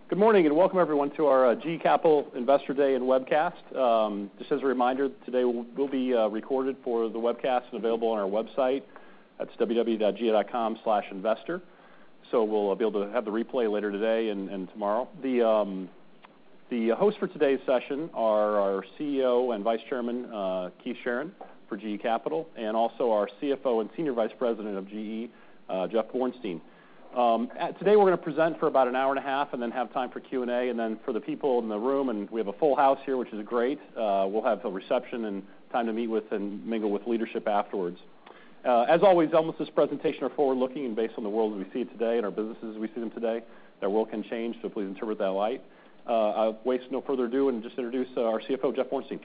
Good morning and welcome everyone to our GE Capital Investor Day and webcast. Just as a reminder, today will be recorded for the webcast and available on our website. That's www.ge.com/investor. So we'll be able to have the replay later today and tomorrow. The hosts for today's session are our CEO and Vice Chairman, Keith Sheeran for GE Capital, and also our CFO and Senior Vice President of GE, Jeff Bornstein. Today we're going to present for about an hour and a half and then have time for Q&A, and then for the people in the room, and we have a full house here, which is great, we'll have a reception and time to meet with and mingle with leadership afterwards. As always, elements of this presentation are forward-looking and based on the world as we see it today and our businesses as we see them today. That world can change, so please interpret that light. I'll waste no further ado and just introduce our CFO, Jeff Bornstein.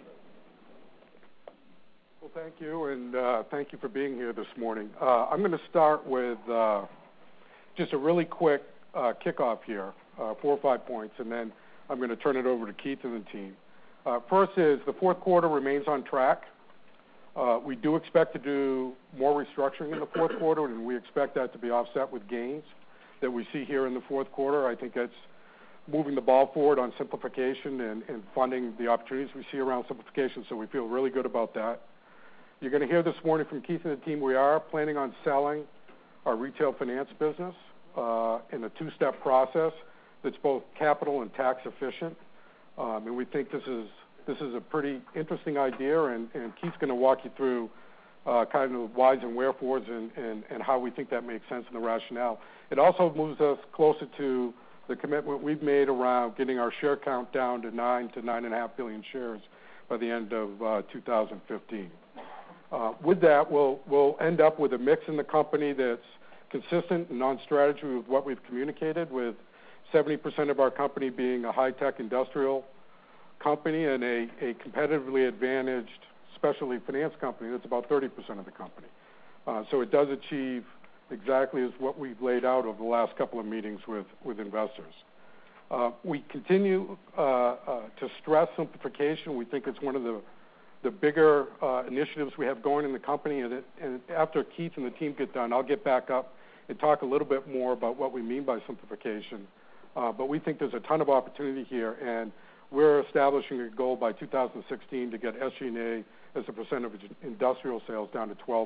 Well, thank you, and thank you for being here this morning. I'm going to start with just a really quick kickoff here, 4 or 5 points, and then I'm going to turn it over to Keith and the team. First is the fourth quarter remains on track. We do expect to do more restructuring in the fourth quarter, and we expect that to be offset with gains that we see here in the fourth quarter. I think that's moving the ball forward on simplification and funding the opportunities we see around simplification, so we feel really good about that. You're going to hear this morning from Keith and the team, we are planning on selling our retail finance business in a 2-step process that's both capital and tax efficient. And we think this is a pretty interesting idea, and Keith's going to walk you through kind of whys and wherefores and how we think that makes sense in the rationale. It also moves us closer to the commitment we've made around getting our share count down to 9 to 9.5 billion shares by the end of 2015. With that, we'll end up with a mix in the company that's consistent and on strategy with what we've communicated, with 70% of our company being a high-tech industrial company and a competitively advantaged specialty finance company that's about 30% of the company. So it does achieve exactly as what we've laid out over the last couple of meetings with investors. We continue to stress simplification. We think it's one of the bigger initiatives we have going in the company, and after Keith and the team get done, I'll get back up and talk a little bit more about what we mean by simplification. But we think there's a ton of opportunity here, and we're establishing a goal by 2016 to get SG&A as a percent of industrial sales down to 12%.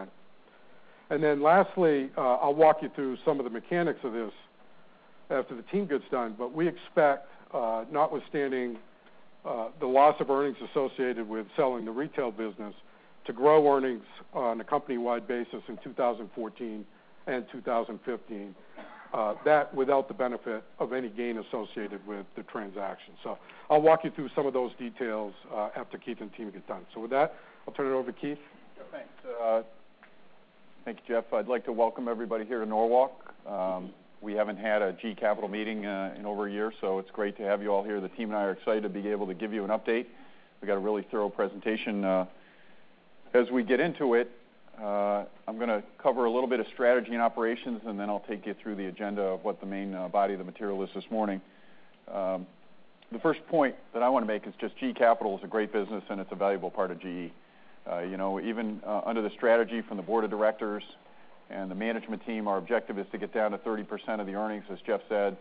And then lastly, I'll walk you through some of the mechanics of this after the team gets done, but we expect, notwithstanding the loss of earnings associated with selling the retail business, to grow earnings on a company-wide basis in 2014 and 2015, that without the benefit of any gain associated with the transaction. So I'll walk you through some of those details after Keith and team get done. So with that, I'll turn it over to Keith. Thanks. Thank you, Jeff. I'd like to welcome everybody here to Norwalk. We haven't had a GE Capital meeting in over a year, so it's great to have you all here. The team and I are excited to be able to give you an update. We got a really thorough presentation. As we get into it, I'm going to cover a little bit of strategy and operations, and then I'll take you through the agenda of what the main body of the material is this morning. The first point that I want to make is just GE Capital is a great business, and it's a valuable part of GE. Even under the strategy from the board of directors and the management team, our objective is to get down to 30% of the earnings, as Jeff said.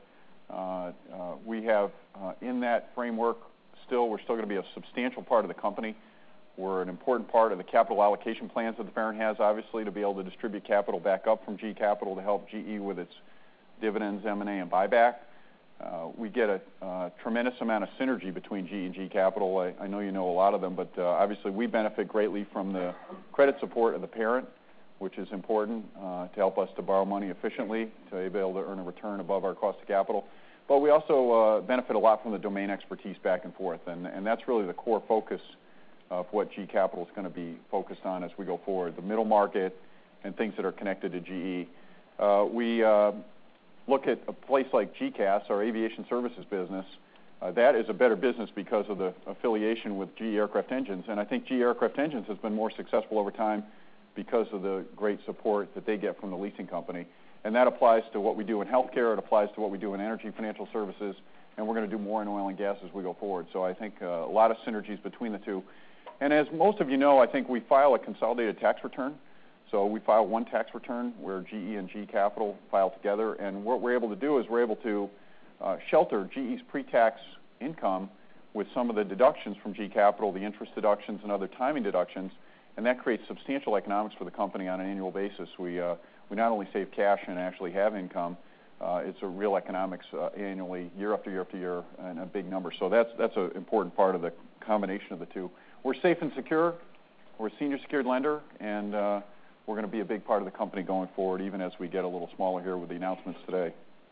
We have, in that framework, we're still going to be a substantial part of the company. We're an important part of the capital allocation plans that the parent has, obviously, to be able to distribute capital back up from GE Capital to help GE with its dividends, M&A, and buyback. We get a tremendous amount of synergy between GE and GE Capital. I know you know a lot of them, but obviously we benefit greatly from the credit support of the parent, which is important to help us to borrow money efficiently, to be able to earn a return above our cost of capital. But we also benefit a lot from the domain expertise back and forth, and that's really the core focus of what GE Capital is going to be focused on as we go forward, the middle market and things that are connected to GE. We look at a place like GECAS, our aviation services business. That is a better business because of the affiliation with GE Aircraft Engines, and I think GE Aircraft Engines has been more successful over time because of the great support that they get from the leasing company. And that applies to what we do in healthcare, it applies to what we do in energy financial services, and we're going to do more in oil and gas as we go forward. So I think a lot of synergies between the two. And as most of you know, I think we file a consolidated tax return. So we file one tax return where GE and GE Capital file together, and what we're able to do is we're able to shelter GE's pre-tax income with some of the deductions from GE Capital, the interest deductions and other timing deductions, and that creates substantial economics for the company on an annual basis. We not only save cash and actually have income, it's a real economics annually, year after year after year, and a big number. So that's an important part of the combination of the two. We're safe and secure. We're a senior secured lender, and we're going to be a big part of the company going forward, even as we get a little smaller here with the announcements today.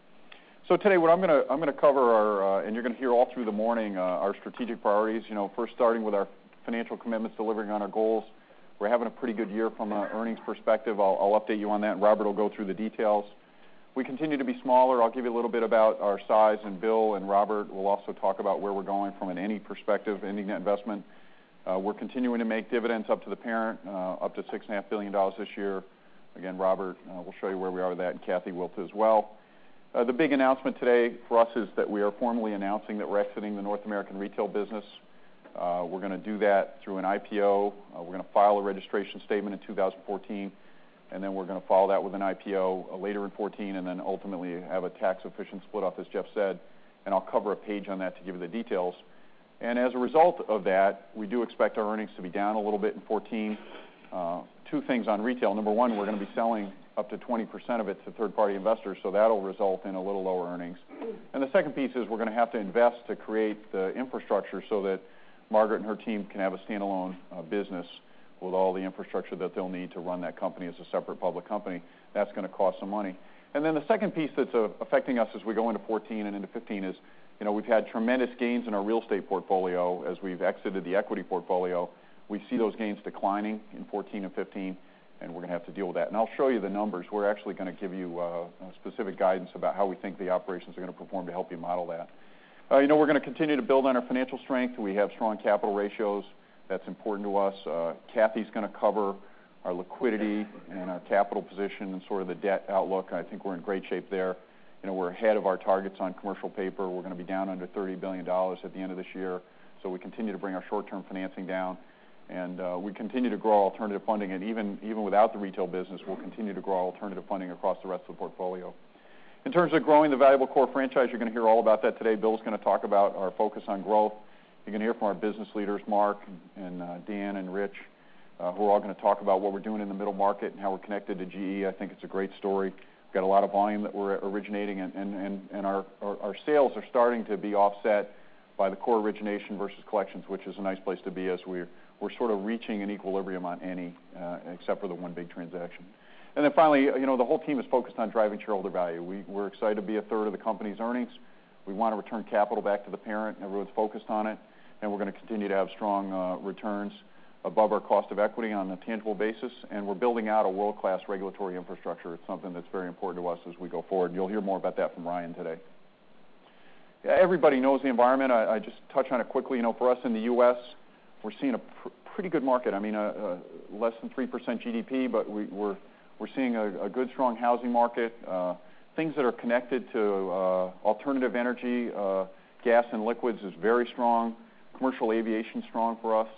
So today, what I'm going to cover are, and you're going to hear all through the morning, our strategic priorities. First starting with our financial commitments, delivering on our goals. We're having a pretty good year from an earnings perspective. I'll update you on that, and Robert will go through the details. We continue to be smaller. I'll give you a little bit about our size, and Bill and Robert will also talk about where we're going from an any perspective, ending net investment. We're continuing to make dividends up to the parent, up to $6.5 billion this year. Again, Robert will show you where we are with that, and Kathy will too as well. The big announcement today for us is that we are formally announcing that we're exiting the North American retail business. We're going to do that through an IPO. We're going to file a registration statement in 2014, and then we're going to follow that with an IPO later in 2014, and then ultimately have a tax-efficient split-off, as Jeff said, and I'll cover a page on that to give you the details. And as a result of that, we do expect our earnings to be down a little bit in 2014. Two things on retail. Number one, we're going to be selling up to 20% of it to third-party investors, so that'll result in a little lower earnings. And the second piece is we're going to have to invest to create the infrastructure so that Margaret and her team can have a standalone business with all the infrastructure that they'll need to run that company as a separate public company. That's going to cost some money. And then the second piece that's affecting us as we go into 2014 and into 2015 is, we've had tremendous gains in our real estate portfolio as we've exited the equity portfolio. We see those gains declining in 2014 and 2015, and we're going to have to deal with that. And I'll show you the numbers. We're actually going to give you specific guidance about how we think the operations are going to perform to help you model that. We're going to continue to build on our financial strength. We have strong capital ratios. That's important to us. Kathy's going to cover our liquidity and our capital position and sort of the debt outlook. I think we're in great shape there. We're ahead of our targets on commercial paper. We're going to be down under $30 billion at the end of this year. So we continue to bring our short-term financing down. And we continue to grow alternative funding. And even without the retail business, we'll continue to grow alternative funding across the rest of the portfolio. In terms of growing the valuable core franchise, you're going to hear all about that today. Bill's going to talk about our focus on growth. You're going to hear from our business leaders, Mark and Dan and Rich, who are all going to talk about what we're doing in the middle market and how we're connected to GE. I think it's a great story. We've got a lot of volume that we're originating, and our sales are starting to be offset by the core origination versus collections, which is a nice place to be as we're sort of reaching an equilibrium on any, except for the one big transaction. And then finally, the whole team is focused on driving shareholder value. We're excited to be a third of the company's earnings. We want to return capital back to the parent. Everyone's focused on it, and we're going to continue to have strong returns above our cost of equity on a tangible basis, and we're building out a world-class regulatory infrastructure. It's something that's very important to us as we go forward. You'll hear more about that from Ryan today. Everybody knows the environment. I just touch on it quickly. For us in the U.S., we're seeing a pretty good market. I mean, less than 3% GDP, but we're seeing a good, strong housing market. Things that are connected to alternative energy, gas and liquids is very strong. Commercial aviation strong for us.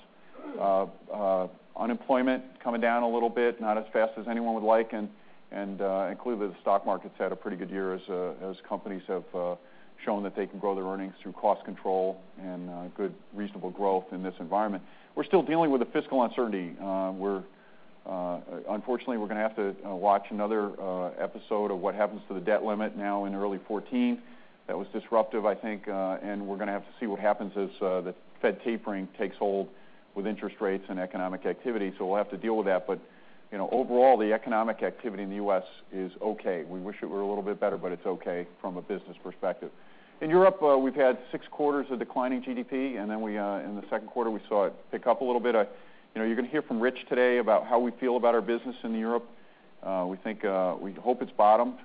Unemployment coming down a little bit, not as fast as anyone would like, and clearly the stock market's had a pretty good year as companies have shown that they can grow their earnings through cost control and good, reasonable growth in this environment. We're still dealing with the fiscal uncertainty. Unfortunately, we're going to have to watch another episode of what happens to the debt limit now in early 2014. That was disruptive, I think, and we're going to have to see what happens as the Fed tapering takes hold with interest rates and economic activity. So we'll have to deal with that. But overall, the economic activity in the U.S. is okay. We wish it were a little bit better, but it's okay from a business perspective. In Europe, we've had 6 quarters of declining GDP, and then in the second quarter we saw it pick up a little bit. You're going to hear from Rich today about how we feel about our business in Europe. We hope it's bottomed.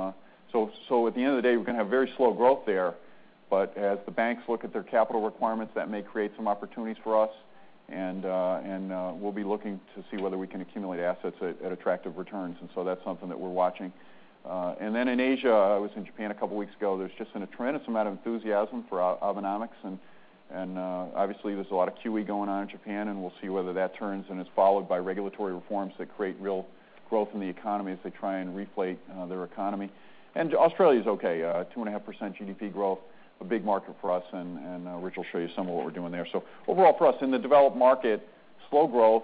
So at the end of the day, we're going to have very slow growth there. But as the banks look at their capital requirements, that may create some opportunities for us. And we'll be looking to see whether we can accumulate assets at attractive returns. And so that's something that we're watching. And then in Asia, I was in Japan a couple weeks ago. There's just a tremendous amount of enthusiasm for Abenomics. And obviously there's a lot of QE going on in Japan, and we'll see whether that turns and is followed by regulatory reforms that create real growth in the economy as they try and reflate their economy. And Australia's okay, 2.5% GDP growth, a big market for us, and Rich will show you some of what we're doing there. So overall for us, in the developed market, slow growth,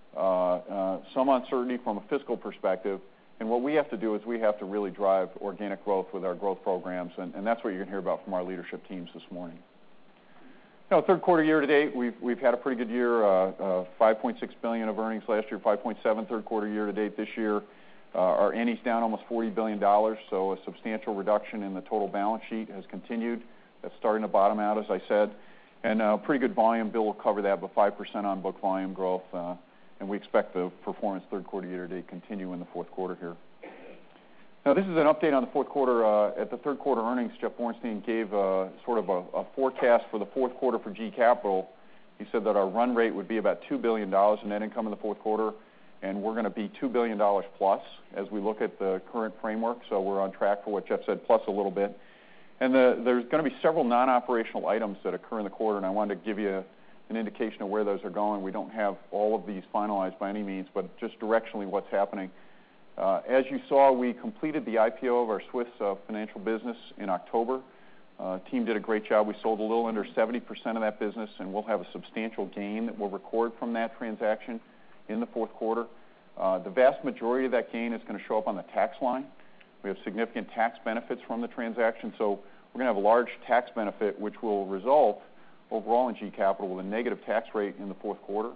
some uncertainty from a fiscal perspective, and what we have to do is we have to really drive organic growth with our growth programs, and that's what you're going to hear about from our leadership teams this morning. Now, third quarter year to date, we've had a pretty good year, $5.6 billion of earnings last year, $5.7 billion third quarter year to date this year. Our NE's down almost $40 billion, so a substantial reduction in the total balance sheet has continued. That's starting to bottom out, as I said, and pretty good volume. Bill will cover that, but 5% on book volume growth, and we expect the performance third quarter year to date continue in the fourth quarter here. Now, this is an update on the fourth quarter. At the third quarter earnings, Jeff Bornstein gave sort of a forecast for the fourth quarter for G Capital. He said that our run rate would be about $2 billion in net income in the fourth quarter, and we're going to be $2 billion plus as we look at the current framework, so we're on track for what Jeff said, plus a little bit. And there's going to be several non-operational items that occur in the quarter, and I wanted to give you an indication of where those are going. We don't have all of these finalized by any means, but just directionally what's happening. As you saw, we completed the IPO of our Swiss financial business in October. Team did a great job. We sold a little under 70% of that business, and we'll have a substantial gain that we'll record from that transaction in the fourth quarter. The vast majority of that gain is going to show up on the tax line. We have significant tax benefits from the transaction, so we're going to have a large tax benefit, which will result overall in G Capital with a negative tax rate in the fourth quarter.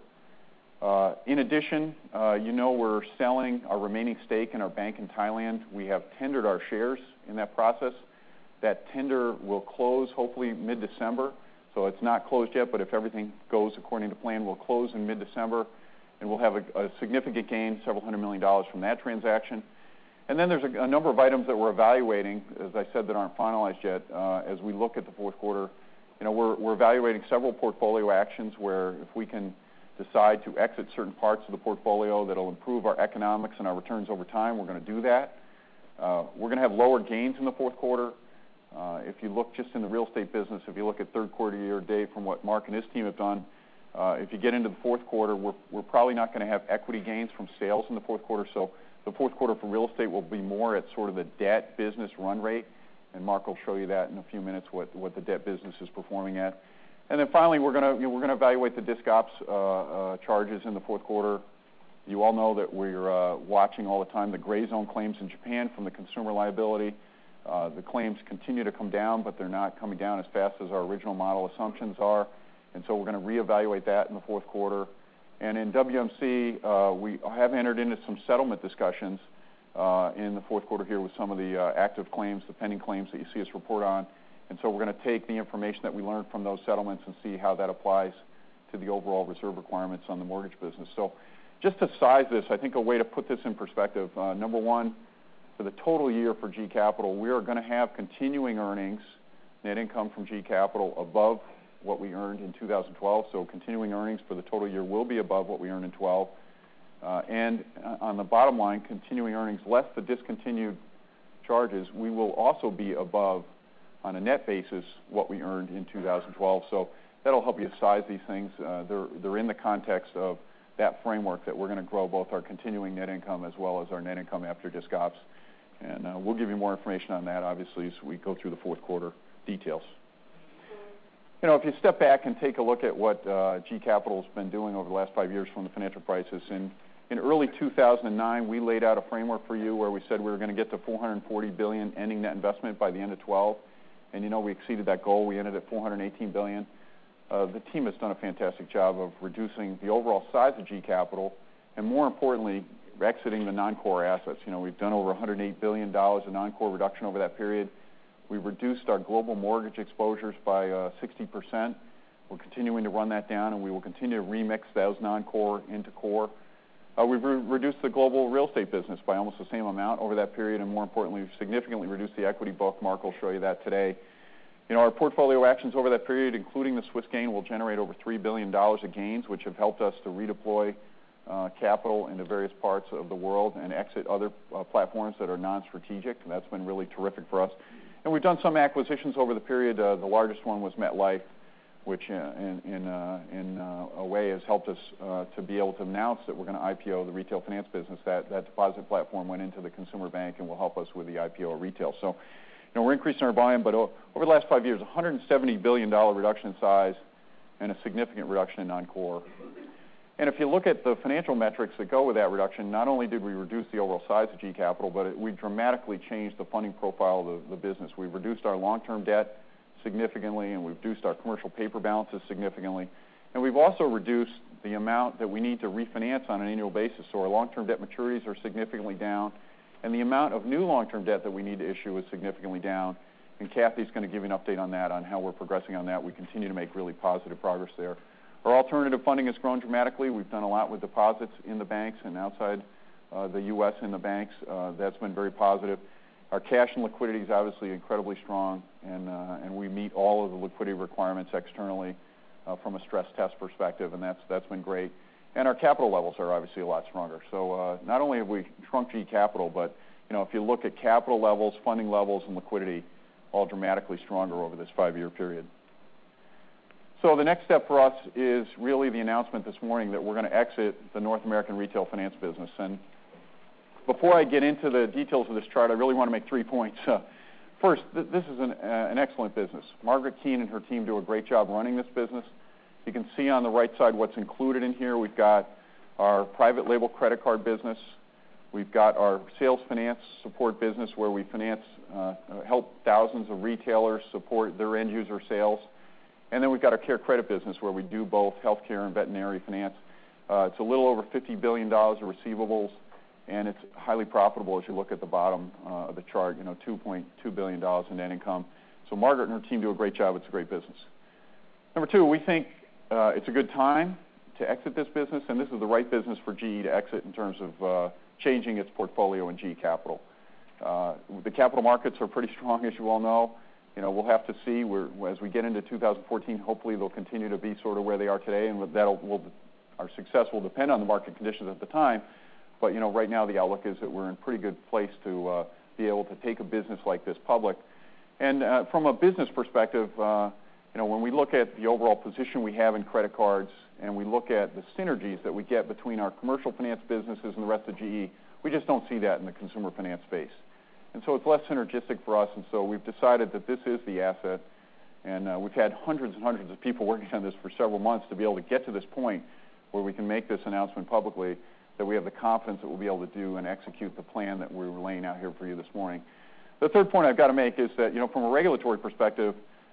In addition, we're selling our remaining stake in our bank in Thailand. We have tendered our shares in that process. That tender will close hopefully mid-December, so it's not closed yet, but if everything goes according to plan, we'll close in mid-December, and we'll have a significant gain, several $100 million from that transaction. And then there's a number of items that we're evaluating, as I said, that aren't finalized yet. As we look at the fourth quarter, we're evaluating several portfolio actions where if we can decide to exit certain parts of the portfolio that'll improve our economics and our returns over time, we're going to do that. We're going to have lower gains in the fourth quarter. If you look just in the real estate business, if you look at third quarter year to date from what Mark and his team have done, if you get into the fourth quarter, we're probably not going to have equity gains from sales in the fourth quarter, so the fourth quarter for real estate will be more at sort of the debt business run rate, and Mark will show you that in a few minutes what the debt business is performing at. And then finally, we're going to evaluate the disc ops charges in the fourth quarter. You all know that we're watching all the time the gray zone claims in Japan from the consumer liability. The claims continue to come down, but they're not coming down as fast as our original model assumptions are, and so we're going to reevaluate that in the fourth quarter. And in WMC, we have entered into some settlement discussions in the fourth quarter here with some of the active claims, the pending claims that you see us report on. And so we're going to take the information that we learned from those settlements and see how that applies to the overall reserve requirements on the mortgage business. So just to size this, I think a way to put this in perspective, number one, for the total year for G Capital, we are going to have continuing earnings, net income from G Capital above what we earned in 2012. So continuing earnings for the total year will be above what we earned in 12. And on the bottom line, continuing earnings less the discontinued charges, we will also be above on a net basis what we earned in 2012. So that'll help you size these things. They're in the context of that framework that we're going to grow both our continuing net income as well as our net income after disc ops. And we'll give you more information on that, obviously, as we go through the fourth quarter details. If you step back and take a look at what G Capital's been doing over the last 5 years from the financial crisis, in early 2009, we laid out a framework for you where we said we were going to get to $440 billion ending net investment by the end of 12. And we exceeded that goal. We ended at $418 billion. The team has done a fantastic job of reducing the overall size of G Capital, and more importantly, exiting the non-core assets. We've done over $108 billion in non-core reduction over that period. We've reduced our global mortgage exposures by 60%. We're continuing to run that down, and we will continue to remix those non-core into core. We've reduced the global real estate business by almost the same amount over that period, and more importantly, we've significantly reduced the equity book. Mark will show you that today. Our portfolio actions over that period, including the Swiss gain, will generate over $3 billion of gains, which have helped us to redeploy capital into various parts of the world and exit other platforms that are non-strategic, and that's been really terrific for us. And we've done some acquisitions over the period. The largest one was MetLife, which in a way has helped us to be able to announce that we're going to IPO the retail finance business. That deposit platform went into the consumer bank and will help us with the IPO of retail. So, we're increasing our volume, but over the last 5 years, $170 billion reduction in size and a significant reduction in non-core. And if you look at the financial metrics that go with that reduction, not only did we reduce the overall size of GE Capital, but we dramatically changed the funding profile of the business. We've reduced our long-term debt significantly, and we've reduced our commercial paper balances significantly. And we've also reduced the amount that we need to refinance on an annual basis. So our long-term debt maturities are significantly down, and the amount of new long-term debt that we need to issue is significantly down. And Kathy's going to give you an update on that, on how we're progressing on that. We continue to make really positive progress there. Our alternative funding has grown dramatically. We've done a lot with deposits in the banks and outside the U.S. in the banks. That's been very positive. Our cash and liquidity is obviously incredibly strong, and we meet all of the liquidity requirements externally from a stress test perspective, and that's been great. And our capital levels are obviously a lot stronger. So not only have we shrunk GE Capital, but if you look at capital levels, funding levels, and liquidity, all dramatically stronger over this 5-year period. So the next step for us is really the announcement this morning that we're going to exit the North American retail finance business. And before I get into the details of this chart, I really want to make 3 points. First, this is an excellent business. Margaret Keane and her team do a great job running this business. You can see on the right side what's included in here. We've got our private label credit card business. We've got our sales finance support business where we finance, help thousands of retailers support their end user sales. And then we've got our care credit business where we do both healthcare and veterinary finance. It's a little over $50 billion of receivables, and it's highly profitable as you look at the bottom of the chart, $2.2 billion in net income. So Margaret and her team do a great job. It's a great business. Number 2, we think it's a good time to exit this business, and this is the right business for GE to exit in terms of changing its portfolio in GE Capital. The capital markets are pretty strong, as you all know. We'll have to see as we get into 2014. Hopefully, they'll continue to be sort of where they are today, and our success will depend on the market conditions at the time. But right now the outlook is that we're in a pretty good place to be able to take a business like this public. And from a business perspective, when we look at the overall position we have in credit cards, and we look at the synergies that we get between our commercial finance businesses and the rest of GE, we just don't see that in the consumer finance space. And so it's less synergistic for us, and so we've decided that this is the asset. And we've had hundreds and hundreds of people working on this for several months to be able to get to this point where we can make this announcement publicly, that we have the confidence that we'll be able to do and execute the plan that we're laying out here for you this morning. The third point I've got to make is that, from a regulatory perspective,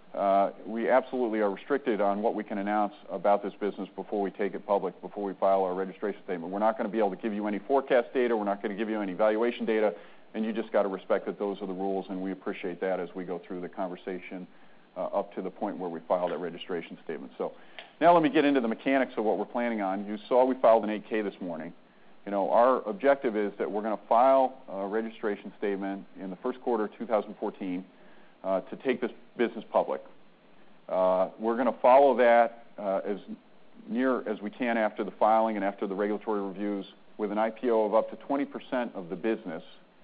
we absolutely are restricted on what we can announce about this business before we take it public, before we file our registration statement. We're not going to be able to give you any forecast data. We're not going to give you any valuation data, and you just got to respect that those are the rules, and we appreciate that as we go through the conversation up to the point where we file that registration statement. So now let me get into the mechanics of what we're planning on. You saw we filed an 8K this morning. Our objective is that we're going to file a registration statement in the first quarter of 2014 to take this business public. We're going to follow that as near as we can after the filing and after the regulatory reviews with an IPO of up to 20% of the business.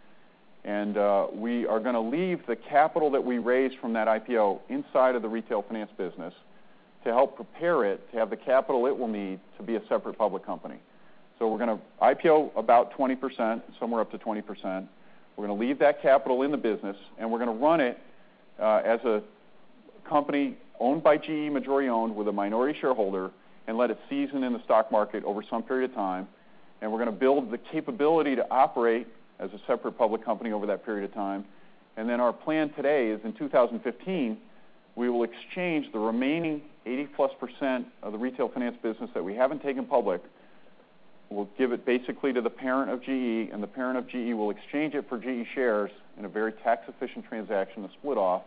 And we are going to leave the capital that we raise from that IPO inside of the retail finance business to help prepare it to have the capital it will need to be a separate public company. So we're going to IPO about 20%, somewhere up to 20%. We're going to leave that capital in the business, and we're going to run it as a company owned by GE, majority owned, with a minority shareholder, and let it season in the stock market over some period of time. And we're going to build the capability to operate as a separate public company over that period of time. And then our plan today is in 2015, we will exchange the remaining 80+% of the retail finance business that we haven't taken public. We'll give it basically to the parent of GE, and the parent of GE will exchange it for GE shares in a very tax-efficient transaction, a split-off.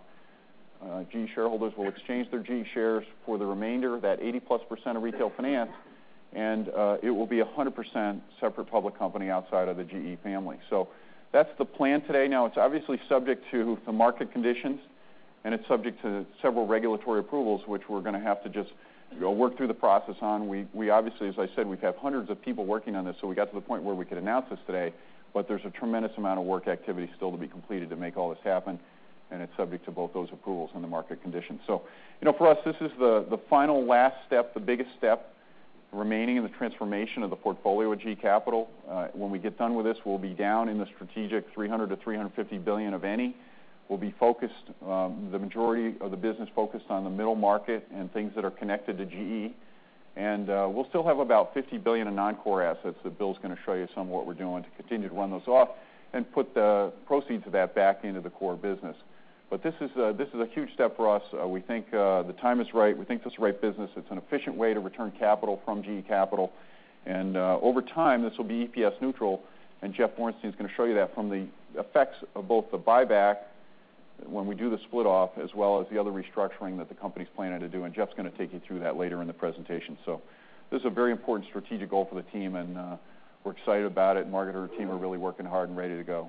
GE shareholders will exchange their GE shares for the remainder, that 80+% of retail finance, and it will be 100% separate public company outside of the GE family. So that's the plan today. Now, it's obviously subject to the market conditions, and it's subject to several regulatory approvals, which we're going to have to just work through the process on. We obviously, as I said, we've had hundreds of people working on this, so we got to the point where we could announce this today, but there's a tremendous amount of work activity still to be completed to make all this happen. and it's subject to both those approvals and the market conditions. So, for us, this is the final last step, the biggest step remaining in the transformation of the portfolio at GE Capital. When we get done with this, we'll be down in the strategic $300 to $350 billion of any. We'll be focused, the majority of the business focused on the middle market and things that are connected to GE. And we'll still have about $50 billion in non-core assets that Bill's going to show you some of what we're doing to continue to run those off and put the proceeds of that back into the core business. But this is a huge step for us. We think the time is right. We think this is the right business. It's an efficient way to return capital from GE Capital. And over time, this will be EPS neutral. And Jeff Bornstein is going to show you that from the effects of both the buyback when we do the split off, as well as the other restructuring that the company's planning to do. And Jeff's going to take you through that later in the presentation. So this is a very important strategic goal for the team, and we're excited about it. Margaret and her team are really working hard and ready to go.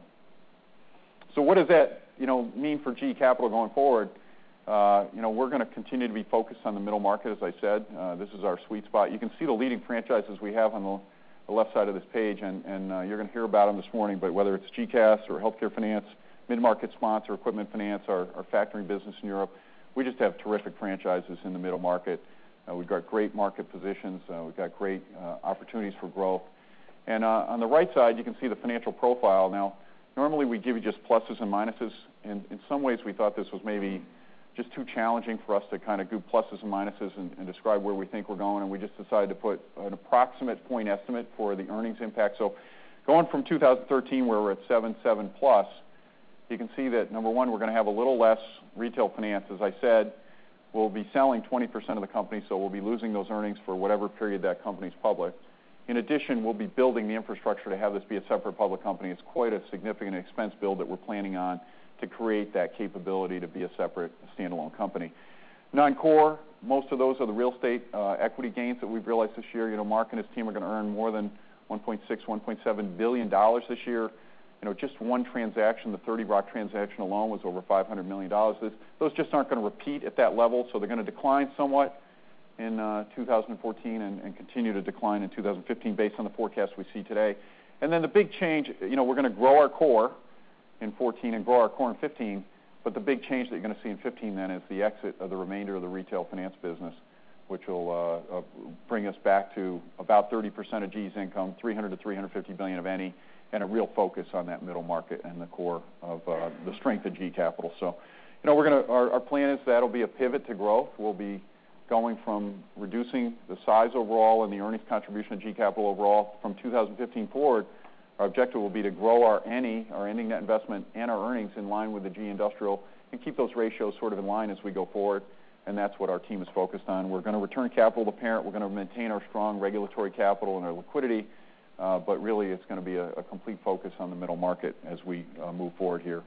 So what does that mean for GE Capital going forward? We're going to continue to be focused on the middle market, as I said. This is our sweet spot. You can see the leading franchises we have on the left side of this page, and you're going to hear about them this morning. But whether it's GCAS or healthcare finance, mid-market sponsor, equipment finance, our factoring business in Europe, we just have terrific franchises in the middle market. We've got great market positions. We've got great opportunities for growth. And on the right side, you can see the financial profile. Now, normally we give you just pluses and minuses. And in some ways, we thought this was maybe just too challenging for us to kind of do pluses and minuses and describe where we think we're going. And we just decided to put an approximate point estimate for the earnings impact. So going from 2013, where we're at 7.7 plus, you can see that, number one, we're going to have a little less retail finance. As I said, we'll be selling 20% of the company, so we'll be losing those earnings for whatever period that company's public. In addition, we'll be building the infrastructure to have this be a separate public company. It's quite a significant expense build that we're planning on to create that capability to be a separate standalone company. Non-core, most of those are the real estate equity gains that we've realized this year. Mark and his team are going to earn more than $1.6, $1.7 billion this year. Just one transaction, the 30 Rock transaction alone, was over $500 million. Those just aren't going to repeat at that level, so they're going to decline somewhat in 2014 and continue to decline in 2015 based on the forecast we see today. And then the big change, we're going to grow our core in 14 and grow our core in 15, but the big change that you're going to see in 15 then is the exit of the remainder of the retail finance business, which will bring us back to about 30% of GE's income, $300 to $350 billion of any, and a real focus on that middle market and the core of the strength of GE Capital. So, our plan is that'll be a pivot to growth. We'll be going from reducing the size overall and the earnings contribution of GE Capital overall from 2015 forward. Our objective will be to grow our ending net investment, and our earnings in line with the GE Industrial and keep those ratios sort of in line as we go forward. And that's what our team is focused on. We're going to return capital to parent. We're going to maintain our strong regulatory capital and our liquidity. But really, it's going to be a complete focus on the middle market as we move forward here.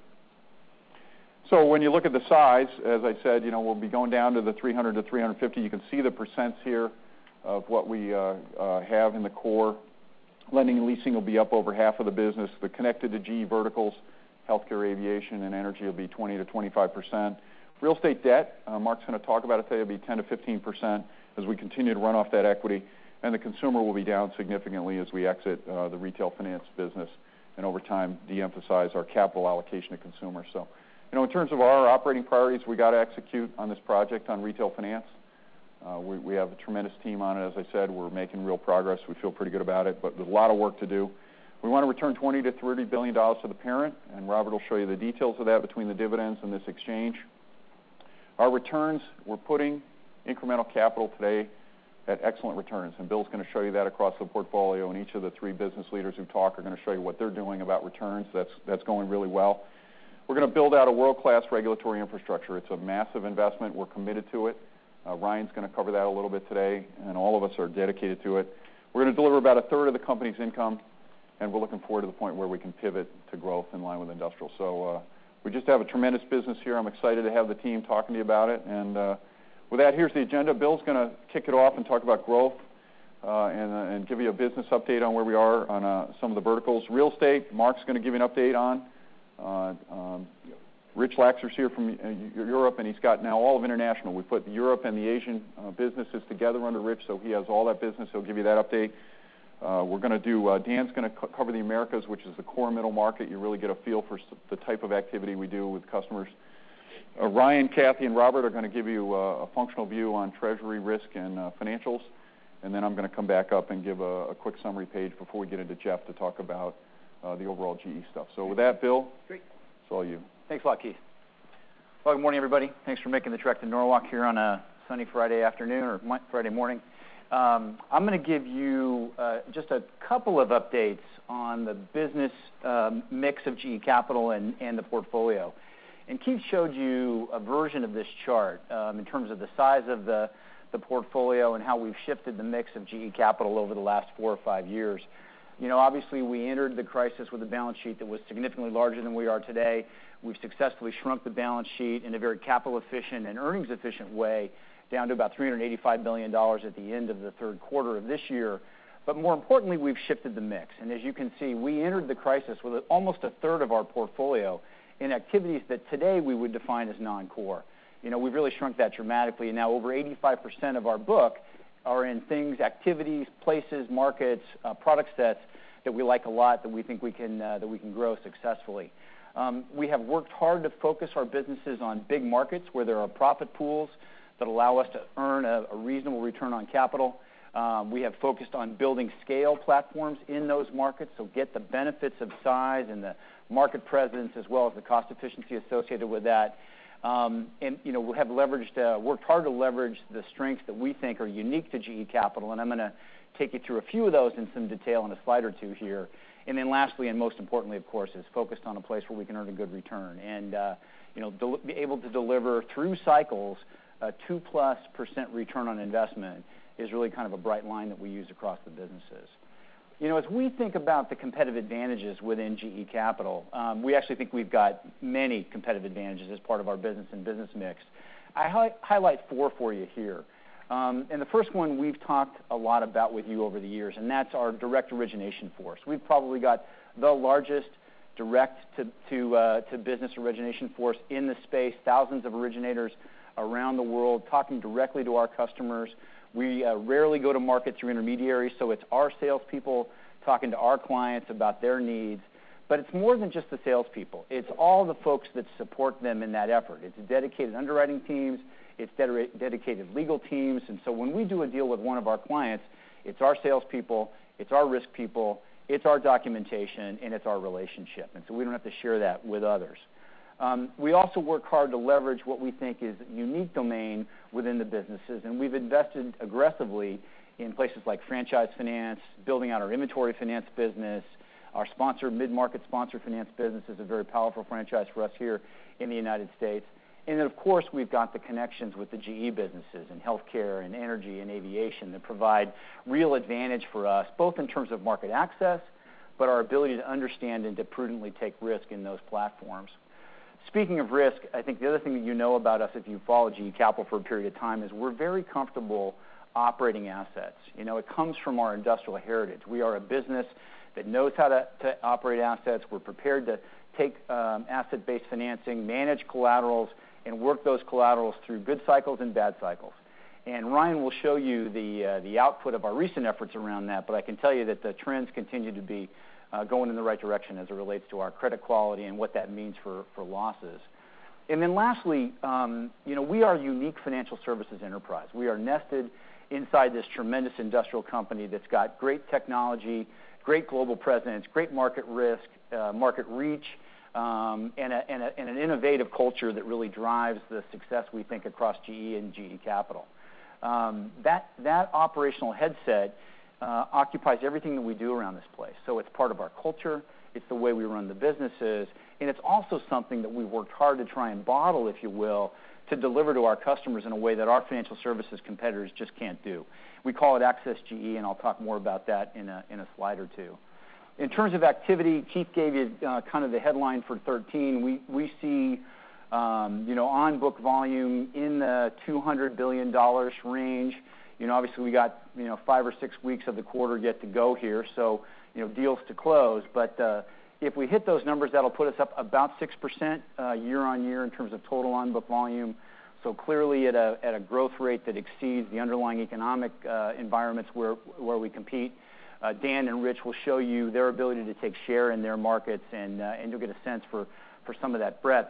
So when you look at the size, as I said, we'll be going down to the 300 to 350. You can see the percents here of what we have in the core. Lending and leasing will be up over half of the business. The connected to GE verticals, healthcare, aviation, and energy will be 20 to 25%. Real estate debt, Mark's going to talk about it today, will be 10 to 15% as we continue to run off that equity. And the consumer will be down significantly as we exit the retail finance business and over time de-emphasize our capital allocation to consumers. So, in terms of our operating priorities, we got to execute on this project on retail finance. We have a tremendous team on it. As I said, we're making real progress. We feel pretty good about it, but there's a lot of work to do. We want to return $20 to $30 billion to the parent, and Robert will show you the details of that between the dividends and this exchange. Our returns, we're putting incremental capital today at excellent returns, and Bill's going to show you that across the portfolio, and each of the three business leaders who talk are going to show you what they're doing about returns. That's going really well. We're going to build out a world-class regulatory infrastructure. It's a massive investment. We're committed to it. Ryan's going to cover that a little bit today, and all of us are dedicated to it. We're going to deliver about a third of the company's income, and we're looking forward to the point where we can pivot to growth in line with industrial. So we just have a tremendous business here. I'm excited to have the team talking to you about it, and with that, here's the agenda. Bill's going to kick it off and talk about growth and give you a business update on where we are on some of the verticals. Real estate, Mark's going to give you an update on. Rich Laxer's here from Europe, and he's got now all of international. We put Europe and the Asian businesses together under Rich, so he has all that business. He'll give you that update. We're going to do, Dan's going to cover the Americas, which is the core middle market. You really get a feel for the type of activity we do with customers Ryan, Kathy, and Robert are going to give you a functional view on treasury, risk, and financials. And then I'm going to come back up and give a quick summary page before we get into Jeff to talk about the overall GE stuff. So with that, Bill, great. It's all you. Thanks a lot, Keith. Well, good morning, everybody. Thanks for making the trek to Norwalk here on a sunny Friday afternoon or Friday morning. I'm going to give you just a couple of updates on the business mix of GE Capital and the portfolio. And Keith showed you a version of this chart in terms of the size of the portfolio and how we've shifted the mix of GE Capital over the last 4 or 5 years. You know, obviously, we entered the crisis with a balance sheet that was significantly larger than we are today. We've successfully shrunk the balance sheet in a very capital-efficient and earnings-efficient way down to about $385 billion at the end of the third quarter of this year. But more importantly, we've shifted the mix. And as you can see, we entered the crisis with almost a third of our portfolio in activities that today we would define as non-core. You know, we've really shrunk that dramatically, and now over 85% of our book are in things, activities, places, markets, product sets that we like a lot, that we think we can grow successfully. We have worked hard to focus our businesses on big markets where there are profit pools that allow us to earn a reasonable return on capital. We have focused on building scale platforms in those markets, so get the benefits of size and the market presence as well as the cost efficiency associated with that. And you know, we have worked hard to leverage the strengths that we think are unique to GE Capital, and I'm going to take you through a few of those in some detail in a slide or two here. And then lastly, and most importantly, of course, is focused on a place where we can earn a good return and you know, be able to deliver through cycles a 2+% return on investment is really kind of a bright line that we use across the businesses. You know, as we think about the competitive advantages within GE Capital, we actually think we've got many competitive advantages as part of our business and business mix. I highlight 4 for you here. And the first one we've talked a lot about with you over the years, and that's our direct origination force. We've probably got the largest direct to business origination force in the space, thousands of originators around the world talking directly to our customers. We rarely go to market through intermediaries, so it's our salespeople talking to our clients about their needs. But it's more than just the salespeople. It's all the folks that support them in that effort. It's dedicated underwriting teams. It's dedicated legal teams. And so when we do a deal with one of our clients, it's our salespeople, it's our risk people, it's our documentation, and it's our relationship. And so we don't have to share that with others. We also work hard to leverage what we think is a unique domain within the businesses, and we've invested aggressively in places like franchise finance, building out our inventory finance business. Our mid-market sponsor finance business is a very powerful franchise for us here in the United States. And then, of course, we've got the connections with the GE businesses in healthcare and energy and aviation that provide real advantage for us, both in terms of market access, but our ability to understand and to prudently take risk in those platforms. Speaking of risk, I think the other thing that you know about us if you follow GE Capital for a period of time is we're very comfortable operating assets. You know, it comes from our industrial heritage. We are a business that knows how to operate assets. We're prepared to take asset-based financing, manage collaterals, and work those collaterals through good cycles and bad cycles. And Ryan will show you the output of our recent efforts around that, but I can tell you that the trends continue to be going in the right direction as it relates to our credit quality and what that means for losses. And then lastly, you know, we are a unique financial services enterprise. We are nested inside this tremendous industrial company that's got great technology, great global presence, great market risk, market reach, and an innovative culture that really drives the success we think across GE and GE Capital. That operational headset occupies everything that we do around this place. So it's part of our culture, it's the way we run the businesses, and it's also something that we've worked hard to try and bottle, if you will, to deliver to our customers in a way that our financial services competitors just can't do. We call it Access GE, and I'll talk more about that in a slide or two. In terms of activity, Keith gave you kind of the headline for 13. We see on book volume in the $200 billion range. You know, obviously we got 5 or 6 weeks of the quarter yet to go here, so deals to close. But if we hit those numbers, that'll put us up about 6% year on year in terms of total on book volume. So clearly at a growth rate that exceeds the underlying economic environments where we compete. Dan and Rich will show you their ability to take share in their markets, and you'll get a sense for some of that breadth.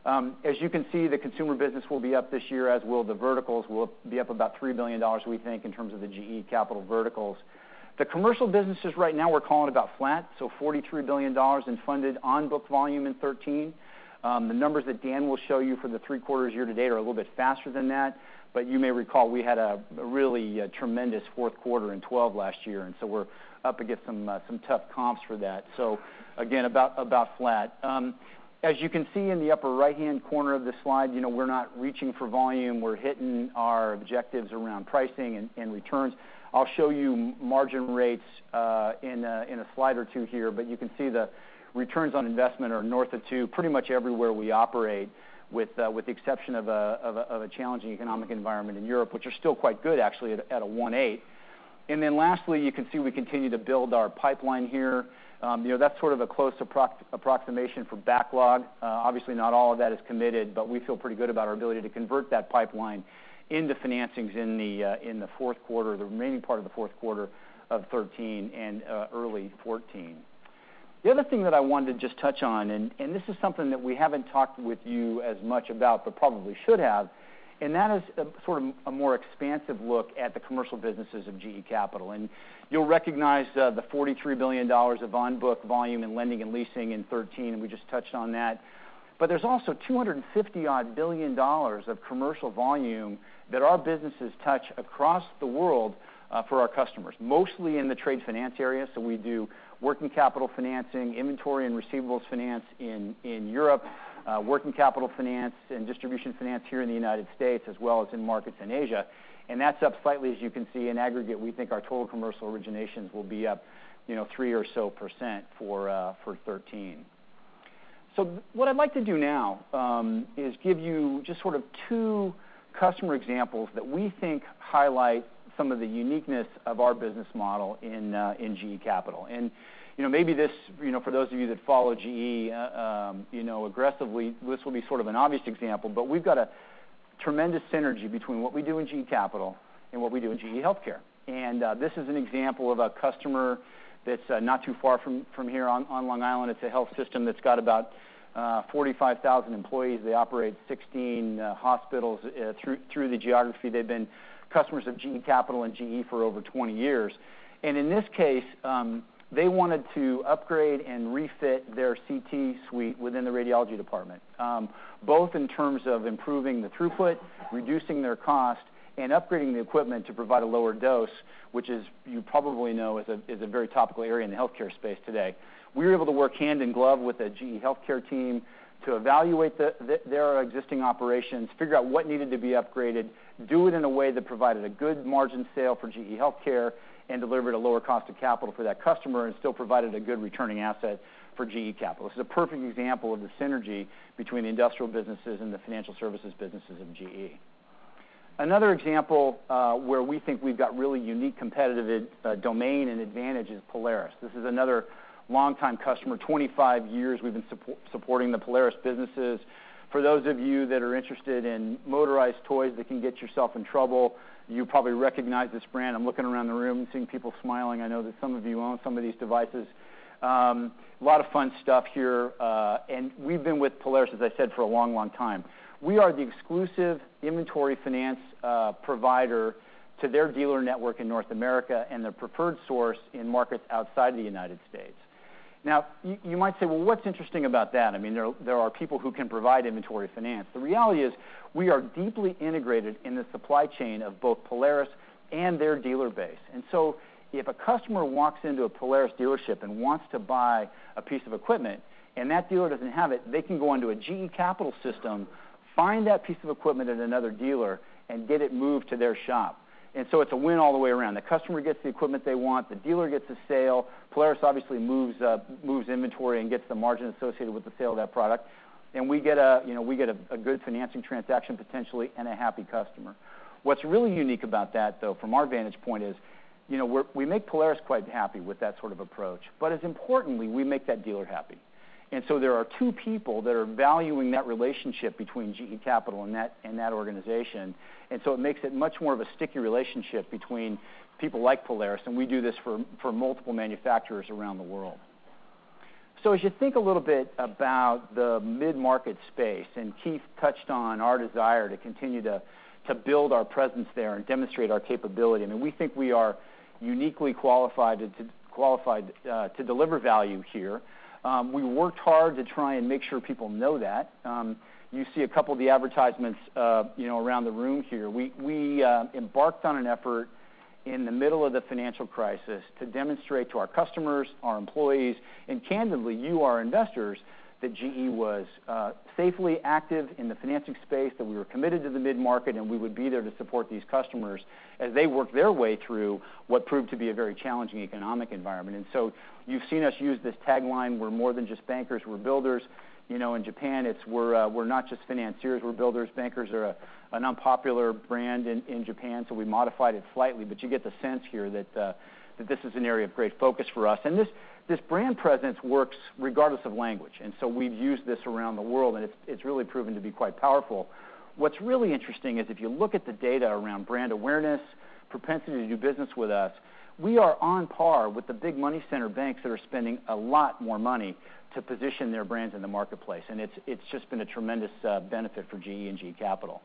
As you can see, the consumer business will be up this year, as will the verticals. Will be up about $3 billion, we think, in terms of the GE Capital verticals. The commercial businesses right now we're calling about flat, so $43 billion in funded on-book volume in 13. The numbers that Dan will show you for the 3 quarters year to date are a little bit faster than that, but you may recall we had a really tremendous fourth quarter in 12 last year, and so we're up against some tough comps for that. So again, about flat. As you can see in the upper right-hand corner of the slide, we're not reaching for volume. We're hitting our objectives around pricing and returns. I'll show you margin rates in a slide or two here, but you can see the returns on investment are north of 2 pretty much everywhere we operate, with the exception of a challenging economic environment in Europe, which are still quite good, actually, at a 1.8. And then lastly, you can see we continue to build our pipeline here. That's sort of a close approximation for backlog. Obviously, not all of that is committed, but we feel pretty good about our ability to convert that pipeline into financings in the fourth quarter, the remaining part of the fourth quarter of 13 and early 14. The other thing that I wanted to just touch on, and this is something that we haven't talked with you as much about, but probably should have, and that is sort of a more expansive look at the commercial businesses of GE Capital. And you'll recognize the $43 billion of on-book volume in lending and leasing in 13, and we just touched on that. But there's also $250-odd billion of commercial volume that our businesses touch across the world for our customers, mostly in the trade finance area. So we do working capital financing, inventory and receivables finance in Europe, working capital finance and distribution finance here in the United States, as well as in markets in Asia. And that's up slightly, as you can see. In aggregate, we think our total commercial originations will be up 3% or so for 13. So what I'd like to do now is give you just sort of 2 customer examples that we think highlight some of the uniqueness of our business model in GE Capital. And maybe this, for those of you that follow GE, aggressively, this will be sort of an obvious example, but we've got a tremendous synergy between what we do in GE Capital and what we do in GE Healthcare. And this is an example of a customer that's not too far from here on Long Island. It's a health system that's got about 45,000 employees. They operate 16 hospitals through the geography. They've been customers of GE Capital and GE for over 20 years. And in this case, they wanted to upgrade and refit their CT suite within the radiology department, both in terms of improving the throughput, reducing their cost, and upgrading the equipment to provide a lower dose, which, is you probably know, is a very topical area in the healthcare space today. We were able to work hand in glove with the GE Healthcare team to evaluate their existing operations, figure out what needed to be upgraded, do it in a way that provided a good margin sale for GE Healthcare and delivered a lower cost of capital for that customer and still provided a good returning asset for GE Capital. This is a perfect example of the synergy between the industrial businesses and the financial services businesses of GE. Another example where we think we've got really unique competitive domain and advantage is Polaris. This is another longtime customer, 25 years we've been supporting the Polaris businesses. For those of you that are interested in motorized toys that can get yourself in trouble, you probably recognize this brand. I'm looking around the room and seeing people smiling. I know that some of you own some of these devices. A lot of fun stuff here, and we've been with Polaris, as I said, for a long, long time. We are the exclusive inventory finance provider to their dealer network in North America and their preferred source in markets outside the United States. Now, you might say, well, what's interesting about that? I mean, there are people who can provide inventory finance. The reality is we are deeply integrated in the supply chain of both Polaris and their dealer base. And so if a customer walks into a Polaris dealership and wants to buy a piece of equipment and that dealer doesn't have it, they can go into a GE Capital system, find that piece of equipment at another dealer, and get it moved to their shop. And so it's a win all the way around. The customer gets the equipment they want. The dealer gets a sale. Polaris obviously moves inventory and gets the margin associated with the sale of that product. And we get a good financing transaction potentially and a happy customer. What's really unique about that, though, from our vantage point is, we make Polaris quite happy with that sort of approach. But as importantly, we make that dealer happy. And so there are 2 people that are valuing that relationship between GE Capital and that organization. And so it makes it much more of a sticky relationship between people like Polaris, and we do this for multiple manufacturers around the world. So as you think a little bit about the mid-market space, and Keith touched on our desire to continue to build our presence there and demonstrate our capability, I mean, we think we are uniquely qualified to deliver value here. We worked hard to try and make sure people know that. You see a couple of the advertisements, around the room here. We embarked on an effort in the middle of the financial crisis to demonstrate to our customers, our employees, and candidly, you, our investors, that GE was safely active in the financing space, that we were committed to the mid-market, and we would be there to support these customers as they work their way through what proved to be a very challenging economic environment. And so you've seen us use this tagline, we're more than just bankers, we're builders. In Japan, we're not just financiers, we're builders. Bankers are an unpopular brand in Japan, so we modified it slightly, but you get the sense here that this is an area of great focus for us. And this brand presence works regardless of language, and so we've used this around the world, and it's really proven to be quite powerful. What's really interesting is if you look at the data around brand awareness, propensity to do business with us, we are on par with the big money center banks that are spending a lot more money to position their brands in the marketplace, and it's just been a tremendous benefit for GE and GE Capital.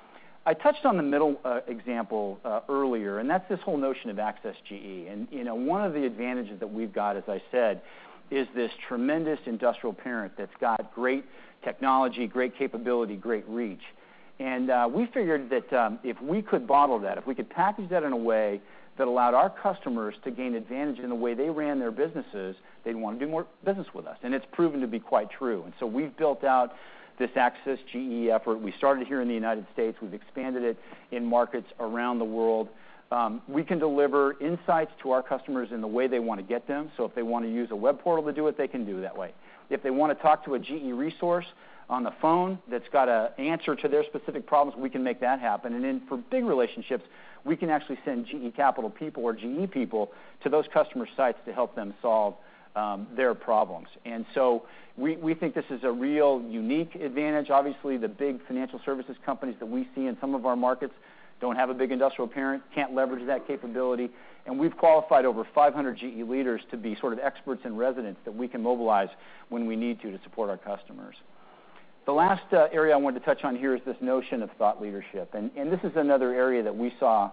I touched on the middle example earlier, and that's this whole notion of Access GE. And one of the advantages that we've got, as I said, is this tremendous industrial parent that's got great technology, great capability, great reach. And we figured that if we could bottle that, if we could package that in a way that allowed our customers to gain advantage in the way they ran their businesses, they'd want to do more business with us. And it's proven to be quite true. And so we've built out this Access GE effort. We started here in the United States. We've expanded it in markets around the world. We can deliver insights to our customers in the way they want to get them. So if they want to use a web portal to do it, they can do it that way. If they want to talk to a GE resource on the phone that's got an answer to their specific problems, we can make that happen. And then for big relationships, we can actually send GE Capital people or GE people to those customer sites to help them solve their problems. And so we think this is a real unique advantage. Obviously, the big financial services companies that we see in some of our markets don't have a big industrial parent, can't leverage that capability. And we've qualified over 500 GE leaders to be sort of experts in residence that we can mobilize when we need to support our customers. The last area I wanted to touch on here is this notion of thought leadership. And this is another area that we saw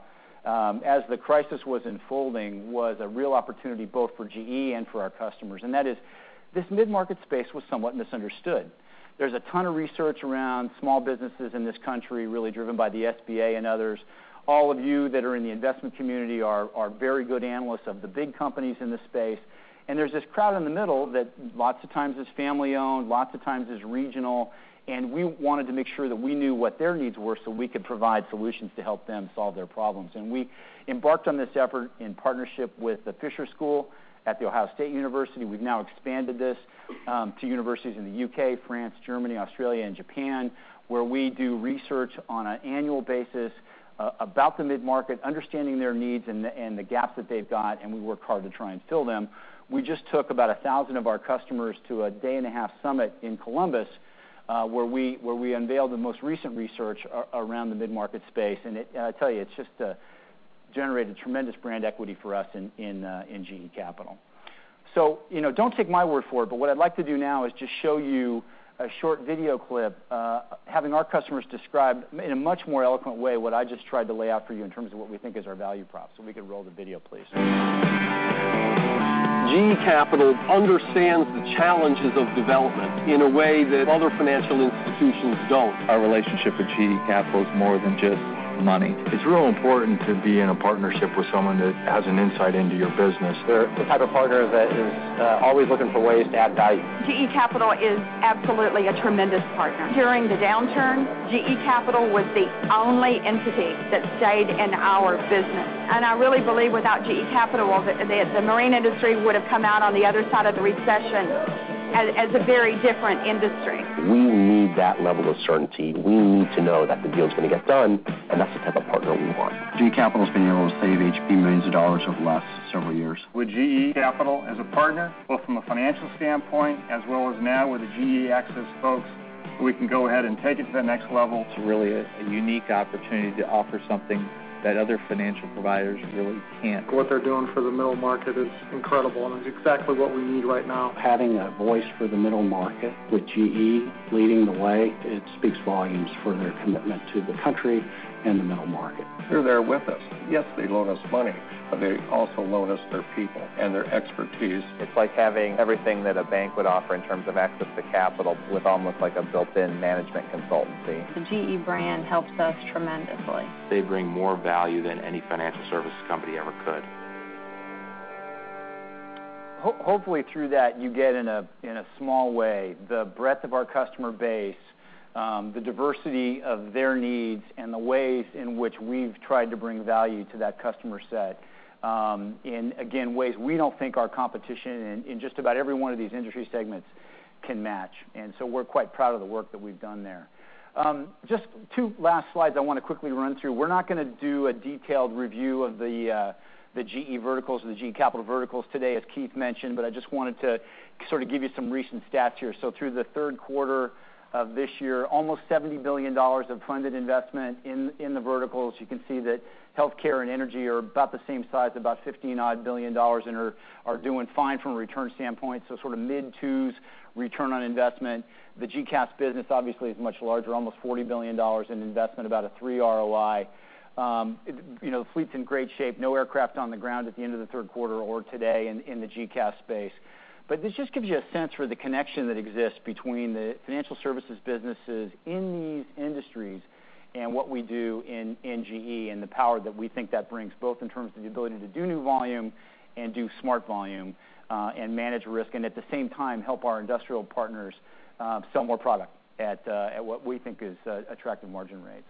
as the crisis was unfolding was a real opportunity both for GE and for our customers. And that is this mid-market space was somewhat misunderstood. There's a ton of research around small businesses in this country, really driven by the SBA and others. All of you that are in the investment community are very good analysts of the big companies in this space. And there's this crowd in the middle that lots of times is family-owned, lots of times is regional, and we wanted to make sure that we knew what their needs were so we could provide solutions to help them solve their problems. And we embarked on this effort in partnership with the Fisher School at The Ohio State University. We've now expanded this to universities in the UK, France, Germany, Australia, and Japan, where we do research on an annual basis about the mid-market, understanding their needs and the gaps that they've got, and we work hard to try and fill them. We just took about 1,000 of our customers to a day-and-a-half summit in Columbus where we unveiled the most recent research around the mid-market space. And I tell you, it's just generated tremendous brand equity for us in GE Capital. So, don't take my word for it, but what I'd like to do now is just show you a short video clip having our customers describe in a much more eloquent way what I just tried to lay out for you in terms of what we think is our value prop. So we could roll the video, please. GE Capital understands the challenges of development in a way that other financial institutions don't. Our relationship with GE Capital is more than just money. It's real important to be in a partnership with someone that has an insight into your business. They're the type of partner that is always looking for ways to add value. GE Capital is absolutely a tremendous partner. During the downturn, GE Capital was the only entity that stayed in our business. And I really believe without GE Capital, the marine industry would have come out on the other side of the recession as a very different industry. We need that level of certainty. We need to know that the deal's going to get done, and that's the type of partner we want. GE Capital's been able to save HP millions of dollars over the last several years. With GE Capital as a partner, both from a financial standpoint as well as now with the GE Access folks, we can go ahead and take it to the next level. It's really a unique opportunity to offer something that other financial providers really can't. What they're doing for the middle market is incredible, and it's exactly what we need right now. Having a voice for the middle market with GE leading the way, it speaks volumes for their commitment to the country and the middle market. They're there with us. Yes, they loan us money, but they also loan us their people and their expertise. It's like having everything that a bank would offer in terms of access to capital with almost like a built-in management consultancy. The GE brand helps us tremendously. They bring more value than any financial services company ever could. Hopefully through that you get in a small way the breadth of our customer base, the diversity of their needs, and the ways in which we've tried to bring value to that customer set. In, again, ways we don't think our competition in just about every one of these industry segments can match. And so we're quite proud of the work that we've done there. Just two last slides I want to quickly run through. We're not going to do a detailed review of the GE verticals or the GE Capital verticals today, as Keith mentioned, but I just wanted to sort of give you some recent stats here. So through the third quarter of this year, almost $70 billion of funded investment in the verticals. You can see that healthcare and energy are about the same size, about $15-odd billion, and are doing fine from a return standpoint, so sort of mid-twos return on investment. The GCAS business obviously is much larger, almost $40 billion in investment, about a 3 ROI. The fleet's in great shape, no aircraft on the ground at the end of the third quarter or today in the GCAS space. But this just gives you a sense for the connection that exists between the financial services businesses in these industries and what we do in GE, and the power that we think that brings, both in terms of the ability to do new volume and do smart volume and manage risk, and at the same time help our industrial partners sell more product at what we think is attractive margin rates.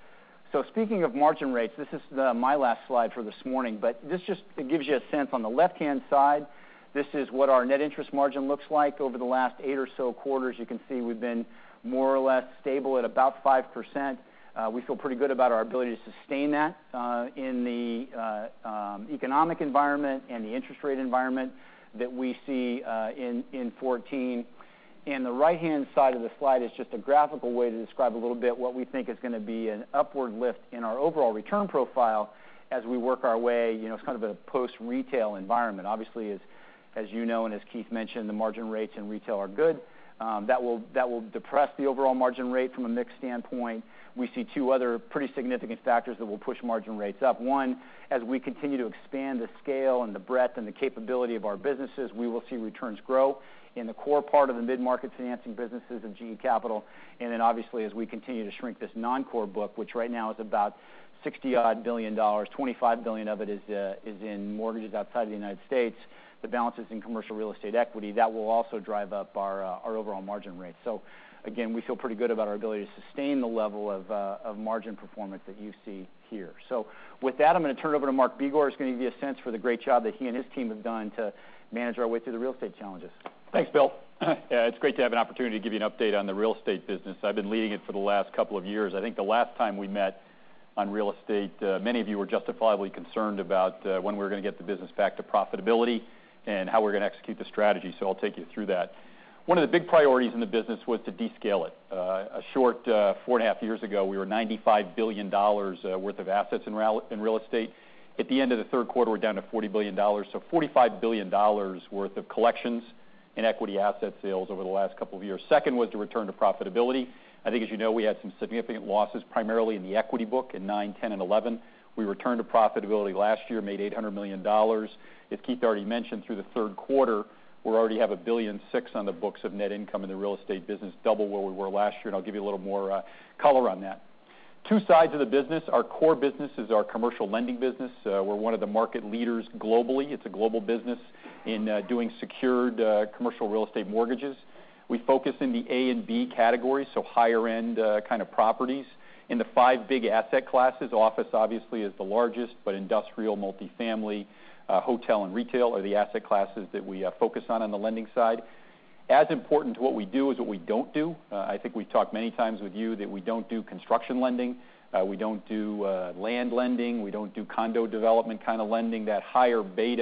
So speaking of margin rates, this is my last slide for this morning, but this just gives you a sense. On the left-hand side, this is what our net interest margin looks like over the last 8 or so quarters. You can see we've been more or less stable at about 5%. We feel pretty good about our ability to sustain that in the economic environment and the interest rate environment that we see in 14. And the right-hand side of the slide is just a graphical way to describe a little bit what we think is going to be an upward lift in our overall return profile as we work our way. It's kind of a post-retail environment. Obviously, as you know, and as Keith mentioned, the margin rates in retail are good. That will depress the overall margin rate from a mix standpoint. We see two other pretty significant factors that will push margin rates up. One, as we continue to expand the scale and the breadth and the capability of our businesses, we will see returns grow in the core part of the mid-market financing businesses of GE Capital. And then obviously as we continue to shrink this non-core book, which right now is about $60-odd billion, $25 billion of it is in mortgages outside of the United States. The balance is in commercial real estate equity. That will also drive up our overall margin rate. So again, we feel pretty good about our ability to sustain the level of margin performance that you see here. So with that, I'm going to turn it over to Mark Begor, who's going to give you a sense for the great job that he and his team have done to manage our way through the real estate challenges. Thanks, Bill. It's great to have an opportunity to give you an update on the real estate business. I've been leading it for the last couple of years. I think the last time we met on real estate, many of you were justifiably concerned about when we were going to get the business back to profitability and how we're going to execute the strategy, so I'll take you through that. One of the big priorities in the business was to descale it. A short 4.5 years ago, we were $95 billion worth of assets in real estate. At the end of the third quarter, we're down to $40 billion, so $45 billion worth of collections and equity asset sales over the last couple of years. Second was to return to profitability. I think, as you know, we had some significant losses, primarily in the equity book in 9, 10, and 11. We returned to profitability last year, made $800 million. As Keith already mentioned, through the third quarter, we already have $1.6 billion on the books of net income in the real estate business, double where we were last year, and I'll give you a little more color on that. Two sides of the business. Our core business is our commercial lending business. We're one of the market leaders globally. It's a global business in doing secured commercial real estate mortgages. We focus in the A and B categories, so higher-end kind of properties. In the 5 big asset classes, office obviously is the largest, but industrial, multifamily, hotel, and retail are the asset classes that we focus on the lending side. As important to what we do is what we don't do. I think we've talked many times with you that we don't do construction lending. We don't do land lending. We don't do condo development kind of lending, that higher beta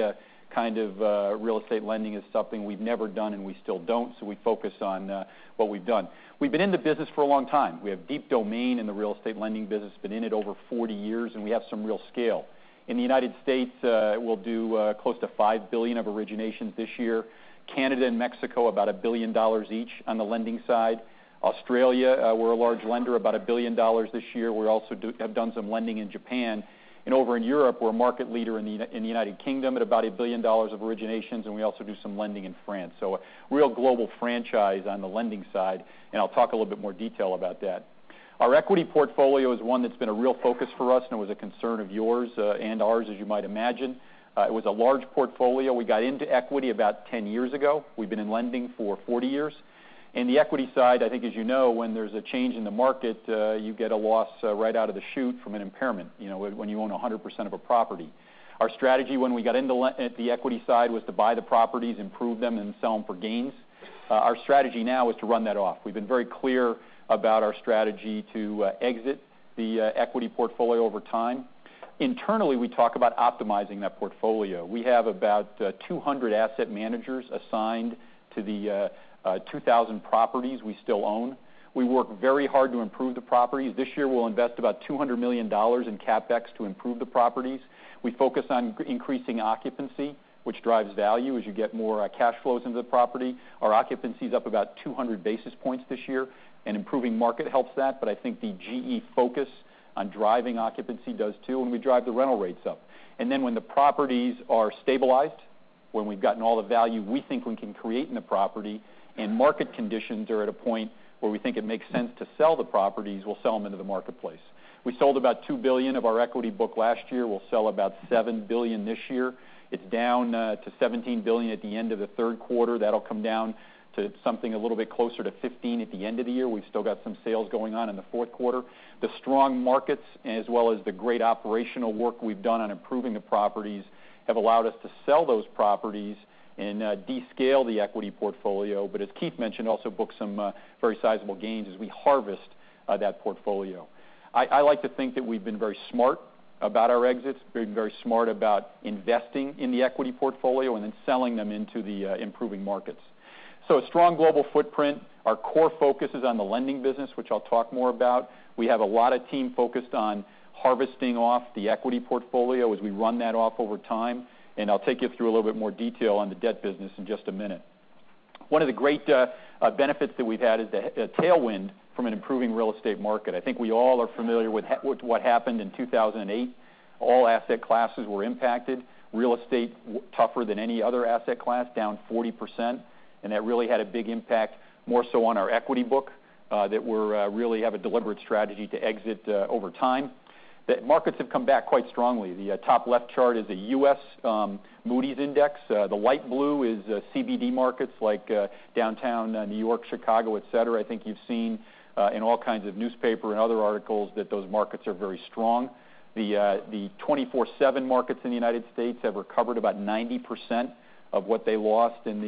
kind of real estate lending is something we've never done and we still don't, so we focus on what we've done. We've been in the business for a long time. We have deep domain in the real estate lending business, been in it over 40 years, and we have some real scale. In the United States, we'll do close to $5 billion of originations this year. Canada and Mexico, about $1 billion each on the lending side. Australia, we're a large lender, about $1 billion this year. We also have done some lending in Japan. And over in Europe, we're a market leader in the United Kingdom at about $1 billion of originations, and we also do some lending in France. So a real global franchise on the lending side, and I'll talk a little bit more detail about that. Our equity portfolio is one that's been a real focus for us, and it was a concern of yours and ours, as you might imagine. It was a large portfolio. We got into equity about 10 years ago. We've been in lending for 40 years. And the equity side, I think, as you know, when there's a change in the market, you get a loss right out of the chute from an impairment, when you own 100% of a property. Our strategy when we got into the equity side was to buy the properties, improve them, and sell them for gains. Our strategy now is to run that off. We've been very clear about our strategy to exit the equity portfolio over time. Internally, we talk about optimizing that portfolio. We have about 200 asset managers assigned to the 2,000 properties we still own. We work very hard to improve the properties. This year we'll invest about $200 million in CapEx to improve the properties. We focus on increasing occupancy, which drives value as you get more cash flows into the property. Our occupancy is up about 200 basis points this year, and improving market helps that, but I think the GE focus on driving occupancy does too, and we drive the rental rates up. And then when the properties are stabilized, when we've gotten all the value we think we can create in the property, and market conditions are at a point where we think it makes sense to sell the properties, we'll sell them into the marketplace. We sold about $2 billion of our equity book last year. We'll sell about $7 billion this year. It's down to $17 billion at the end of the third quarter. That'll come down to something a little bit closer to 15 at the end of the year. We've still got some sales going on in the fourth quarter. The strong markets, as well as the great operational work we've done on improving the properties, have allowed us to sell those properties and descale the equity portfolio, but as Keith mentioned, also book some very sizable gains as we harvest that portfolio. I like to think that we've been very smart about our exits, been very smart about investing in the equity portfolio and then selling them into the improving markets. So a strong global footprint. Our core focus is on the lending business, which I'll talk more about. We have a lot of team focused on harvesting off the equity portfolio as we run that off over time. And I'll take you through a little bit more detail on the debt business in just a minute. One of the great benefits that we've had is the tailwind from an improving real estate market. I think we all are familiar with what happened in 2008. All asset classes were impacted. Real estate tougher than any other asset class, down 40%. And that really had a big impact, more so on our equity book, that we're really have a deliberate strategy to exit over time. The markets have come back quite strongly. The top left chart is a U.S. Moody's index. The light blue is CBD markets like downtown New York, Chicago, et cetera. I think you've seen in all kinds of newspaper and other articles that those markets are very strong. The 24/7 markets in the United States have recovered about 90% of what they lost in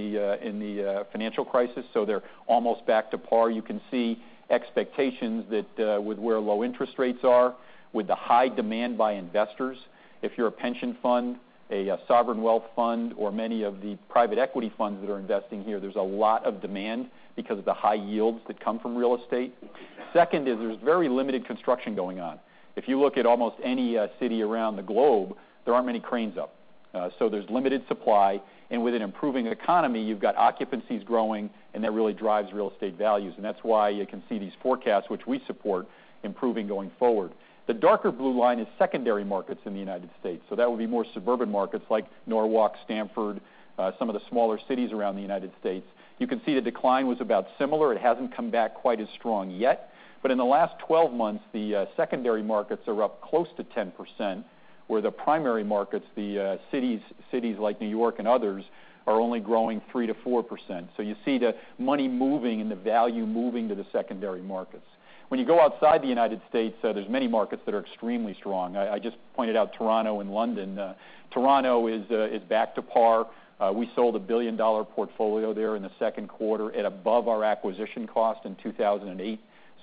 the financial crisis, so they're almost back to par. You can see expectations that with where low interest rates are, with the high demand by investors, if you're a pension fund, a sovereign wealth fund, or many of the private equity funds that are investing here, there's a lot of demand because of the high yields that come from real estate. Second is there's very limited construction going on. If you look at almost any city around the globe, there aren't many cranes up. So there's limited supply, and with an improving economy, you've got occupancies growing, and that really drives real estate values. And that's why you can see these forecasts, which we support, improving going forward. The darker blue line is secondary markets in the United States. So that would be more suburban markets like Norwalk, Stamford, some of the smaller cities around the United States. You can see the decline was about similar. It hasn't come back quite as strong yet. But in the last 12 months, the secondary markets are up close to 10%, where the primary markets, the cities like New York and others, are only growing 3 to 4%. So you see the money moving and the value moving to the secondary markets. When you go outside the United States, there's many markets that are extremely strong. I just pointed out Toronto and London. Toronto is back to par. We sold $1 billion portfolio there in the second quarter at above our acquisition cost in 2008.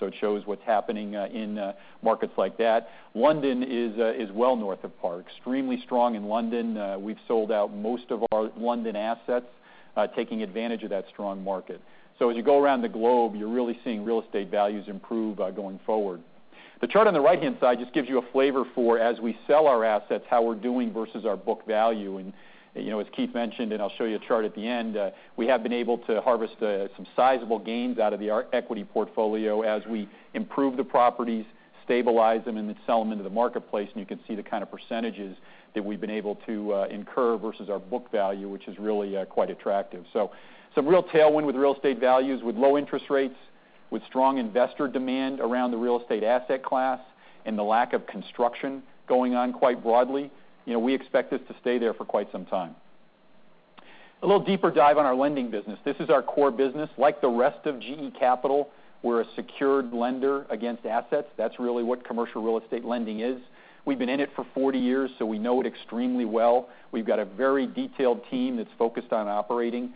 so it shows what's happening in markets like that. London is well north of par, extremely strong in London. We've sold out most of our London assets, taking advantage of that strong market. So as you go around the globe, you're really seeing real estate values improve going forward. The chart on the right-hand side just gives you a flavor for, as we sell our assets, how we're doing versus our book value. And as Keith mentioned, and I'll show you a chart at the end, we have been able to harvest some sizable gains out of the equity portfolio as we improve the properties, stabilize them, and then sell them into the marketplace. And you can see the kind of percentages that we've been able to incur versus our book value, which is really quite attractive. So some real tailwind with real estate values, with low interest rates, with strong investor demand around the real estate asset class, and the lack of construction going on quite broadly. We expect this to stay there for quite some time. A little deeper dive on our lending business. This is our core business. Like the rest of GE Capital, we're a secured lender against assets. That's really what commercial real estate lending is. We've been in it for 40 years, so we know it extremely well. We've got a very detailed team that's focused on operating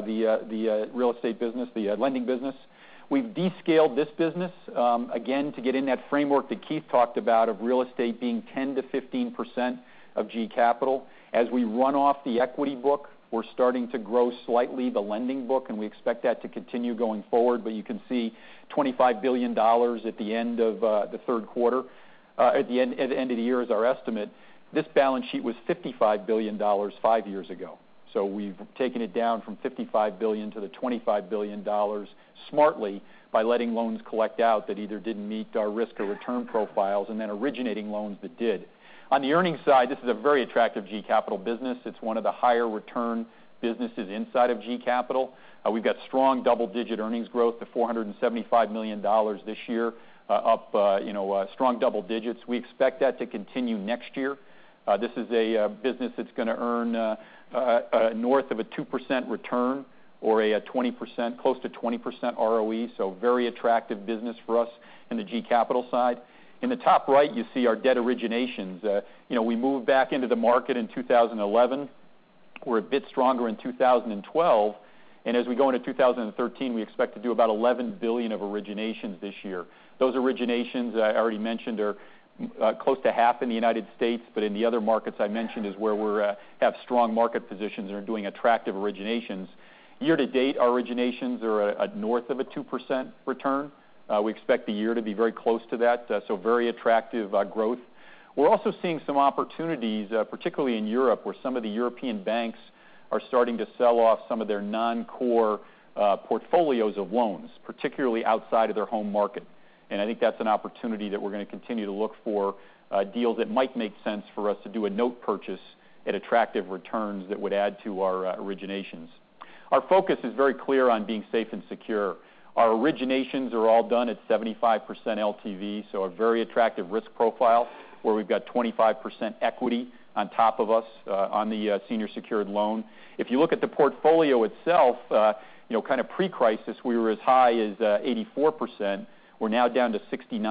the real estate business, the lending business. We've descaled this business, again, to get in that framework that Keith talked about of real estate being 10 to 15% of GE Capital. As we run off the equity book, we're starting to grow slightly the lending book, and we expect that to continue going forward. But you can see $25 billion at the end of the third quarter. At the end of the year is our estimate. This balance sheet was $55 billion 5 years ago. So we've taken it down from $55 billion to the $25 billion smartly by letting loans collect out that either didn't meet our risk or return profiles, and then originating loans that did. On the earnings side, this is a very attractive GE Capital business. It's one of the higher return businesses inside of GE Capital. We've got strong double-digit earnings growth to $475 million this year, up strong double digits. We expect that to continue next year. This is a business that's going to earn north of a 2% return, or a 20%, close to 20% ROE, so very attractive business for us in the GE Capital side. In the top right, you see our debt originations. We moved back into the market in 2011. We're a bit stronger in 2012, and as we go into 2013, we expect to do about $11 billion of originations this year. Those originations, I already mentioned, are close to half in the United States, but in the other markets I mentioned is where we have strong market positions and are doing attractive originations. Year to date, our originations are north of a 2% return. We expect the year to be very close to that, so very attractive growth. We're also seeing some opportunities, particularly in Europe, where some of the European banks are starting to sell off some of their non-core portfolios of loans, particularly outside of their home market. And I think that's an opportunity that we're going to continue to look for, deals that might make sense for us to do a note purchase at attractive returns that would add to our originations. Our focus is very clear on being safe and secure. Our originations are all done at 75% LTV, so a very attractive risk profile where we've got 25% equity on top of us on the senior secured loan. If you look at the portfolio itself, kind of pre-crisis, we were as high as 84%. We're now down to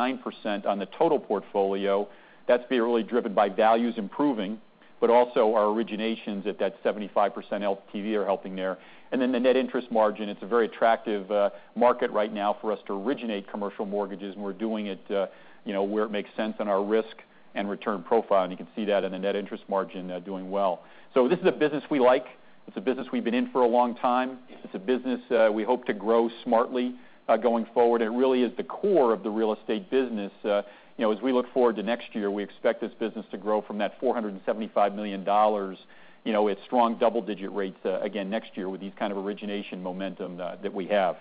69% on the total portfolio. That's being really driven by values improving, but also our originations at that 75% LTV are helping there. And then the net interest margin, it's a very attractive market right now for us to originate commercial mortgages, and we're doing it where it makes sense on our risk and return profile, and you can see that in the net interest margin doing well. So this is a business we like. It's a business we've been in for a long time. It's a business we hope to grow smartly going forward. It really is the core of the real estate business. As we look forward to next year, we expect this business to grow from that $475 million, at strong double-digit rates again next year with these kind of origination momentum that we have.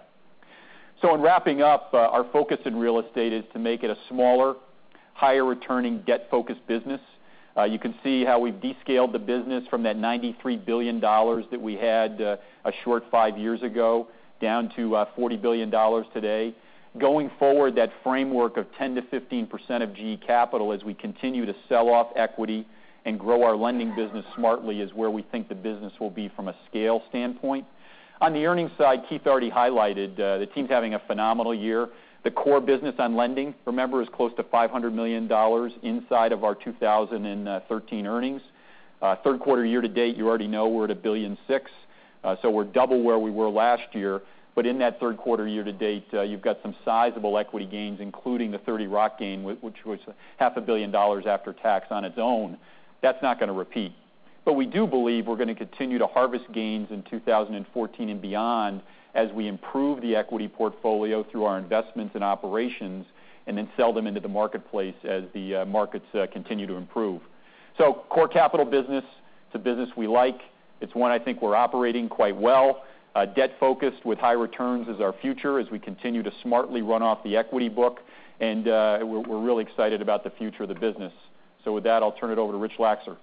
So in wrapping up, our focus in real estate is to make it a smaller, higher returning, debt-focused business. You can see how we've descaled the business from that $93 billion that we had a short 5 years ago down to $40 billion today. Going forward, that framework of 10 to 15% of GE Capital as we continue to sell off equity and grow our lending business smartly is where we think the business will be from a scale standpoint. On the earnings side, Keith already highlighted the team's having a phenomenal year. The core business on lending, remember, is close to $500 million inside of our 2013 earnings. Third quarter year to date, you already know we're at $1.6 billion. So we're double where we were last year. But in that third quarter year to date, you've got some sizable equity gains, including the 30 Rock gain, which was $500 million after tax on its own. That's not going to repeat. But we do believe we're going to continue to harvest gains in 2014 and beyond as we improve the equity portfolio through our investments and operations, and then sell them into the marketplace as the markets continue to improve. So core capital business, it's a business we like. It's one I think we're operating quite well. Debt-focused with high returns is our future as we continue to smartly run off the equity book, and we're really excited about the future of the business. So with that, I'll turn it over to Rich Laxer.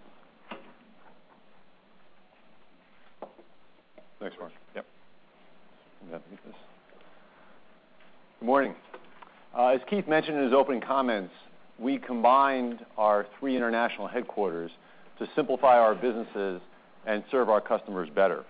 Thanks, Mark. Yep. Good morning. As Keith mentioned in his opening comments, we combined our 3 international headquarters to simplify our businesses and serve our customers better.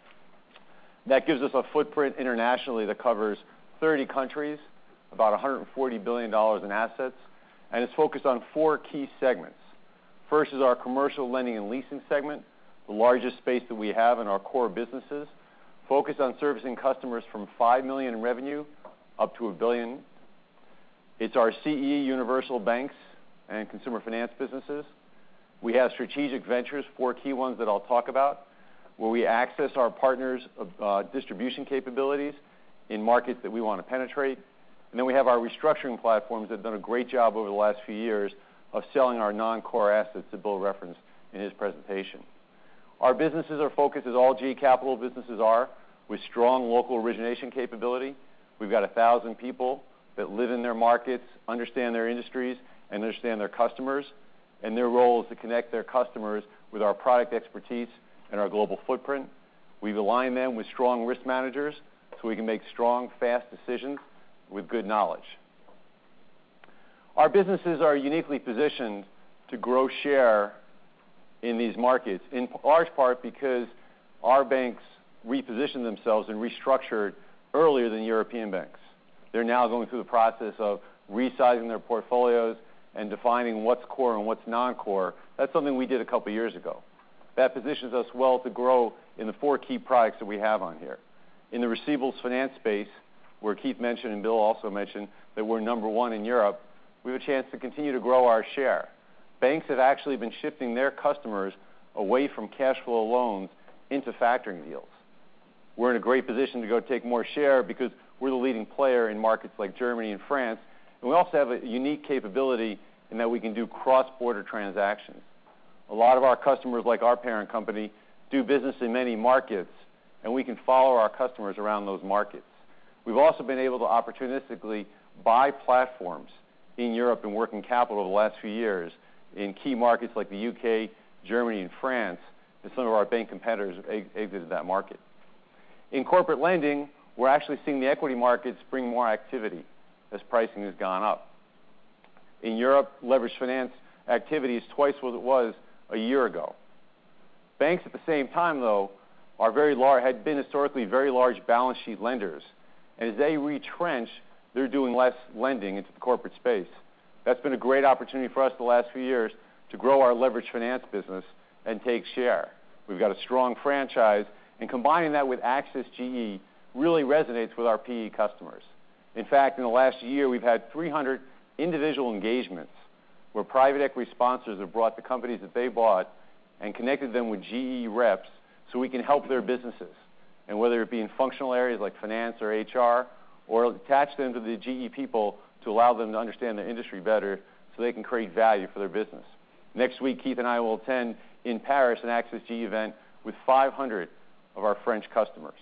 That gives us a footprint internationally that covers 30 countries, about $140 billion in assets, and it's focused on 4 key segments. First is our commercial lending and leasing segment, the largest space that we have in our core businesses, focused on servicing customers from $5 million in revenue up to $1 billion. It's our CE universal banks and consumer finance businesses. We have strategic ventures, 4 key ones that I'll talk about, where we access our partners' distribution capabilities in markets that we want to penetrate. And then we have our restructuring platforms that have done a great job over the last few years of selling our non-core assets that Bill referenced in his presentation. Our businesses are focused, as all GE Capital businesses are, with strong local origination capability. We've got 1,000 people that live in their markets, understand their industries, and understand their customers, and their role is to connect their customers with our product expertise and our global footprint. We've aligned them with strong risk managers so we can make strong, fast decisions with good knowledge. Our businesses are uniquely positioned to grow share in these markets, in large part because our banks repositioned themselves and restructured earlier than European banks. They're now going through the process of resizing their portfolios and defining what's core and what's non-core. That's something we did a couple years ago. That positions us well to grow in the 4 key products that we have on here. In the receivables finance space, where Keith mentioned and Bill also mentioned that we're number 1 in Europe, we have a chance to continue to grow our share. Banks have actually been shifting their customers away from cash flow loans into factoring deals. We're in a great position to go take more share because we're the leading player in markets like Germany and France, and we also have a unique capability in that we can do cross-border transactions. A lot of our customers, like our parent company, do business in many markets, and we can follow our customers around those markets. We've also been able to opportunistically buy platforms in Europe and working capital over the last few years in key markets like the UK, Germany, and France, and some of our bank competitors exited that market. In corporate lending, we're actually seeing the equity markets bring more activity as pricing has gone up. In Europe, leveraged finance activity is twice what it was a year ago. Banks at the same time, though, are had been historically very large balance sheet lenders, and as they retrench, they're doing less lending into the corporate space. That's been a great opportunity for us the last few years to grow our leveraged finance business and take share. We've got a strong franchise, and combining that with Access GE really resonates with our PE customers. In fact, in the last year, we've had 300 individual engagements where private equity sponsors have brought the companies that they bought and connected them with GE reps so we can help their businesses. And whether it be in functional areas like finance or HR, or attach them to the GE people to allow them to understand their industry better so they can create value for their business. Next week, Keith and I will attend in Paris an Access GE event with 500 of our French customers.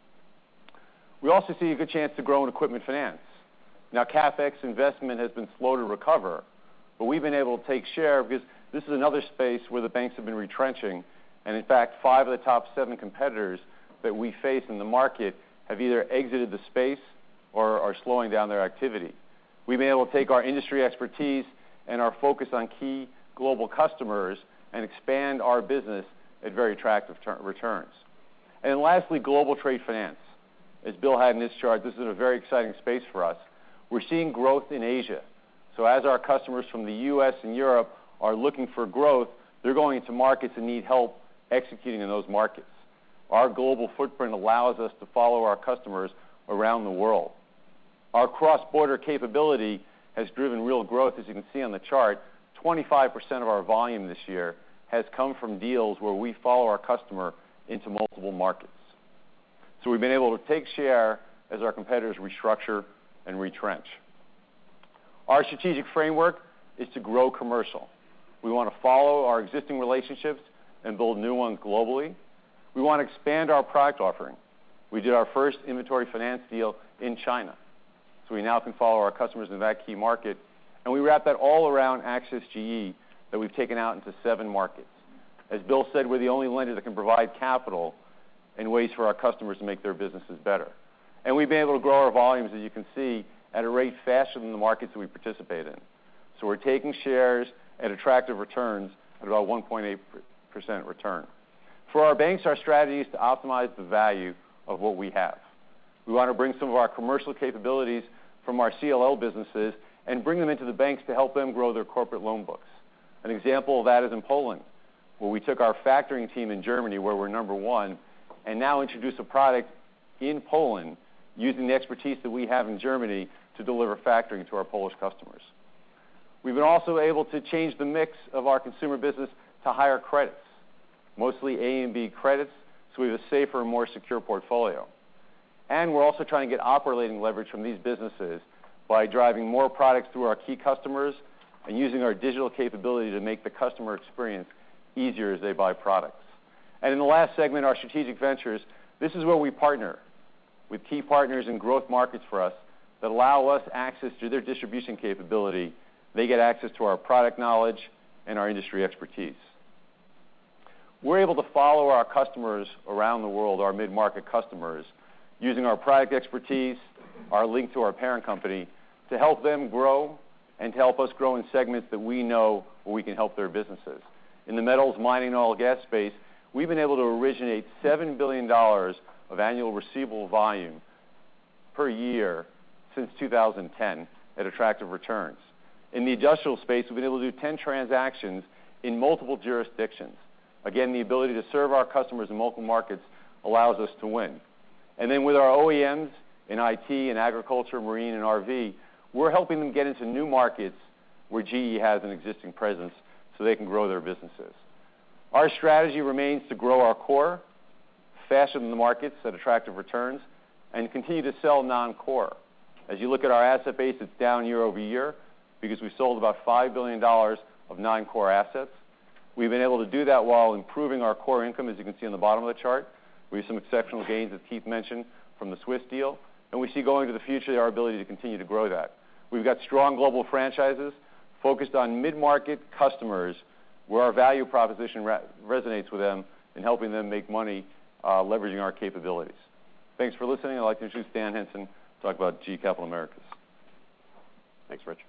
We also see a good chance to grow in equipment finance. Now, CapEx investment has been slow to recover, but we've been able to take share because this is another space where the banks have been retrenching, and in fact, 5 of the top 7 competitors that we face in the market have either exited the space or are slowing down their activity. We've been able to take our industry expertise and our focus on key global customers and expand our business at very attractive returns. And then lastly, global trade finance. As Bill had in his chart, this is a very exciting space for us. We're seeing growth in Asia. So as our customers from the U.S. and Europe are looking for growth, they're going into markets and need help executing in those markets. Our global footprint allows us to follow our customers around the world. Our cross-border capability has driven real growth. As you can see on the chart, 25% of our volume this year has come from deals where we follow our customer into multiple markets. So we've been able to take share as our competitors restructure and retrench. Our strategic framework is to grow commercial. We want to follow our existing relationships and build new ones globally. We want to expand our product offering. We did our first inventory finance deal in China, so we now can follow our customers in that key market. And we wrap that all around Access GE that we've taken out into 7 markets. As Bill said, we're the only lender that can provide capital and ways for our customers to make their businesses better. And we've been able to grow our volumes, as you can see, at a rate faster than the markets that we participate in. So we're taking shares at attractive returns at about 1.8% return. For our banks, our strategy is to optimize the value of what we have. We want to bring some of our commercial capabilities from our CLL businesses and bring them into the banks to help them grow their corporate loan books. An example of that is in Poland, where we took our factoring team in Germany, where we're number 1, and now introduce a product in Poland using the expertise that we have in Germany to deliver factoring to our Polish customers. We've been also able to change the mix of our consumer business to higher credits, mostly A and B credits, so we have a safer and more secure portfolio. And we're also trying to get operating leverage from these businesses by driving more products through our key customers and using our digital capability to make the customer experience easier as they buy products. And in the last segment, our strategic ventures, this is where we partner with key partners in growth markets for us that allow us access to their distribution capability. They get access to our product knowledge and our industry expertise. We're able to follow our customers around the world, our mid-market customers, using our product expertise, our link to our parent company, to help them grow and to help us grow in segments that we know where we can help their businesses. In the metals, mining, and oil and gas space, we've been able to originate $7 billion of annual receivable volume per year since 2010 at attractive returns. In the industrial space, we've been able to do 10 transactions in multiple jurisdictions. Again, the ability to serve our customers in multiple markets allows us to win. And then with our OEMs in IT and agriculture, marine, and RV, we're helping them get into new markets where GE has an existing presence so they can grow their businesses. Our strategy remains to grow our core faster than the markets at attractive returns and continue to sell non-core. As you look at our asset base, it's down year over year because we sold about $5 billion of non-core assets. We've been able to do that while improving our core income, as you can see on the bottom of the chart. We have some exceptional gains, as Keith mentioned, from the Swiss deal, and we see going to the future our ability to continue to grow that. We've got strong global franchises focused on mid-market customers where our value proposition resonates with them in helping them make money leveraging our capabilities. Thanks for listening. I'd like to introduce Dan Henson to talk about GE Capital Americas. Thanks, Rich.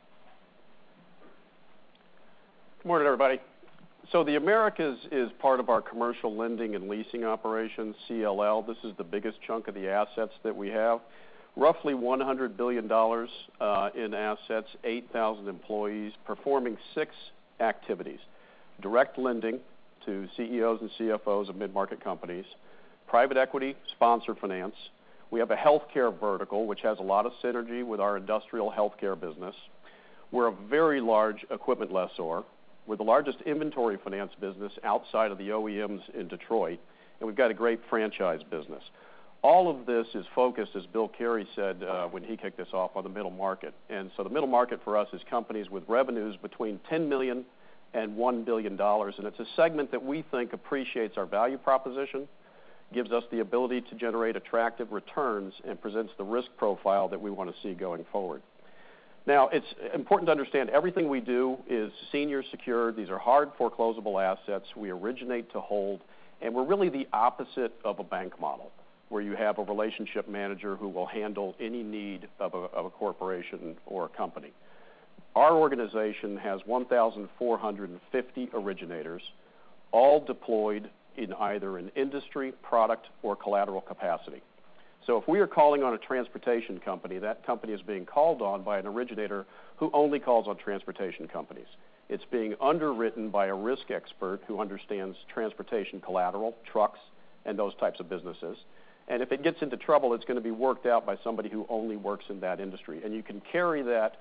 Good morning, everybody. So the Americas is part of our commercial lending and leasing operations, CLL. This is the biggest chunk of the assets that we have. Roughly $100 billion in assets, 8,000 employees, performing 6 activities. Direct lending to CEOs and CFOs of mid-market companies, private equity, sponsor finance. We have a healthcare vertical, which has a lot of synergy with our industrial healthcare business. We're a very large equipment lessor. We're the largest inventory finance business outside of the OEMs in Detroit, and we've got a great franchise business. All of this is focused, as Bill Carey said when he kicked this off, on the middle market. And so the middle market for us is companies with revenues between $10 million and $1 billion, and it's a segment that we think appreciates our value proposition, gives us the ability to generate attractive returns, and presents the risk profile that we want to see going forward. Now, it's important to understand everything we do is senior secured. These are hard foreclosable assets. We originate to hold, and we're really the opposite of a bank model, where you have a relationship manager who will handle any need of a corporation or a company. Our organization has 1,450 originators, all deployed in either an industry, product, or collateral capacity. So if we are calling on a transportation company, that company is being called on by an originator who only calls on transportation companies. It's being underwritten by a risk expert who understands transportation collateral, trucks, and those types of businesses. And if it gets into trouble, it's going to be worked out by somebody who only works in that industry. And you can carry that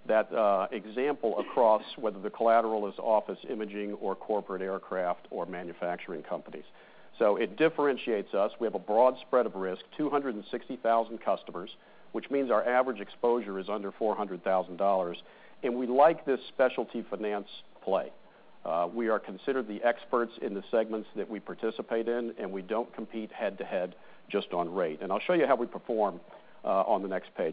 example across whether the collateral is office imaging or corporate aircraft or manufacturing companies. So it differentiates us. We have a broad spread of risk, 260,000 customers, which means our average exposure is under $400,000. And we like this specialty finance play. We are considered the experts in the segments that we participate in, and we don't compete head-to-head just on rate. And I'll show you how we perform on the next page.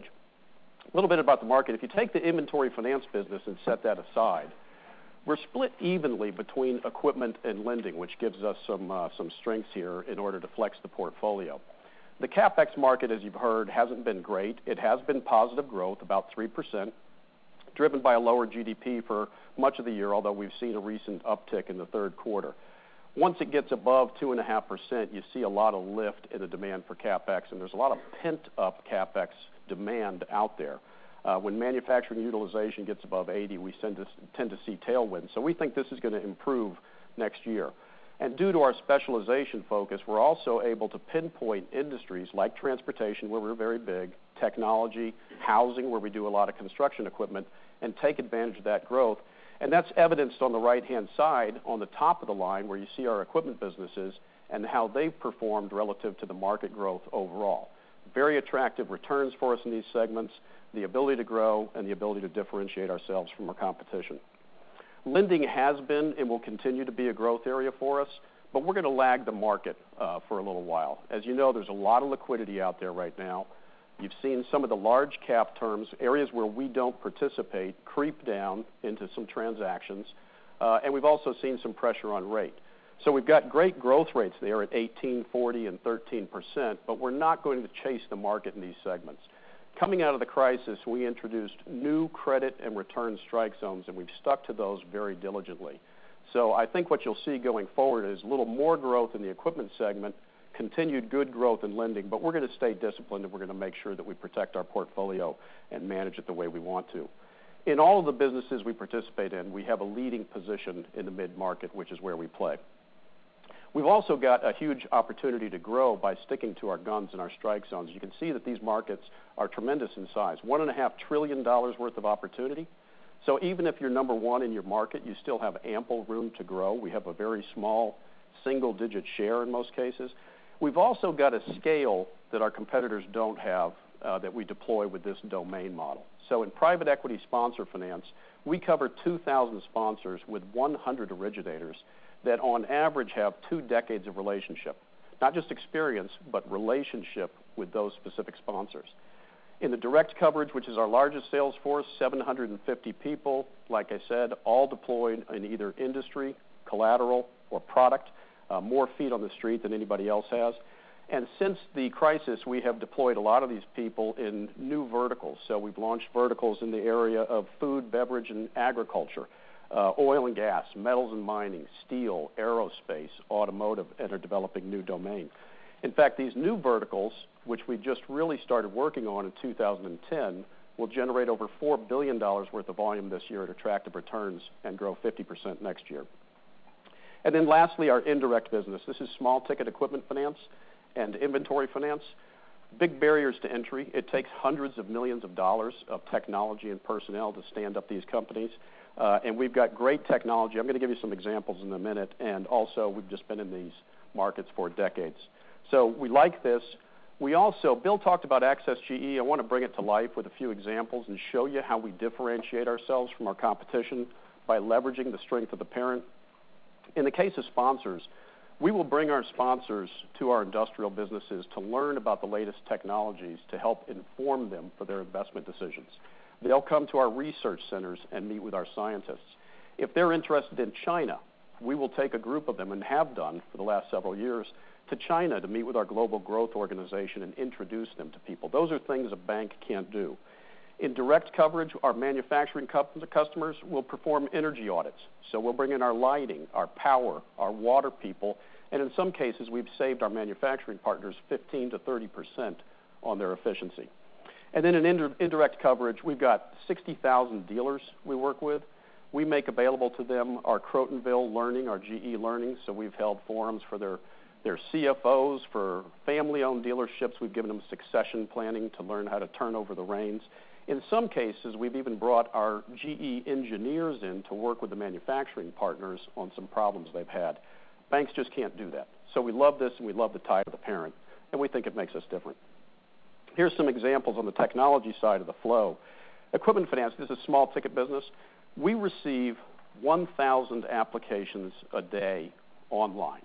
A little bit about the market. If you take the inventory finance business and set that aside, we're split evenly between equipment and lending, which gives us some strengths here in order to flex the portfolio. The CapEx market, as you've heard, hasn't been great. It has been positive growth, about 3%, driven by a lower GDP for much of the year, although we've seen a recent uptick in the third quarter. Once it gets above 2.5%, you see a lot of lift in the demand for CapEx, and there's a lot of pent-up CapEx demand out there. When manufacturing utilization gets above 80, we tend to see tailwinds. So we think this is going to improve next year. And due to our specialization focus, we're also able to pinpoint industries like transportation, where we're very big, technology, housing, where we do a lot of construction equipment, and take advantage of that growth. And that's evidenced on the right-hand side on the top of the line where you see our equipment businesses and how they've performed relative to the market growth overall. Very attractive returns for us in these segments, the ability to grow, and the ability to differentiate ourselves from our competition. Lending has been and will continue to be a growth area for us, but we're going to lag the market for a little while. As you know, there's a lot of liquidity out there right now. You've seen some of the large cap terms, areas where we don't participate, creep down into some transactions, and we've also seen some pressure on rate. So we've got great growth rates there at 18%, 40%, and 13%, but we're not going to chase the market in these segments. Coming out of the crisis, we introduced new credit and return strike zones, and we've stuck to those very diligently. So I think what you'll see going forward is a little more growth in the equipment segment, continued good growth in lending, but we're going to stay disciplined, and we're going to make sure that we protect our portfolio and manage it the way we want to. In all of the businesses we participate in, we have a leading position in the mid-market, which is where we play. We've also got a huge opportunity to grow by sticking to our guns and our strike zones. You can see that these markets are tremendous in size, $1.5 trillion worth of opportunity. So even if you're number one in your market, you still have ample room to grow. We have a very small single-digit share in most cases. We've also got a scale that our competitors don't have that we deploy with this domain model. So in private equity sponsor finance, we cover 2,000 sponsors with 100 originators that on average have 2 decades of relationship. Not just experience, but relationship with those specific sponsors. In the direct coverage, which is our largest sales force, 750 people, like I said, all deployed in either industry, collateral, or product, more feet on the street than anybody else has. And since the crisis, we have deployed a lot of these people in new verticals. So we've launched verticals in the area of food, beverage, and agriculture, oil and gas, metals and mining, steel, aerospace, automotive, and are developing new domains. In fact, these new verticals, which we just really started working on in 2010, will generate over $4 billion worth of volume this year at attractive returns and grow 50% next year. And then lastly, our indirect business. This is small ticket equipment finance and inventory finance. Big barriers to entry. It takes hundreds of millions of dollars of technology and personnel to stand up these companies. And we've got great technology. I'm going to give you some examples in a minute. And also, we've just been in these markets for decades. So we like this. We also, Bill talked about Access GE. I want to bring it to life with a few examples and show you how we differentiate ourselves from our competition by leveraging the strength of the parent. In the case of sponsors, we will bring our sponsors to our industrial businesses to learn about the latest technologies to help inform them for their investment decisions. They'll come to our research centers and meet with our scientists. If they're interested in China, we will take a group of them, and have done for the last several years, to China to meet with our global growth organization and introduce them to people. Those are things a bank can't do. In direct coverage, our manufacturing customers will perform energy audits. So we'll bring in our lighting, our power, our water people, and in some cases, we've saved our manufacturing partners 15 to 30% on their efficiency. And then in indirect coverage, we've got 60,000 dealers we work with. We make available to them our Crotonville learning, our GE learning, so we've held forums for their They're CFOs for family-owned dealerships. We've given them succession planning to learn how to turn over the reins. In some cases, we've even brought our GE engineers in to work with the manufacturing partners on some problems they've had. Banks just can't do that. So we love this, and we love the tie to the parent, and we think it makes us different. Here's some examples on the technology side of the flow. Equipment finance, this is a small ticket business. We receive 1,000 applications a day online.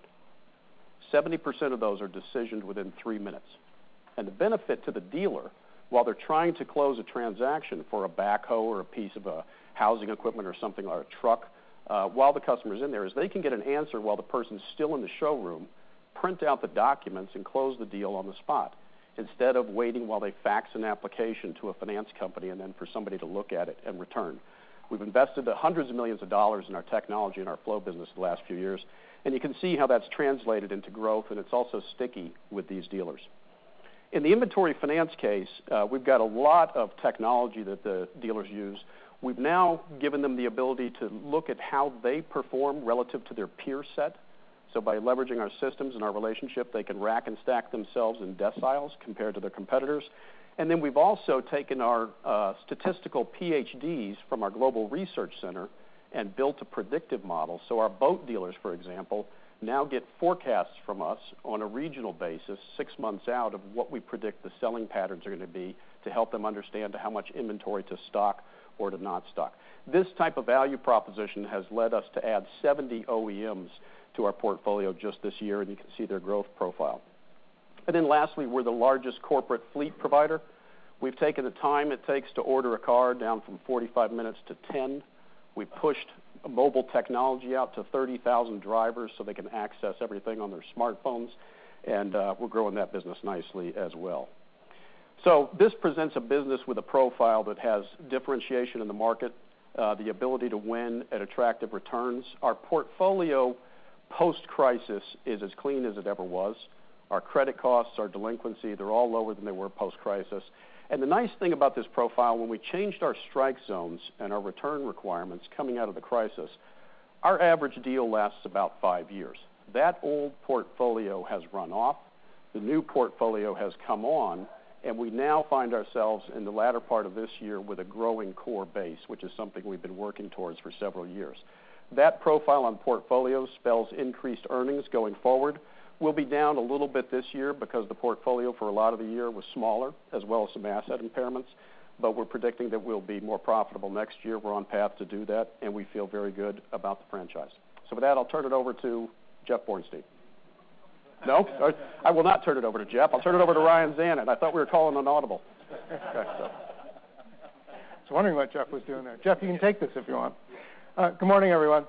70% of those are decisioned within 3 minutes. And the benefit to the dealer, while they're trying to close a transaction for a backhoe or a piece of a housing equipment or something, or a truck, while the customer's in there, is they can get an answer while the person's still in the showroom, print out the documents, and close the deal on the spot, instead of waiting while they fax an application to a finance company and then for somebody to look at it and return. We've invested hundreds of millions of dollars in our technology and our flow business the last few years, and you can see how that's translated into growth, and it's also sticky with these dealers. In the inventory finance case, we've got a lot of technology that the dealers use. We've now given them the ability to look at how they perform relative to their peer set. So by leveraging our systems and our relationship, they can rack and stack themselves in deciles compared to their competitors. And then we've also taken our statistical PhDs from our Global Research Center and built a predictive model. So our boat dealers, for example, now get forecasts from us on a regional basis 6 months out of what we predict the selling patterns are going to be to help them understand how much inventory to stock or to not stock. This type of value proposition has led us to add 70 OEMs to our portfolio just this year, and you can see their growth profile. And then lastly, we're the largest corporate fleet provider. We've taken the time it takes to order a car down from 45 minutes to 10. We pushed mobile technology out to 30,000 drivers so they can access everything on their smartphones, and we're growing that business nicely as well. So this presents a business with a profile that has differentiation in the market, the ability to win at attractive returns. Our portfolio post-crisis is as clean as it ever was. Our credit costs, our delinquency, they're all lower than they were post-crisis. And the nice thing about this profile, when we changed our strike zones and our return requirements coming out of the crisis, our average deal lasts about 5 years. That old portfolio has run off. The new portfolio has come on, and we now find ourselves in the latter part of this year with a growing core base, which is something we've been working towards for several years. That profile on portfolios spells increased earnings going forward. We'll be down a little bit this year because the portfolio for a lot of the year was smaller, as well as some asset impairments, but we're predicting that we'll be more profitable next year. We're on path to do that, and we feel very good about the franchise. So with that, I'll turn it over to Jeff Bornstein. No? I will not turn it over to Jeff. I'll turn it over to Ryan Zanon. I thought we were calling an audible. Okay, so. I was wondering what Jeff was doing there. Jeff, you can take this if you want. Good morning, everyone.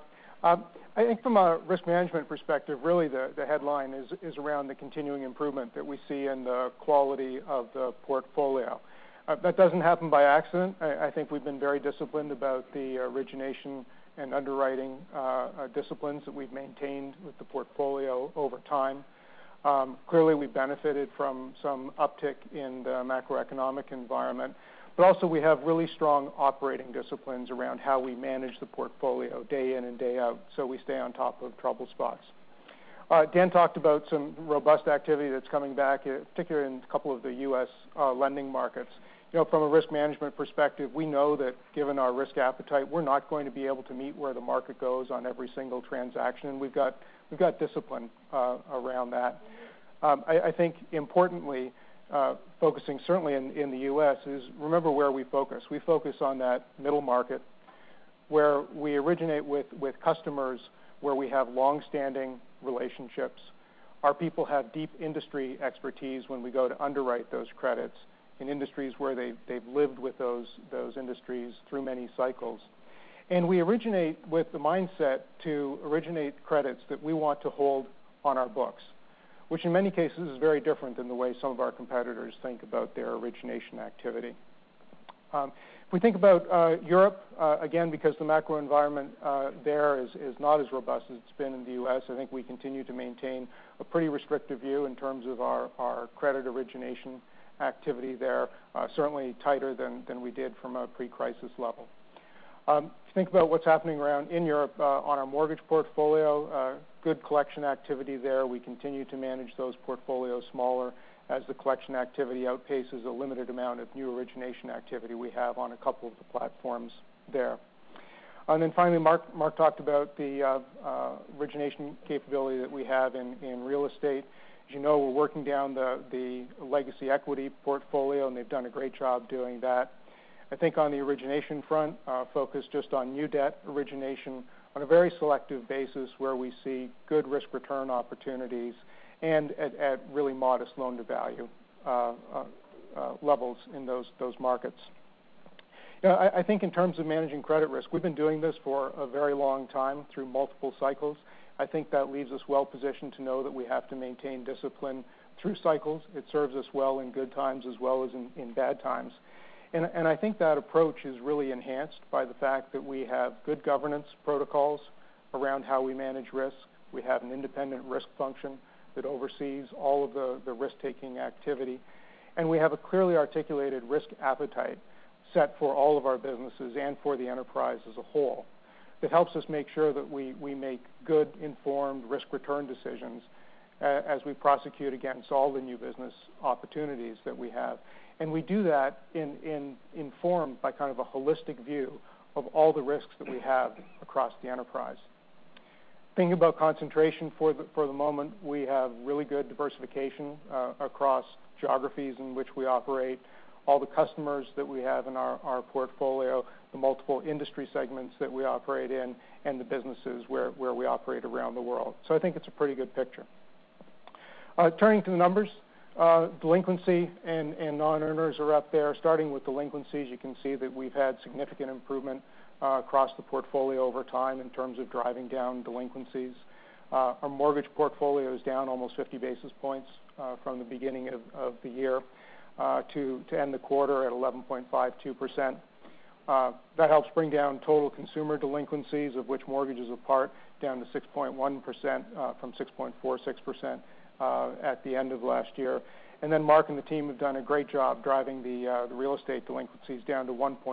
I think from a risk management perspective, really the headline is around the continuing improvement that we see in the quality of the portfolio. That doesn't happen by accident. I think we've been very disciplined about the origination and underwriting disciplines that we've maintained with the portfolio over time. Clearly, we benefited from some uptick in the macroeconomic environment, but also we have really strong operating disciplines around how we manage the portfolio day in and day out, so we stay on top of trouble spots. Dan talked about some robust activity that's coming back, particularly in a couple of the U.S. Lending markets. You know, from a risk management perspective, we know that given our risk appetite, we're not going to be able to meet where the market goes on every single transaction, and we've got discipline around that. I think importantly, focusing certainly in the U.S. is remember where we focus. We focus on that middle market where we originate with customers where we have long-standing relationships. Our people have deep industry expertise when we go to underwrite those credits in industries where they've lived with those industries through many cycles. And we originate with the mindset to originate credits that we want to hold on our books, which in many cases is very different than the way some of our competitors think about their origination activity. If we think about Europe, again, because the macro environment there is not as robust as it's been in the U.S., I think we continue to maintain a pretty restrictive view in terms of our credit origination activity there, certainly tighter than we did from a pre-crisis level. If you think about what's happening around in Europe on our mortgage portfolio, good collection activity there. We continue to manage those portfolios smaller as the collection activity outpaces the limited amount of new origination activity we have on a couple of the platforms there. And then finally, Mark talked about the origination capability that we have in real estate. As you know, we're working down the legacy equity portfolio, and they've done a great job doing that. I think on the origination front, focus just on new debt origination on a very selective basis where we see good risk return opportunities and at really modest loan to value levels in those markets. I think in terms of managing credit risk, we've been doing this for a very long time through multiple cycles. I think that leaves us well positioned to know that we have to maintain discipline through cycles. It serves us well in good times as well as in bad times. And I think that approach is really enhanced by the fact that we have good governance protocols around how we manage risk. We have an independent risk function that oversees all of the risk-taking activity. And we have a clearly articulated risk appetite set for all of our businesses and for the enterprise as a whole that helps us make sure that we make good, informed risk-return decisions as we prosecute against all the new business opportunities that we have. And we do that informed by kind of a holistic view of all the risks that we have across the enterprise. Thinking about concentration for the moment, we have really good diversification across geographies in which we operate, all the customers that we have in our portfolio, the multiple industry segments that we operate in, and the businesses where we operate around the world. So I think it's a pretty good picture. Turning to the numbers, delinquency and non-earners are up there. Starting with delinquencies, you can see that we've had significant improvement across the portfolio over time in terms of driving down delinquencies. Our mortgage portfolio is down almost 50 basis points from the beginning of the year to end the quarter at 11.52%. That helps bring down total consumer delinquencies, of which mortgages are part, down to 6.1% from 6.46% at the end of last year. And then Mark and the team have done a great job driving the real estate delinquencies down to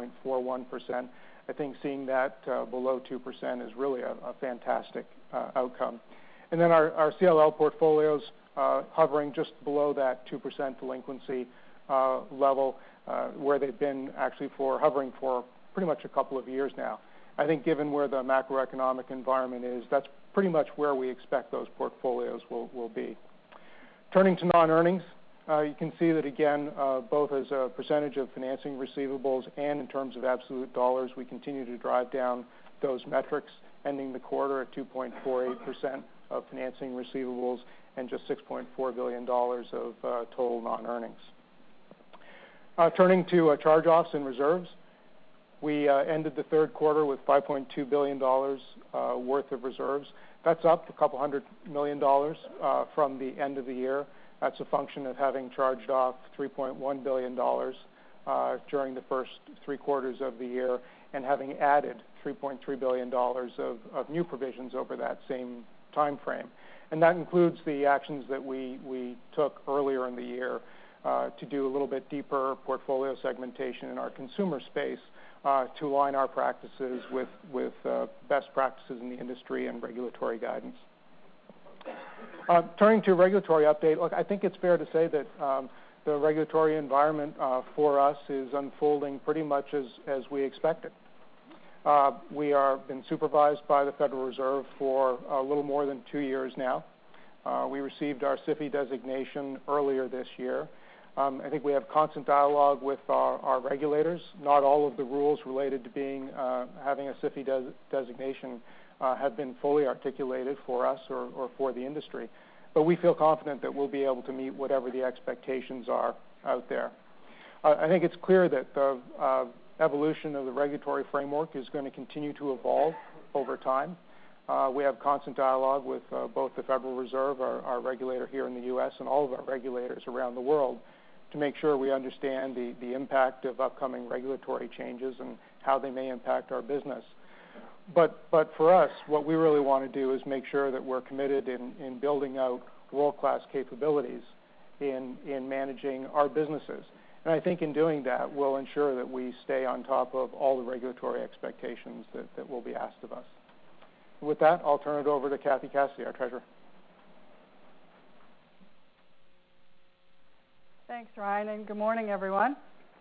1.41%. I think seeing that below 2% is really a fantastic outcome. And then our CLL portfolios hovering just below that 2% delinquency level, where they've been actually hovering for pretty much a couple of years now. I think given where the macroeconomic environment is, that's pretty much where we expect those portfolios will be. Turning to non-earnings, you can see that again, both as a percentage of financing receivables and in terms of absolute dollars, we continue to drive down those metrics, ending the quarter at 2.48% of financing receivables and just $6.4 billion of total non-earnings. Turning to charge-offs and reserves, we ended the third quarter with $5.2 billion worth of reserves. That's up a couple $100 million from the end of the year. That's a function of having charged off $3.1 billion during the first 3 quarters of the year and having added $3.3 billion of new provisions over that same time frame. And that includes the actions that we took earlier in the year to do a little bit deeper portfolio segmentation in our consumer space to align our practices with best practices in the industry and regulatory guidance. Turning to a regulatory update, look, I think it's fair to say that the regulatory environment for us is unfolding pretty much as we expected. We are been supervised by the Federal Reserve for a little more than 2 years now. We received our SIFI designation earlier this year. I think we have constant dialogue with our regulators. Not all of the rules related to having a SIFI designation have been fully articulated for us or for the industry. But we feel confident that we'll be able to meet whatever the expectations are out there. I think it's clear that the evolution of the regulatory framework is going to continue to evolve over time. We have constant dialogue with both the Federal Reserve, our regulator here in the U.S., and all of our regulators around the world to make sure we understand the impact of upcoming regulatory changes and how they may impact our business. But for us, what we really want to do is make sure that we're committed in building out world-class capabilities in managing our businesses. And I think in doing that, we'll ensure that we stay on top of all the regulatory expectations that will be asked of us. With that, I'll turn it over to Kathy Cassidy, our treasurer. Thanks, Ryan, and good morning, everyone.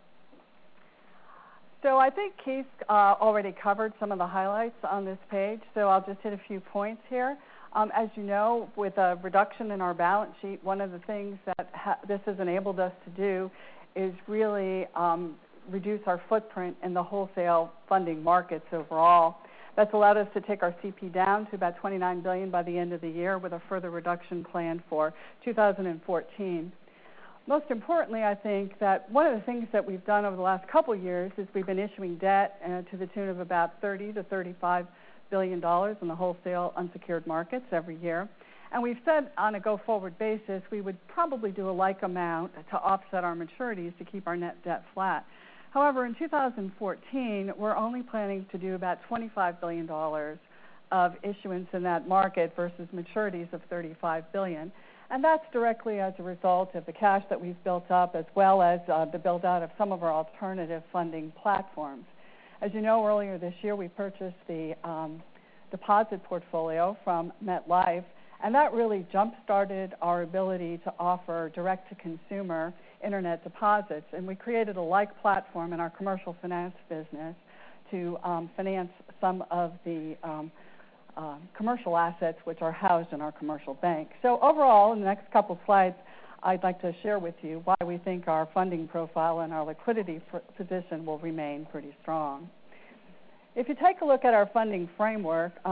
So I think Keith already covered some of the highlights on this page, so I'll just hit a few points here. As you know, with a reduction in our balance sheet, one of the things that this has enabled us to do is really reduce our footprint in the wholesale funding markets overall. That's allowed us to take our CP down to about $29 billion by the end of the year, with a further reduction planned for 2014. Most importantly, I think that one of the things that we've done over the last couple of years is we've been issuing debt to the tune of about $30 to $35 billion in the wholesale unsecured markets every year. And we've said on a go-forward basis we would probably do a like amount to offset our maturities to keep our net debt flat. However, in 2014, we're only planning to do about $25 billion of issuance in that market versus maturities of $35 billion. And that's directly as a result of the cash that we've built up, as well as the build-out of some of our alternative funding platforms. As you know, earlier this year, we purchased the deposit portfolio from MetLife, and that really jump-started our ability to offer direct-to-consumer internet deposits. And we created a like platform in our commercial finance business to finance some of the commercial assets which are housed in our commercial bank. So overall, in the next couple slides, I'd like to share with you why we think our funding profile and our liquidity position will remain pretty strong. If you take a look at our funding framework,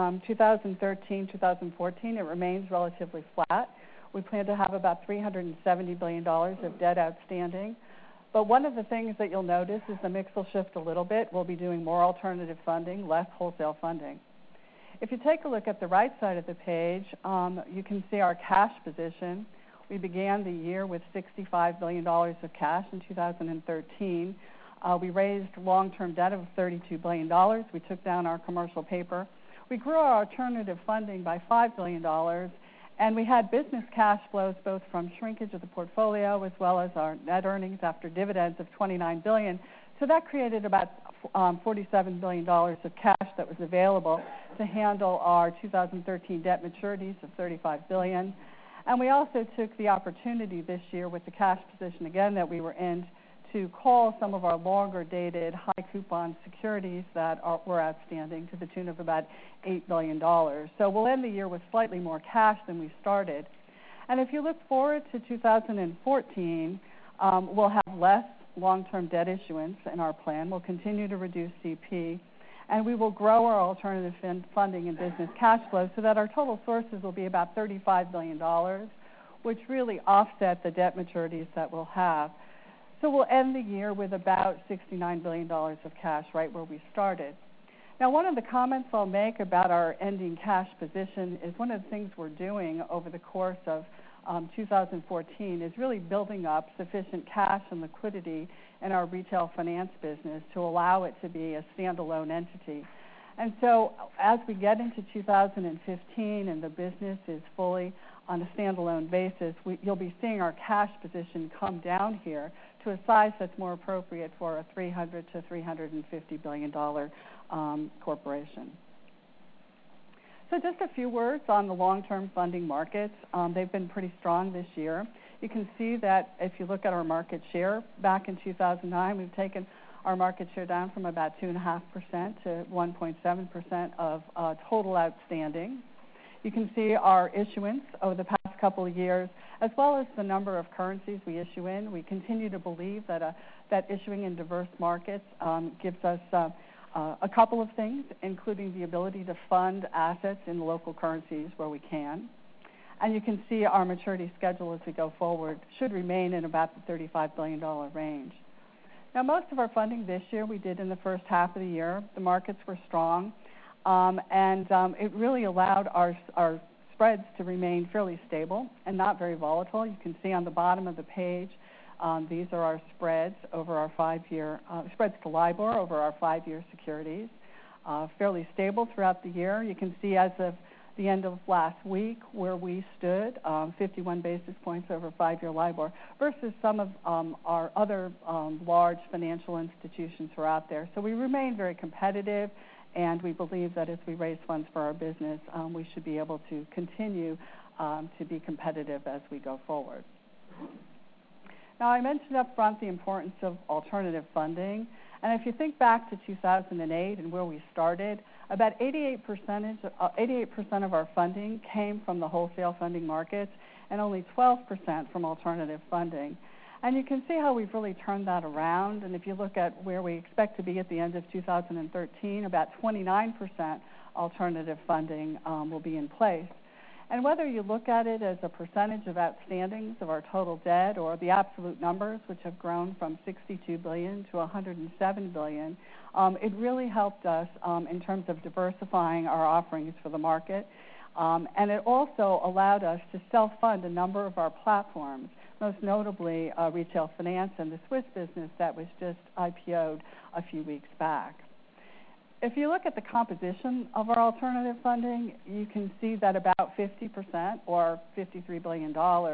2013-2014, it remains relatively flat. We plan to have about $370 billion of debt outstanding. But one of the things that you'll notice is the mix will shift a little bit. We'll be doing more alternative funding, less wholesale funding. If you take a look at the right side of the page, you can see our cash position. We began the year with $65 billion of cash in 2013. We raised long-term debt of $32 billion. We took down our commercial paper. We grew our alternative funding by $5 billion, and we had business cash flows both from shrinkage of the portfolio as well as our net earnings after dividends of $29 billion. So that created about $47 billion of cash that was available to handle our 2013 debt maturities of $35 billion. And we also took the opportunity this year with the cash position again that we were in to call some of our longer-dated, high-coupon securities that were outstanding to the tune of about $8 billion. So we'll end the year with slightly more cash than we started. And if you look forward to 2014, we'll have less long-term debt issuance in our plan. We'll continue to reduce CP, and we will grow our alternative funding and business cash flow so that our total sources will be about $35 billion, which really offset the debt maturities that we'll have. So we'll end the year with about $69 billion of cash, right where we started. Now, one of the comments I'll make about our ending cash position is one of the things we're doing over the course of 2014 is really building up sufficient cash and liquidity in our retail finance business to allow it to be a standalone entity. And so as we get into 2015 and the business is fully on a standalone basis, you'll be seeing our cash position come down here to a size that's more appropriate for a $300 to $350 billion corporation. So just a few words on the long-term funding markets. They've been pretty strong this year. You can see that if you look at our market share, back in 2009, we've taken our market share down from about 2.5% to 1.7% of total outstanding. You can see our issuance over the past couple of years, as well as the number of currencies we issue in. We continue to believe that issuing in diverse markets gives us a couple of things, including the ability to fund assets in local currencies where we can. And you can see our maturity schedule as we go forward should remain in about the $35 billion range. Now, most of our funding this year we did in the first half of the year. The markets were strong, and it really allowed our spreads to remain fairly stable and not very volatile. You can see on the bottom of the page, these are our spreads over our 5-year, spreads to LIBOR over our 5-year securities, fairly stable throughout the year. You can see as of the end of last week where we stood, 51 basis points over 5-year LIBOR, versus some of our other large financial institutions who are out there. So we remain very competitive, and we believe that as we raise funds for our business, we should be able to continue to be competitive as we go forward. Now, I mentioned up front the importance of alternative funding, and if you think back to 2008 and where we started, about 88% of our funding came from the wholesale funding markets and only 12% from alternative funding. And you can see how we've really turned that around, and if you look at where we expect to be at the end of 2013, about 29% alternative funding will be in place. And whether you look at it as a percentage of outstandings of our total debt or the absolute numbers, which have grown from $62 billion to $107 billion, it really helped us in terms of diversifying our offerings for the market. And it also allowed us to self-fund a number of our platforms, most notably retail finance and the Swiss business that was just IPO'd a few weeks back. If you look at the composition of our alternative funding, you can see that about 50%, or $53 billion,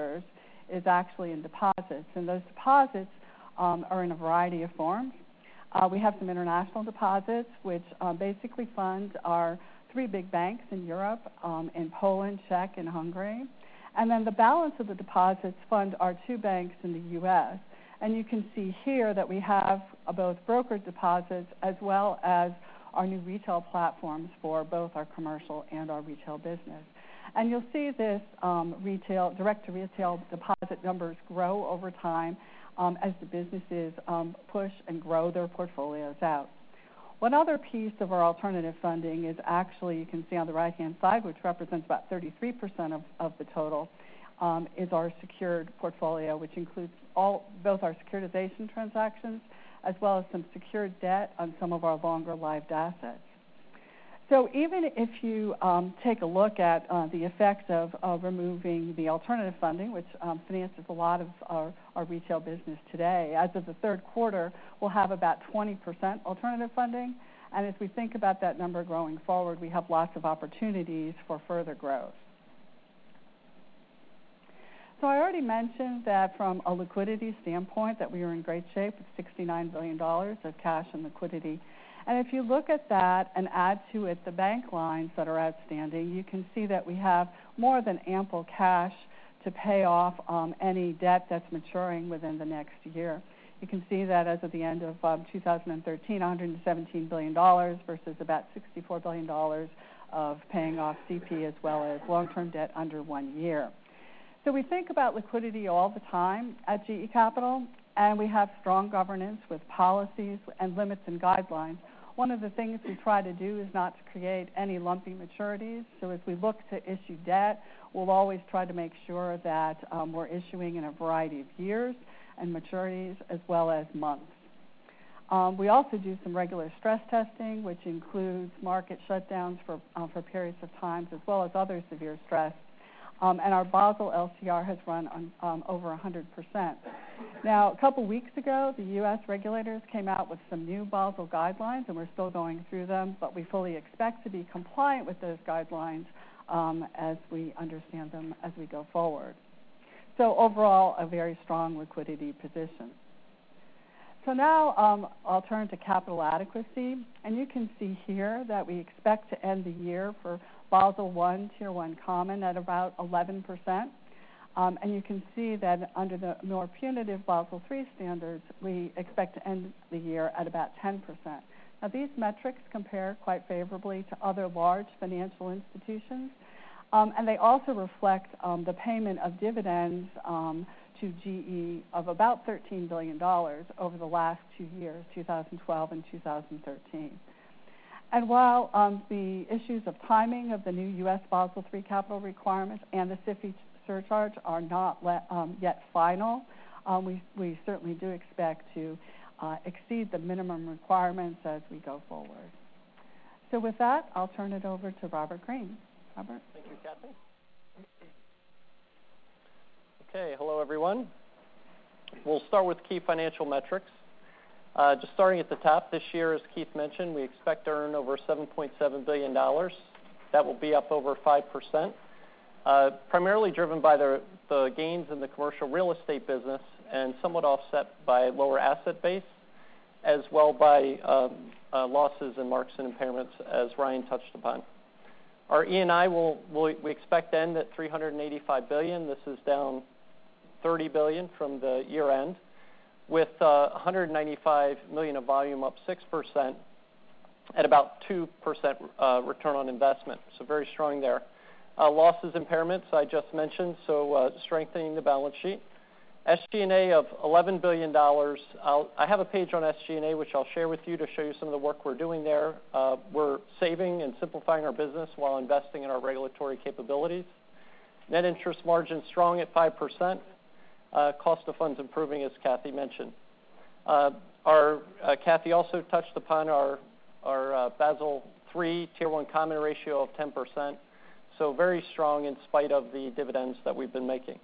is actually in deposits. And those deposits are in a variety of forms. We have some international deposits, which basically fund our 3 big banks in Europe, in Poland, Czech, and Hungary. And then the balance of the deposits fund our 2 banks in the U.S. And you can see here that we have both brokered deposits as well as our new retail platforms for both our commercial and our retail business. And you'll see this direct-to-retail deposit numbers grow over time as the businesses push and grow their portfolios out. One other piece of our alternative funding is actually, you can see on the right-hand side, which represents about 33% of the total, is our secured portfolio, which includes both our securitization transactions as well as some secured debt on some of our longer-lived assets. So even if you take a look at the effects of removing the alternative funding, which finances a lot of our retail business today, as of the third quarter, we'll have about 20% alternative funding. And as we think about that number growing forward, we have lots of opportunities for further growth. So I already mentioned that from a liquidity standpoint that we are in great shape with $69 billion of cash and liquidity. And if you look at that and add to it the bank lines that are outstanding, you can see that we have more than ample cash to pay off any debt that's maturing within the next year. You can see that as of the end of 2013, $117 billion versus about $64 billion of paying off CP as well as long-term debt under 1 year. So we think about liquidity all the time at GE Capital, and we have strong governance with policies and limits and guidelines. One of the things we try to do is not to create any lumpy maturities. So as we look to issue debt, we'll always try to make sure that we're issuing in a variety of years and maturities as well as months. We also do some regular stress testing, which includes market shutdowns for periods of time as well as other severe stress. And our Basel LCR has run on over 100%. Now, a couple weeks ago, the U.S. regulators came out with some new Basel guidelines, and we're still going through them, but we fully expect to be compliant with those guidelines as we understand them as we go forward. So overall, a very strong liquidity position. So now I'll turn to capital adequacy, and you can see here that we expect to end the year for Basel I, Tier 1 Common at about 11%. And you can see that under the more punitive Basel III standards, we expect to end the year at about 10%. Now, these metrics compare quite favorably to other large financial institutions, and they also reflect the payment of dividends to GE of about $13 billion over the last 2 years, 2012 and 2013. And while the issues of timing of the new U.S. Basel III capital requirements and the SIFI surcharge are not yet final, we certainly do expect to exceed the minimum requirements as we go forward. So with that, I'll turn it over to Robert Greene. Robert? Thank you, Kathy. Okay, hello everyone. We'll start with key financial metrics. Just starting at the top, this year, as Keith mentioned, we expect to earn over $7.7 billion That will be up over 5%, primarily driven by the gains in the commercial real estate business and somewhat offset by lower asset base, as well by losses and marks and impairments, as Ryan touched upon. Our E&I we expect to end at $385 billion. This is down $30 billion from the year end, with $195 million of volume, up 6%, at about 2% return on investment. So very strong there. Losses, impairments, I just mentioned, so strengthening the balance sheet. SG&A of $11 billion. I have a page on SG&A which I'll share with you to show you some of the work we're doing there. We're saving and simplifying our business while investing in our regulatory capabilities. Net interest margin strong at 5%. Cost of funds improving, as Kathy mentioned. Kathy also touched upon our Basel III Tier 1 common ratio of 10%. So very strong in spite of the dividends that we've been making.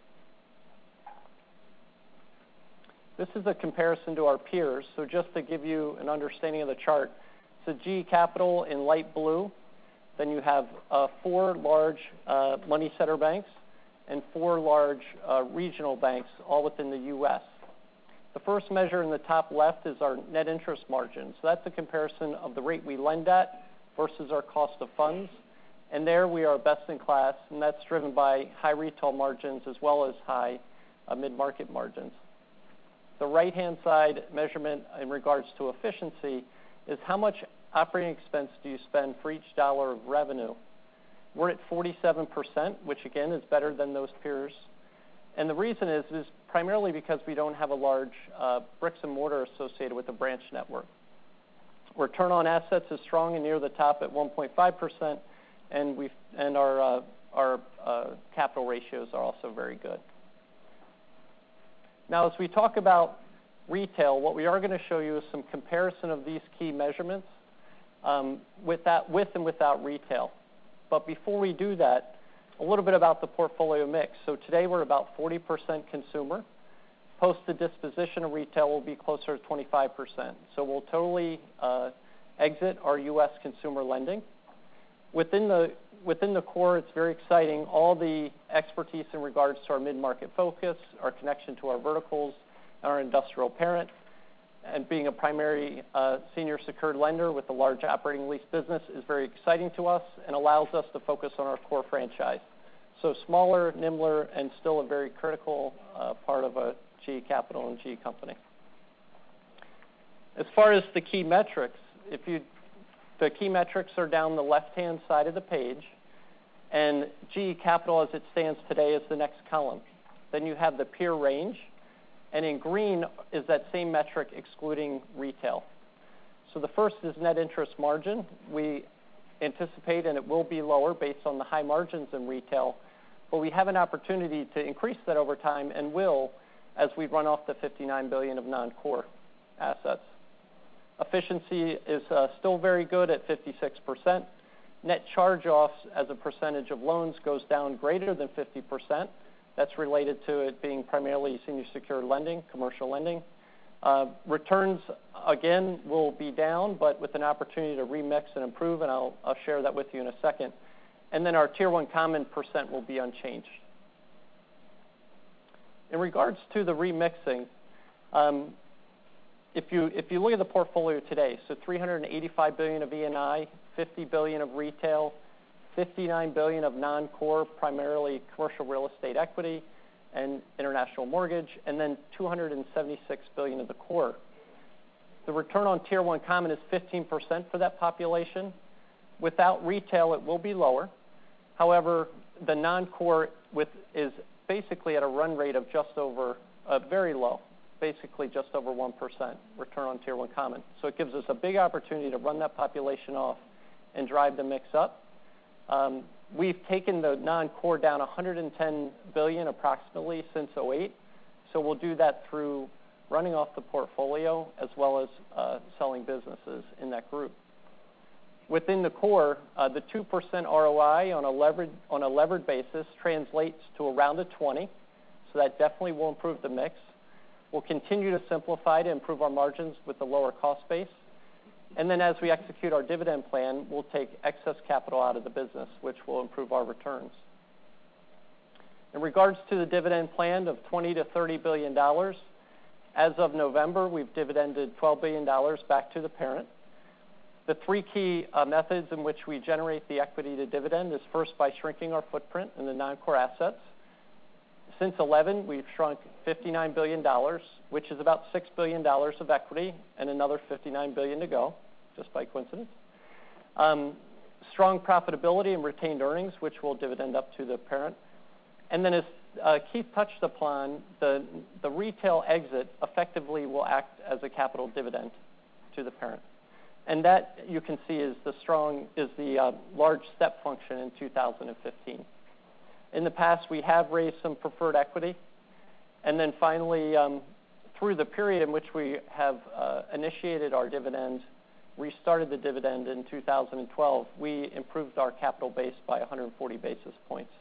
This is a comparison to our peers. So just to give you an understanding of the chart, so GE Capital in light blue, then you have 4 large money center banks and 4 large regional banks, all within the U.S. The first measure in the top left is our net interest margin. So that's a comparison of the rate we lend at versus our cost of funds. And there we are best in class, and that's driven by high retail margins as well as high mid-market margins. The right-hand side measurement in regards to efficiency is how much operating expense do you spend for each dollar of revenue. We're at 47%, which again is better than those peers. And the reason is primarily because we don't have a large bricks and mortar associated with the branch network. Return on assets is strong and near the top at 1.5%, and our capital ratios are also very good. Now, as we talk about retail, what we are going to show you is some comparison of these key measurements with and without retail. But before we do that, a little bit about the portfolio mix. So today we're about 40% consumer. Post the disposition of retail will be closer to 25%. So we'll totally exit our U.S. consumer lending. Within the core, it's very exciting. All the expertise in regards to our mid-market focus, our connection to our verticals, our industrial parent, and being a primary senior secured lender with a large operating lease business is very exciting to us and allows us to focus on our core franchise. So smaller, nimbler, and still a very critical part of a GE Capital and GE company. As far as the key metrics, the key metrics are down the left-hand side of the page, and GE Capital, as it stands today, is the next column. Then you have the peer range, and in green is that same metric excluding retail. So the first is net interest margin. We anticipate, and it will be lower based on the high margins in retail, but we have an opportunity to increase that over time and will as we run off the $59 billion of non-core assets. Efficiency is still very good at 56%. Net charge-offs as a percentage of loans goes down greater than 50%. That's related to it being primarily senior secured lending, commercial lending. Returns, again, will be down, but with an opportunity to remix and improve, and I'll share that with you in a second. And then our Tier 1 common percent will be unchanged. In regards to the remixing, if you look at the portfolio today, so $385 billion of E&I, $50 billion of retail, $59 billion of non-core, primarily commercial real estate equity and international mortgage, and then $276 billion of the core. The return on Tier 1 common is 15% for that population. Without retail, it will be lower. However, the non-core is basically at a run rate of just over, very low, basically just over 1% return on Tier 1 common. So it gives us a big opportunity to run that population off and drive the mix up. We've taken the non-core down $110 billion approximately since 2008. So we'll do that through running off the portfolio as well as selling businesses in that group. Within the core, the 2% ROI on a levered basis translates to around a 20. So that definitely will improve the mix. We'll continue to simplify to improve our margins with the lower cost base. And then as we execute our dividend plan, we'll take excess capital out of the business, which will improve our returns. In regards to the dividend plan of $20 to $30 billion, as of November, we've dividended $12 billion back to the parent. The three key methods in which we generate the equity to dividend is first by shrinking our footprint in the non-core assets. Since 2011, we've shrunk $59 billion, which is about $6 billion of equity and another $59 billion to go, just by coincidence. Strong profitability and retained earnings, which we'll dividend up to the parent. And then as Keith touched upon, the retail exit effectively will act as a capital dividend to the parent. And that, you can see, is the large step function in 2015. In the past, we have raised some preferred equity. And then finally, through the period in which we have initiated our dividend, restarted the dividend in 2012, we improved our capital base by 140 basis points.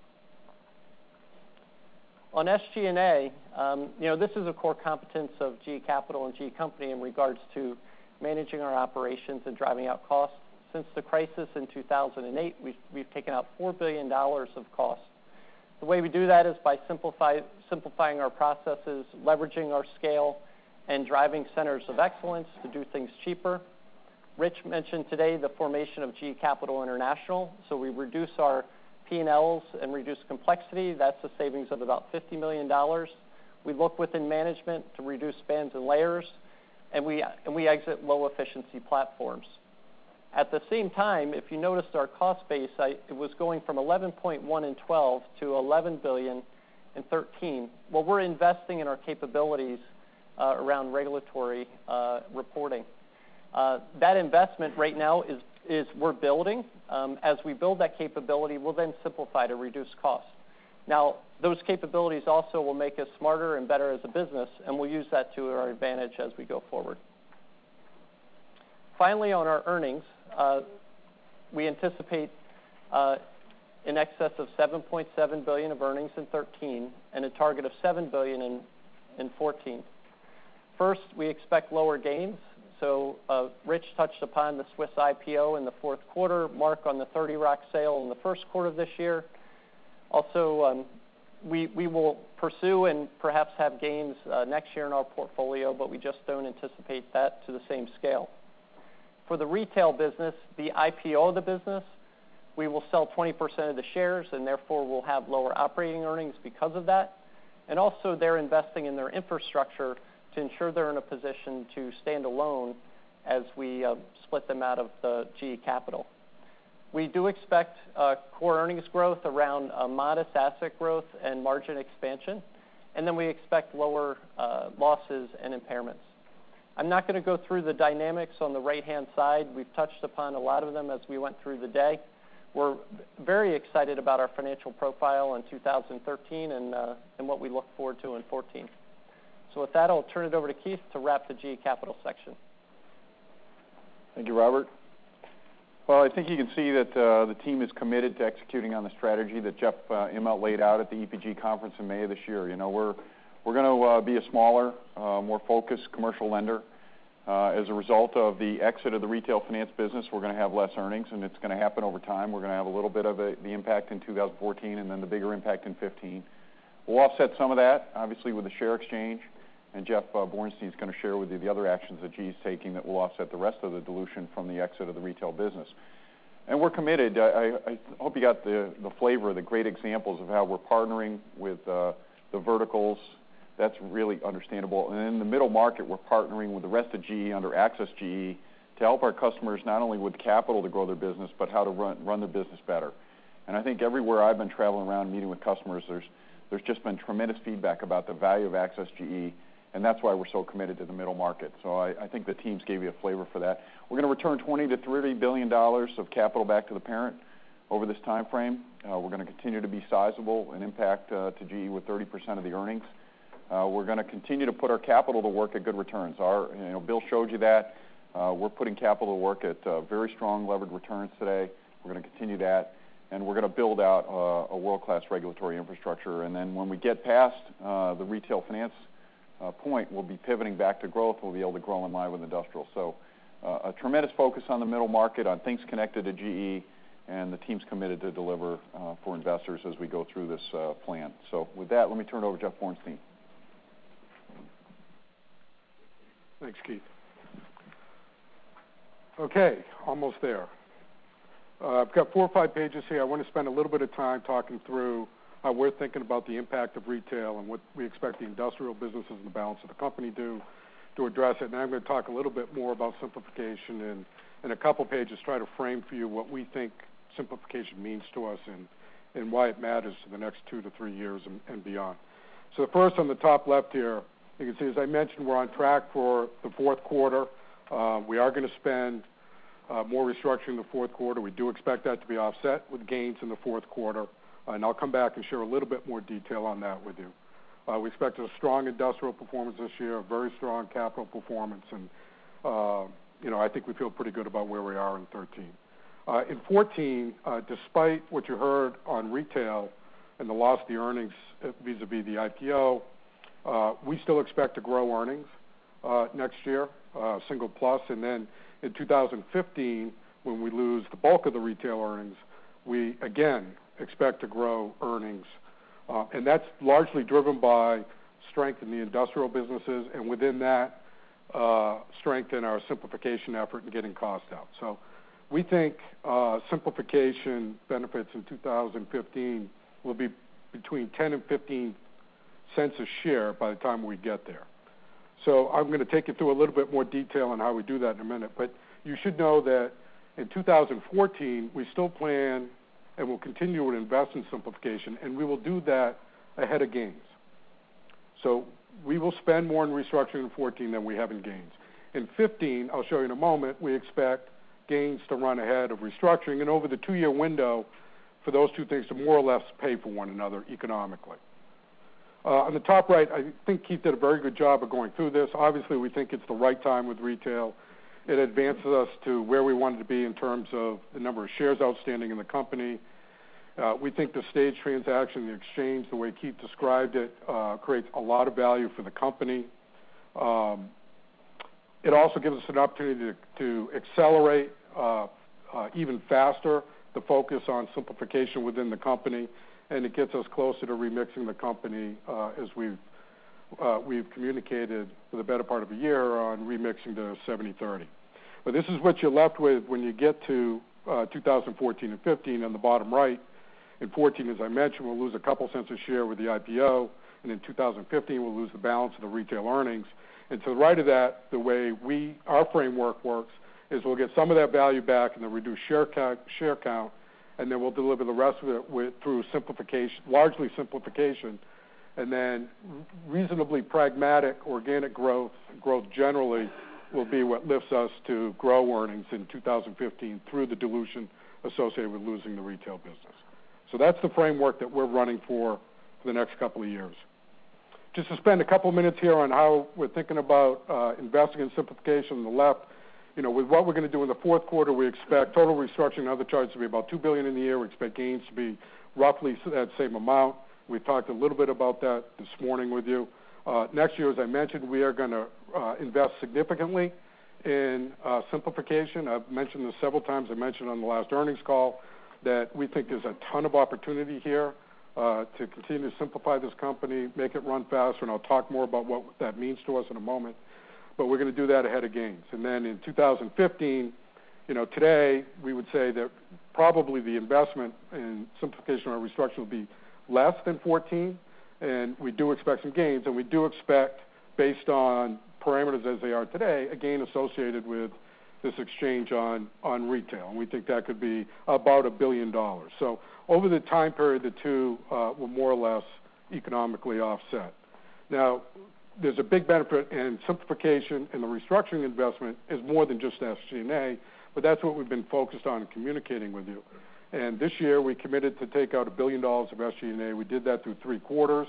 On SG&A, this is a core competence of GE Capital and GE Company in regards to managing our operations and driving out costs. Since the crisis in 2008, we've taken out $4 billion of costs. The way we do that is by simplifying our processes, leveraging our scale, and driving centers of excellence to do things cheaper. Rich mentioned today the formation of GE Capital International, so we reduce our P&Ls and reduce complexity. That's a savings of about $50 million. We look within management to reduce spans and layers, and we exit low-efficiency platforms. At the same time, if you noticed our cost base, it was going from 11.1 in 12 to 11 billion in 13. Well, we're investing in our capabilities around regulatory reporting. That investment right now is we're building. As we build that capability, we'll then simplify to reduce costs. Now, those capabilities also will make us smarter and better as a business, and we'll use that to our advantage as we go forward. Finally, on our earnings, we anticipate in excess of $7.7 billion of earnings in 13 and a target of $7 billion in 14. First, we expect lower gains. So Rich touched upon the Swiss IPO in the fourth quarter, Mark on the 30 Rock sale in the first quarter of this year. Also, we will pursue and perhaps have gains next year in our portfolio, but we just don't anticipate that to the same scale. For the retail business, the IPO of the business, we will sell 20% of the shares, and therefore we'll have lower operating earnings because of that. And also, they're investing in their infrastructure to ensure they're in a position to stand alone as we split them out of the GE Capital. We do expect core earnings growth around modest asset growth and margin expansion, and then we expect lower losses and impairments. I'm not going to go through the dynamics on the right-hand side. We've touched upon a lot of them as we went through the day. We're very excited about our financial profile in 2013 and what we look forward to in 2014. So with that, I'll turn it over to Keith to wrap the GE Capital section. Thank you, Robert. Well, I think you can see that the team is committed to executing on the strategy that Jeff Immelt laid out at the EPG conference in May of this year. We're going to be a smaller, more focused commercial lender. As a result of the exit of the retail finance business, we're going to have less earnings, and it's going to happen over time. We're going to have a little bit of the impact in 2014 and then the bigger impact in 2015. We'll offset some of that, obviously, with the share exchange, and Jeff Bornstein is going to share with you the other actions that GE is taking that will offset the rest of the dilution from the exit of the retail business. And we're committed. I hope you got the flavor of the great examples of how we're partnering with the verticals. That's really understandable. And in the middle market, we're partnering with the rest of GE under Access GE to help our customers not only with capital to grow their business, but how to run their business better. And I think everywhere I've been traveling around meeting with customers, there's just been tremendous feedback about the value of Access GE, and that's why we're so committed to the middle market. So I think the teams gave you a flavor for that. We're going to return $20 to $30 billion of capital back to the parent over this time frame. We're going to continue to be sizable and impact to GE with 30% of the earnings. We're going to continue to put our capital to work at good returns. Bill showed you that. We're putting capital to work at very strong levered returns today. We're going to continue that. And we're going to build out a world-class regulatory infrastructure. And then when we get past the retail finance point, we'll be pivoting back to growth. We'll be able to grow in line with industrial. So a tremendous focus on the middle market, on things connected to GE, and the team's committed to deliver for investors as we go through this plan. So with that, let me turn it over to Jeff Bornstein. Thanks, Keith. Okay, almost there. I've got 4 or 5 pages here. I want to spend a little bit of time talking through how we're thinking about the impact of retail and what we expect the industrial businesses and the balance of the company do to address it. And I'm going to talk a little bit more about simplification and in a couple pages try to frame for you what we think simplification means to us and why it matters to the next 2 to 3 years and beyond. So first on the top left here, you can see, as I mentioned, we're on track for the fourth quarter. We are going to spend more restructuring in the fourth quarter. We do expect that to be offset with gains in the fourth quarter, and I'll come back and share a little bit more detail on that with you. We expect a strong industrial performance this year, a very strong capital performance, and I think we feel pretty good about where we are in 13. In 14, despite what you heard on retail and the loss of the earnings vis-a-vis the IPO, we still expect to grow earnings next year, single plus, and then in 2015, when we lose the bulk of the retail earnings, we again expect to grow earnings, and that's largely driven by strength in the industrial businesses, and within that, strength in our simplification effort and getting costs out. So we think simplification benefits in 2015 will be between 10 and 15 cents a share by the time we get there. So I'm going to take you through a little bit more detail on how we do that in a minute, but you should know that in 2014, we still plan and will continue to invest in simplification, and we will do that ahead of gains. So we will spend more in restructuring in 14 than we have in gains. In 15, I'll show you in a moment, we expect gains to run ahead of restructuring, and over the 2-year window, for those two things to more or less pay for one another economically. On the top right, I think Keith did a very good job of going through this. Obviously, we think it's the right time with retail. It advances us to where we wanted to be in terms of the number of shares outstanding in the company. We think the stage transaction, the exchange, the way Keith described it, creates a lot of value for the company. It also gives us an opportunity to accelerate even faster the focus on simplification within the company, and it gets us closer to remixing the company as we've communicated for the better part of a year on remixing to 70-30. But this is what you're left with when you get to 2014 and 15 on the bottom right. In 14, as I mentioned, we'll lose a couple cents a share with the IPO, and in 2015, we'll lose the balance of the retail earnings. And to the right of that, the way our framework works is we'll get some of that value back and then reduce share count, and then we'll deliver the rest of it through simplification, largely simplification, and then reasonably pragmatic organic growth generally will be what lifts us to grow earnings in 2015 through the dilution associated with losing the retail business. So that's the framework that we're running for the next couple of years. Just to spend a couple minutes here on how we're thinking about investing in simplification on the left. With what we're going to do in the fourth quarter, we expect total restructuring and other charges to be about $2 billion in the year. We expect gains to be roughly that same amount. We talked a little bit about that this morning with you. Next year, as I mentioned, we are going to invest significantly in simplification. I've mentioned this several times. I mentioned on the last earnings call that we think there's a ton of opportunity here to continue to simplify this company, make it run faster, and I'll talk more about what that means to us in a moment. But we're going to do that ahead of gains. And then in 2015, today we would say that probably the investment in simplification or restructuring will be less than 14, and we do expect some gains, and we do expect, based on parameters as they are today, a gain associated with this exchange on retail, and we think that could be about $1 billion. So over the time period, the two will more or less economically offset. Now, there's a big benefit in simplification, and the restructuring investment is more than just SG&A, but that's what we've been focused on and communicating with you. And this year, we committed to take out $1 billion of SG&A. We did that through 3 quarters.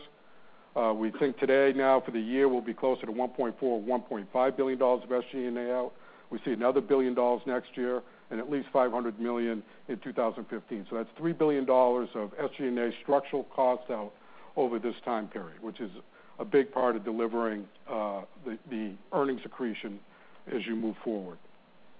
We think today, now for the year, we'll be closer to $1.4 or $1.5 billion of SG&A out. We see another $1 billion next year, and at least $500 million in 2015. So that's $3 billion of SG&A structural costs out over this time period, which is a big part of delivering the earnings accretion as you move forward.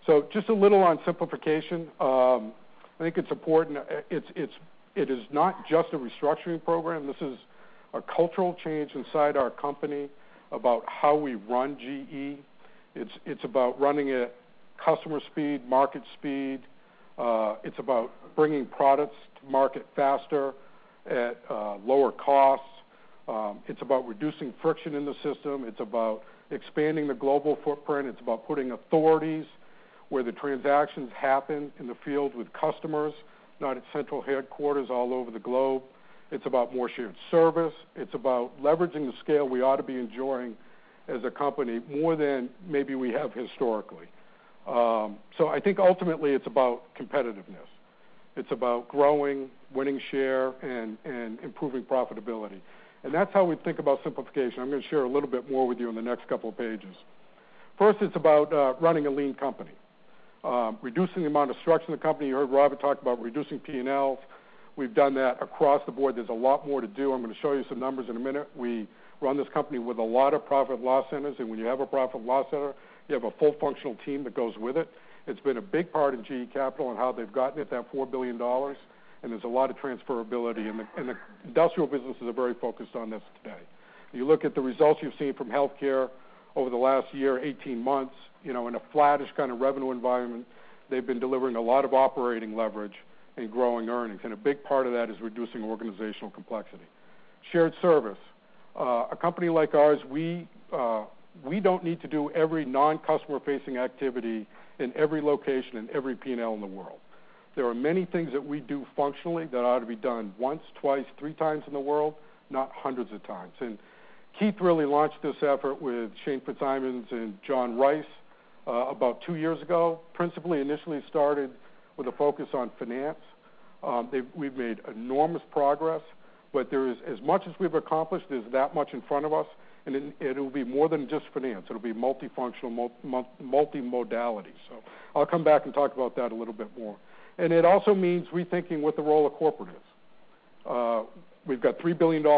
So just a little on simplification. I think it's important. It is not just a restructuring program. This is a cultural change inside our company about how we run GE. It's about running at customer speed, market speed. It's about bringing products to market faster at lower costs. It's about reducing friction in the system. It's about expanding the global footprint. It's about putting authorities where the transactions happen in the field with customers, not at central headquarters all over the globe. It's about more shared service. It's about leveraging the scale we ought to be enjoying as a company more than maybe we have historically. So I think ultimately it's about competitiveness. It's about growing, winning share, and improving profitability. And that's how we think about simplification. I'm going to share a little bit more with you in the next couple of pages. First, it's about running a lean company. Reducing the amount of structure in the company. You heard Robert talk about reducing P&Ls. We've done that across the board. There's a lot more to do. I'm going to show you some numbers in a minute. We run this company with a lot of profit loss centers, and when you have a profit loss center, you have a full functional team that goes with it. It's been a big part of GE Capital and how they've gotten it, that $4 billion, and there's a lot of transferability, and the industrial businesses are very focused on this today. You look at the results you've seen from healthcare over the last year, 18 months, in a flattish kind of revenue environment, they've been delivering a lot of operating leverage and growing earnings, and a big part of that is reducing organizational complexity. Shared service. A company like ours, we don't need to do every non-customer facing activity in every location in every P&L in the world. There are many things that we do functionally that ought to be done once, twice, 3 times in the world, not hundreds of times. And Keith really launched this effort with Shane Fitzsimons and John Rice about 2 years ago. Principally, initially started with a focus on finance. We've made enormous progress, but there is, as much as we've accomplished, there's that much in front of us, and it'll be more than just finance. It'll be multifunctional, multi-modality. So I'll come back and talk about that a little bit more. And it also means rethinking what the role of corporate is. We've got $3 billion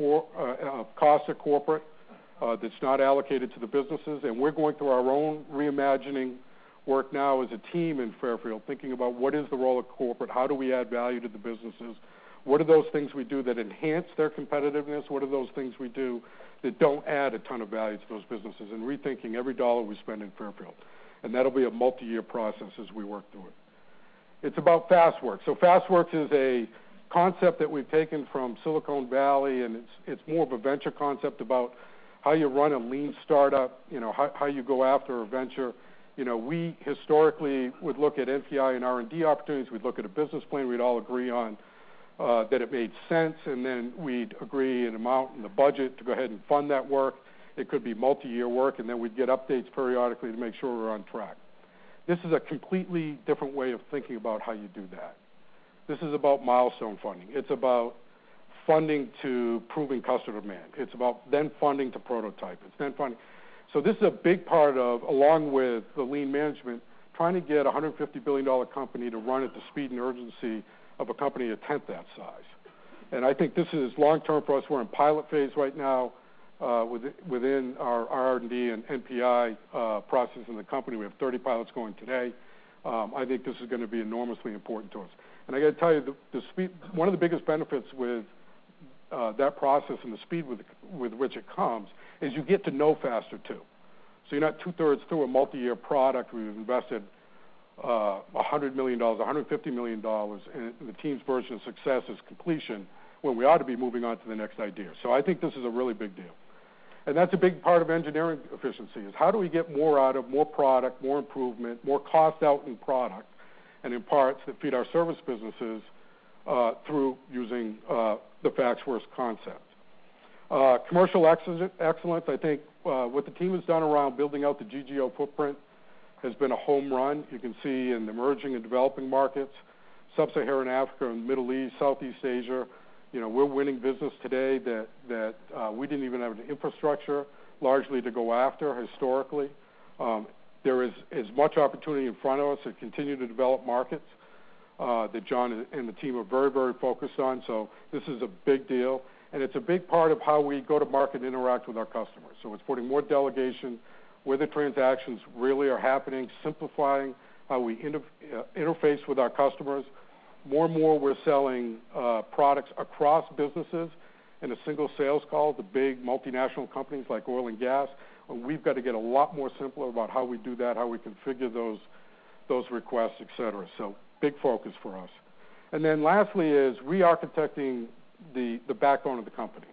of cost at corporate that's not allocated to the businesses, and we're going through our own reimagining work now as a team in Fairfield, thinking about what is the role of corporate, how do we add value to the businesses, what are those things we do that enhance their competitiveness, what are those things we do that don't add a ton of value to those businesses, and rethinking every dollar we spend in Fairfield. And that'll be a multi-year process as we work through it. It's about FastWorks. So FastWorks is a concept that we've taken from Silicon Valley, and it's more of a venture concept about how you run a lean startup, how you go after a venture. We historically would look at NPI and R&D opportunities. We'd look at a business plan. We'd all agree on that it made sense, and then we'd agree an amount in the budget to go ahead and fund that work. It could be multi-year work, and then we'd get updates periodically to make sure we're on track. This is a completely different way of thinking about how you do that. This is about milestone funding. It's about funding to proving customer demand. It's about then funding to prototype. It's then funding. So this is a big part of, along with the lean management, trying to get a $150 billion company to run at the speed and urgency of a company a tenth that size. And I think this is long-term for us. We're in pilot phase right now within our R&D and NPI process in the company. We have 30 pilots going today. I think this is going to be enormously important to us. And I got to tell you, the speed. One of the biggest benefits with that process and the speed with which it comes is you get to know faster too. So you're not 2/3 through a multi-year product. We've invested $100 million, $150 million, and the team's version of success is completion when we ought to be moving on to the next idea. So I think this is a really big deal. And that's a big part of engineering efficiency, is how do we get more out of more product, more improvement, more cost out in product and in parts that feed our service businesses through using the FastWorks concept. Commercial excellence, I think what the team has done around building out the GGO footprint has been a home run. You can see in the emerging and developing markets, Sub-Saharan Africa and Middle East, Southeast Asia, we're winning business today that we didn't even have an infrastructure largely to go after historically. There is as much opportunity in front of us to continue to develop markets that John and the team are very, very focused on. So this is a big deal, and it's a big part of how we go to market and interact with our customers. So it's putting more delegation, where the transactions really are happening, simplifying how we interface with our customers. More and more, we're selling products across businesses in a single sales call to big multinational companies like oil and gas. And we've got to get a lot more simpler about how we do that, how we configure those requests, et cetera. So big focus for us. And then lastly is re-architecting the backbone of the company.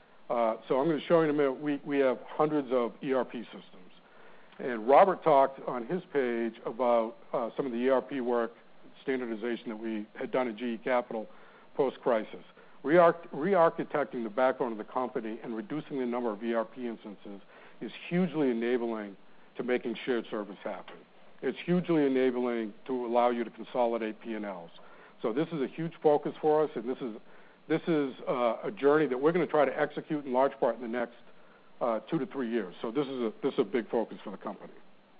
So I'm going to show you in a minute, we have hundreds of ERP systems. And Robert talked on his page about some of the ERP work, standardization that we had done at GE Capital post-crisis. Re-architecting the backbone of the company and reducing the number of ERP instances is hugely enabling to making shared service happen. It's hugely enabling to allow you to consolidate P&Ls. So this is a huge focus for us, and this is a journey that we're going to try to execute in large part in the next 2 to 3 years. So this is a big focus for the company.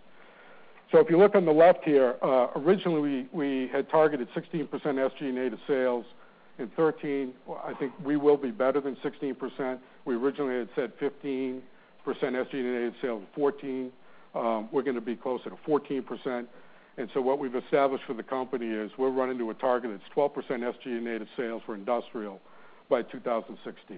So if you look on the left here, originally we had targeted 16% SG&A to sales. In 13, I think we will be better than 16%. We originally had said 15% SG&A to sales, 14. We're going to be closer to 14%. And so what we've established for the company is we're running to a target that's 12% SG&A to sales for industrial by 2016.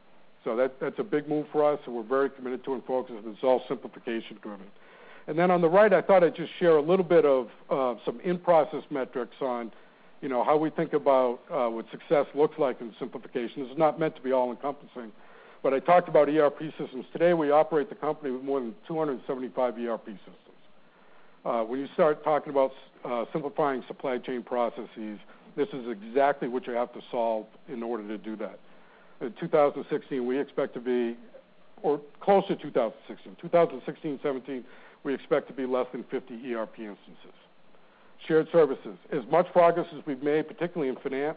So that's a big move for us, and we're very committed to and focused. It's all simplification driven. And then on the right, I thought I'd just share a little bit of some in-process metrics on, how we think about what success looks like in simplification. This is not meant to be all-encompassing, but I talked about ERP systems. Today, we operate the company with more than 275 ERP systems. When you start talking about simplifying supply chain processes, this is exactly what you have to solve in order to do that. In 2016, we expect to be, or close to 2016. 2016, 17, we expect to be less than 50 ERP instances. Shared services. As much progress as we've made, particularly in finance,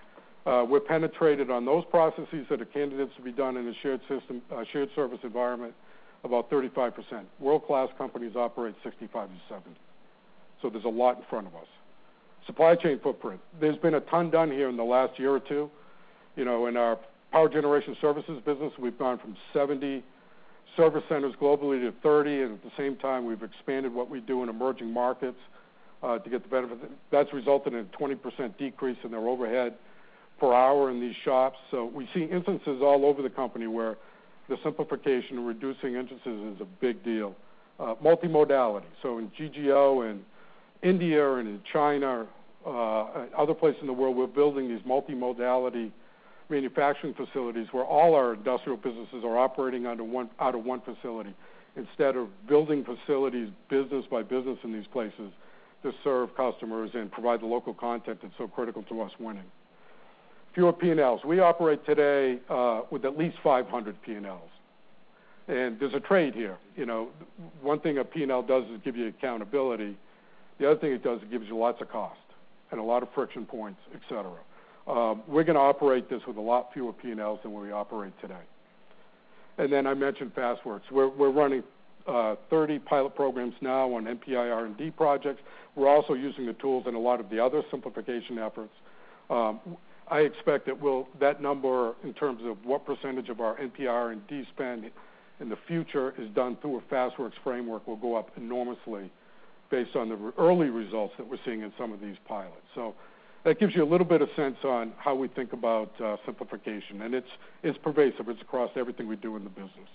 we're penetrated on those processes that are candidates to be done in a shared service environment, about 35%. World-class companies operate 65 to 70. So there's a lot in front of us. Supply chain footprint. There's been a ton done here in the last year or two. In our power generation services business, we've gone from 70 service centers globally to 30, and at the same time, we've expanded what we do in emerging markets to get the benefit. That's resulted in a 20% decrease in their overhead per hour in these shops. So we see instances all over the company where the simplification and reducing instances is a big deal. Multimodality. So in GGO and India and in China, other places in the world, we're building these multimodality manufacturing facilities where all our industrial businesses are operating out of one facility instead of building facilities business by business in these places to serve customers and provide the local content that's so critical to us winning. Fewer P&Ls. We operate today with at least 500 P&Ls. And there's a trade here. One thing a P&L does is give you accountability. The other thing it does is it gives you lots of cost and a lot of friction points, et cetera. We're going to operate this with a lot fewer P&Ls than we operate today. And then I mentioned FastWorks. We're running 30 pilot programs now on NPI R&D projects. We're also using the tools in a lot of the other simplification efforts. I expect that number in terms of what percentage of our NPI R&D spend in the future is done through a FastWorks framework will go up enormously based on the early results that we're seeing in some of these pilots. So that gives you a little bit of sense on how we think about simplification. And it's pervasive. It's across everything we do in the business.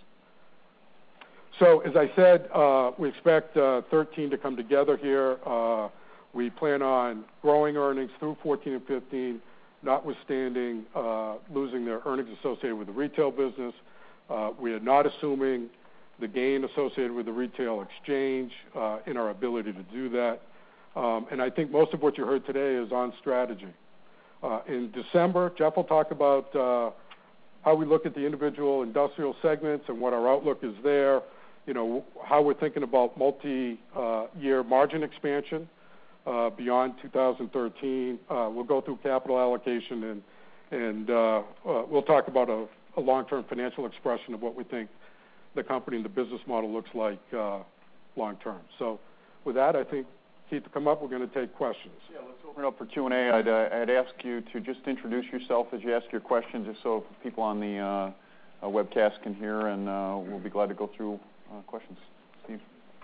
So as I said, we expect 13 to come together here. We plan on growing earnings through 14 and 15, notwithstanding losing their earnings associated with the retail business. We are not assuming the gain associated with the retail exchange in our ability to do that. And I think most of what you heard today is on strategy. In December, Jeff will talk about how we look at the individual industrial segments and what our outlook is there, how we're thinking about multi-year margin expansion beyond 2013. We'll go through capital allocation and we'll talk about a long-term financial expression of what we think the company and the business model looks like long-term. So with that, I think, Keith, to come up, we're going to take questions. Yeah, let's open it up for Q&A. I'd ask you to just introduce yourself as you ask your question, just so people on the webcast can hear, and we'll be glad to go through questions. Steve.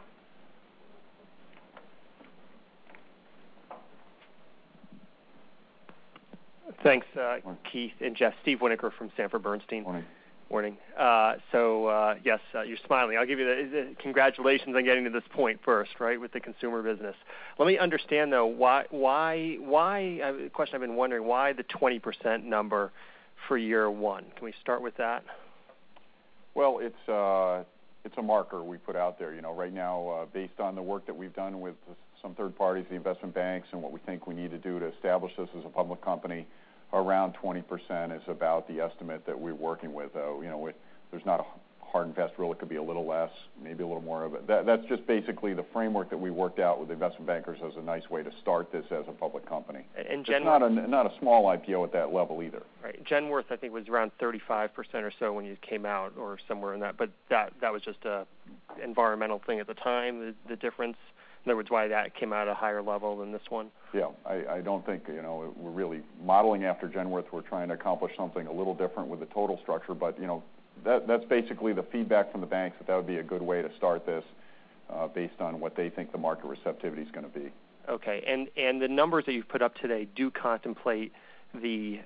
Thanks, Keith and Jeff. Steve Winokur from Sanford Bernstein. Morning. Morning. Yes, you're smiling. I'll give you the congratulations on getting to this point first, right, with the consumer business. Let me understand, though, why a question I've been wondering, why the 20% number for year one? Can we start with that? Well, it's a marker we put out there. You know, right now, based on the work that we've done with some third parties, the investment banks, and what we think we need to do to establish this as a public company, around 20% is about the estimate that we're working with. There's not a hard and fast rule. It could be a little less, maybe a little more of it. That's just basically the framework that we worked out with the investment bankers as a nice way to start this as a public company. And it's not a small IPO at that level either. Right. Genworth, I think, was around 35% or so when you came out, or somewhere in that. But that was just a environmental thing at the time, the difference. In other words, why that came out at a higher level than this one? Yeah, I don't think, we're really modeling after Genworth. We're trying to accomplish something a little different with the total structure, but, that's basically the feedback from the banks that would be a good way to start this based on what they think the market receptivity is going to be. Okay, and the numbers that you've put up today do contemplate the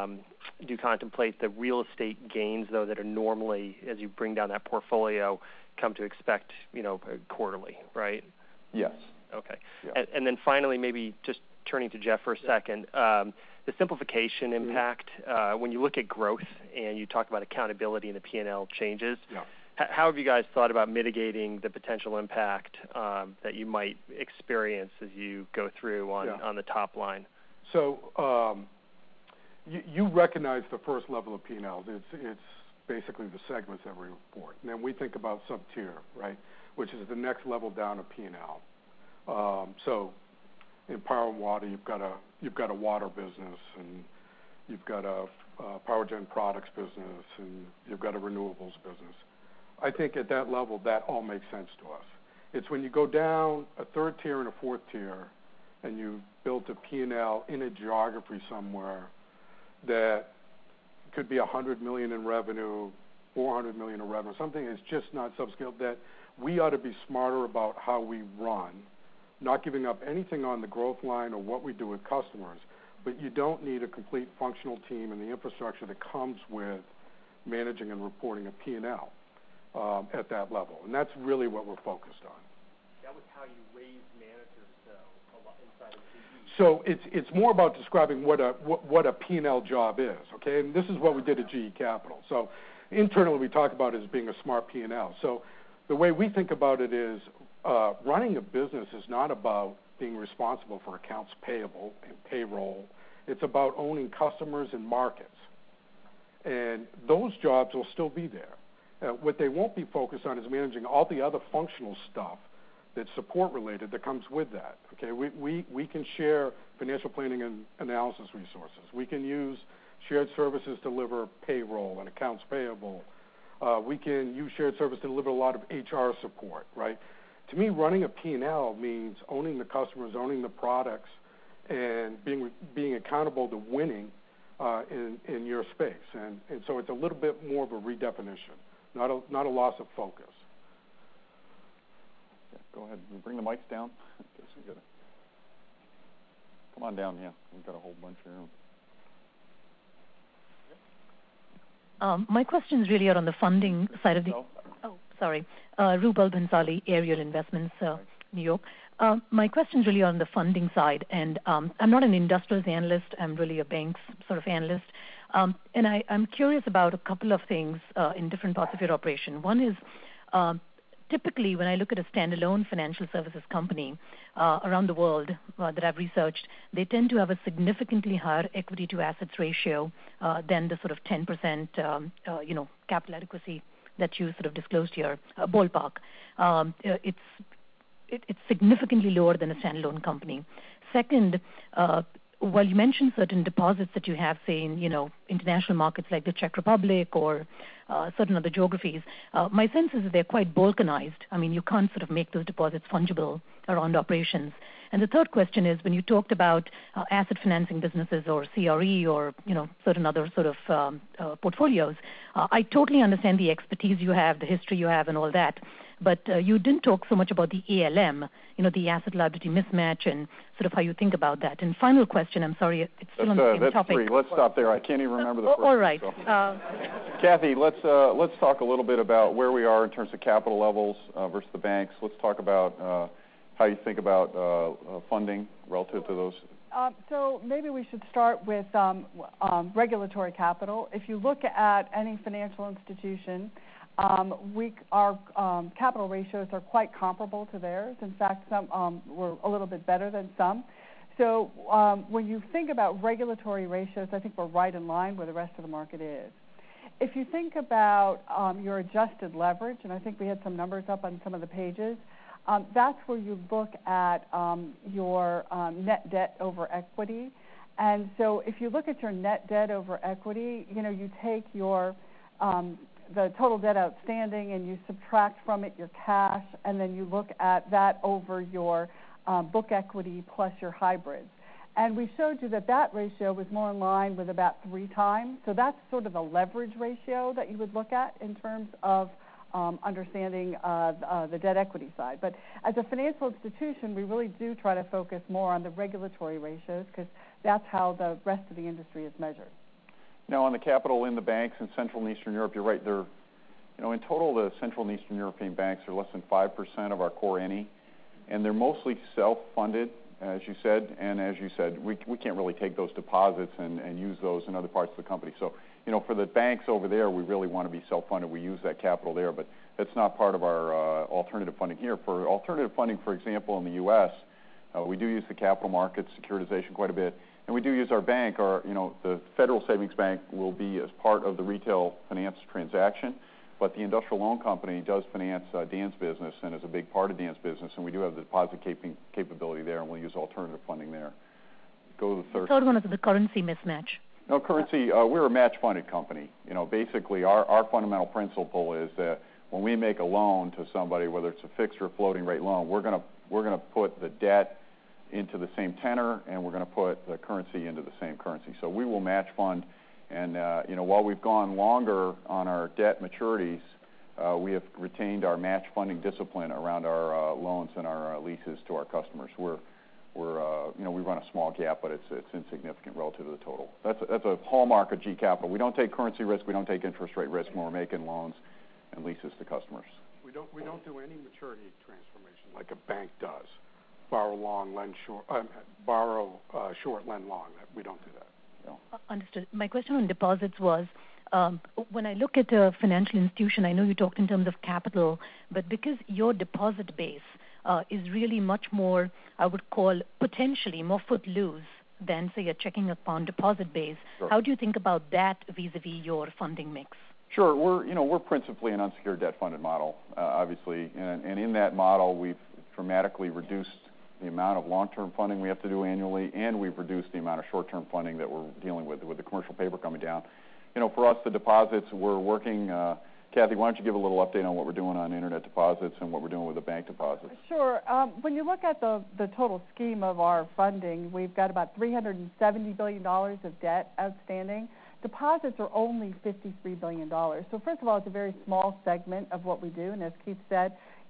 real estate gains, though, that are normally, as you bring down that portfolio, come to expect, quarterly, right? Yes. Okay. Yeah. And then finally, maybe just turning to Jeff for a second, the simplification impact, when you look at growth and you talk about accountability and the P&L changes, how have you guys thought about mitigating the potential impact that you might experience as you go through on the top line? So you recognize the first level of P&L. It's basically the segments that we report. And then we think about sub-tier, right, which is the next level down of P&L. So in Power and Water, you've got a water business, and you've got a power gen products business, and you've got a renewables business. I think at that level, that all makes sense to us. It's when you go down a third tier and a fourth tier, and you build a P&L in a geography somewhere that could be $100 million in revenue, $400 million in revenue, something that's just not subscale, that we ought to be smarter about how we run, not giving up anything on the growth line or what we do with customers, but you don't need a complete functional team and the infrastructure that comes with managing and reporting a P&L at that level. And that's really what we're focused on. That was how you raised managers, though, inside of GE. So it's more about describing what a P&L job is, okay? And this is what we did at GE Capital. So internally, we talk about it as being a smart P&L. So the way we think about it is running a business is not about being responsible for accounts payable and payroll. It's about owning customers and markets. And those jobs will still be there. What they won't be focused on is managing all the other functional stuff that's support-related that comes with that. Okay, we can share financial planning and analysis resources. We can use shared services to deliver payroll and accounts payable. We can use shared service to deliver a lot of HR support, right? To me, running a P&L means owning the customers, owning the products, and being accountable to winning in your space. And so it's a little bit more of a redefinition, not a loss of focus. Yeah, go ahead. We'll bring the mics down. Come on down, yeah. We've got a whole bunch here. My questions really are on the funding side of the... Rubal Bhansali, Ariel Investments, New York. My question's really on the funding side, and I'm not an industrials analyst. I'm really a banks sort of analyst. And I'm curious about a couple of things in different parts of your operation. One is, typically when I look at a standalone financial services company around the world that I've researched, they tend to have a significantly higher equity to assets ratio than the sort of 10% capital adequacy that you sort of disclosed here, ballpark. It's significantly lower than a standalone company. Second, while you mentioned certain deposits that you have, say, in international markets like the Czech Republic or certain other geographies, my sense is that they're quite balkanized. I mean, you can't sort of make those deposits fungible around operations. And the third question is, when you talked about asset financing businesses or CRE or certain other sort of portfolios, I totally understand the expertise you have, the history you have, and all that. but you didn't talk so much about the ALM, the asset liability mismatch, and sort of how you think about that. And final question, I'm sorry, it's still on the same topic. That's 3. Let's stop there. I can't even remember the first all right. one, so. Kathy, let's talk a little bit about where we are in terms of capital levels versus the banks. Let's talk about how you think about funding relative to those. So maybe we should start with regulatory capital. If you look at any financial institution, our capital ratios are quite comparable to theirs. In fact, some we're a little bit better than some. So when you think about regulatory ratios, I think we're right in line where the rest of the market is. If you think about your adjusted leverage, and I think we had some numbers up on some of the pages, that's where you look at your net debt over equity. And so if you look at your net debt over equity, you take your the total debt outstanding and you subtract from it your cash, and then you look at that over your book equity plus your hybrids. And we showed you that ratio was more in line with about 3 times. So that's sort of a leverage ratio that you would look at in terms of understanding the debt equity side. But as a financial institution, we really do try to focus more on the regulatory ratios because that's how the rest of the industry is measured. Now, on the capital in the banks in Central and Eastern Europe, you're right. They're, in total, the Central and Eastern European banks are less than 5% of our core NE, and they're mostly self-funded, as you said. And as you said, we can't really take those deposits and use those in other parts of the company. So, for the banks over there, we really want to be self-funded. We use that capital there, but that's not part of our alternative funding here. For alternative funding, for example, in the U.S., we do use the capital markets, securitization quite a bit, and we do use our bank. The Federal Savings Bank will be as part of the retail finance transaction, but the industrial loan company does finance Dan's business and is a big part of Dan's business, and we do have the deposit capability there, and we'll use alternative funding there. Go to the third. The third one is the currency mismatch. No, currency, we're a match-funded company. Basically, our fundamental principle is that when we make a loan to somebody, whether it's a fixed or floating rate loan, we're going to put the debt into the same tenor, and we're going to put the currency into the same currency. So we will match fund, and while we've gone longer on our debt maturities, we have retained our match funding discipline around our loans and our leases to our customers. We run a small gap, but it's insignificant relative to the total. That's a hallmark of G Capital. We don't take currency risk. We don't take interest rate risk when we're making loans and leases to customers. We don't do any maturity transformation like a bank does. Borrow long, lend short. Borrow short, lend long. We don't do that. No. Understood. My question on deposits was, when I look at a financial institution, I know you talked in terms of capital, but because your deposit base is really much more, I would call potentially more footloose than, say, a checking account deposit base. Sure. How do you think about that vis-a-vis your funding mix? Sure. We're principally an unsecured debt funded model, obviously, and in that model, we've dramatically reduced the amount of long-term funding we have to do annually, and we've reduced the amount of short-term funding that we're dealing with the commercial paper coming down. For us, the deposits, we're working. Kathy, why don't you give a little update on what we're doing on internet deposits and what we're doing with the bank deposits? Sure. When you look at the total scheme of our funding, we've got about $370 billion of debt outstanding. Deposits are only $53 billion. So first of all, it's a very small segment of what we do, and as Keith said,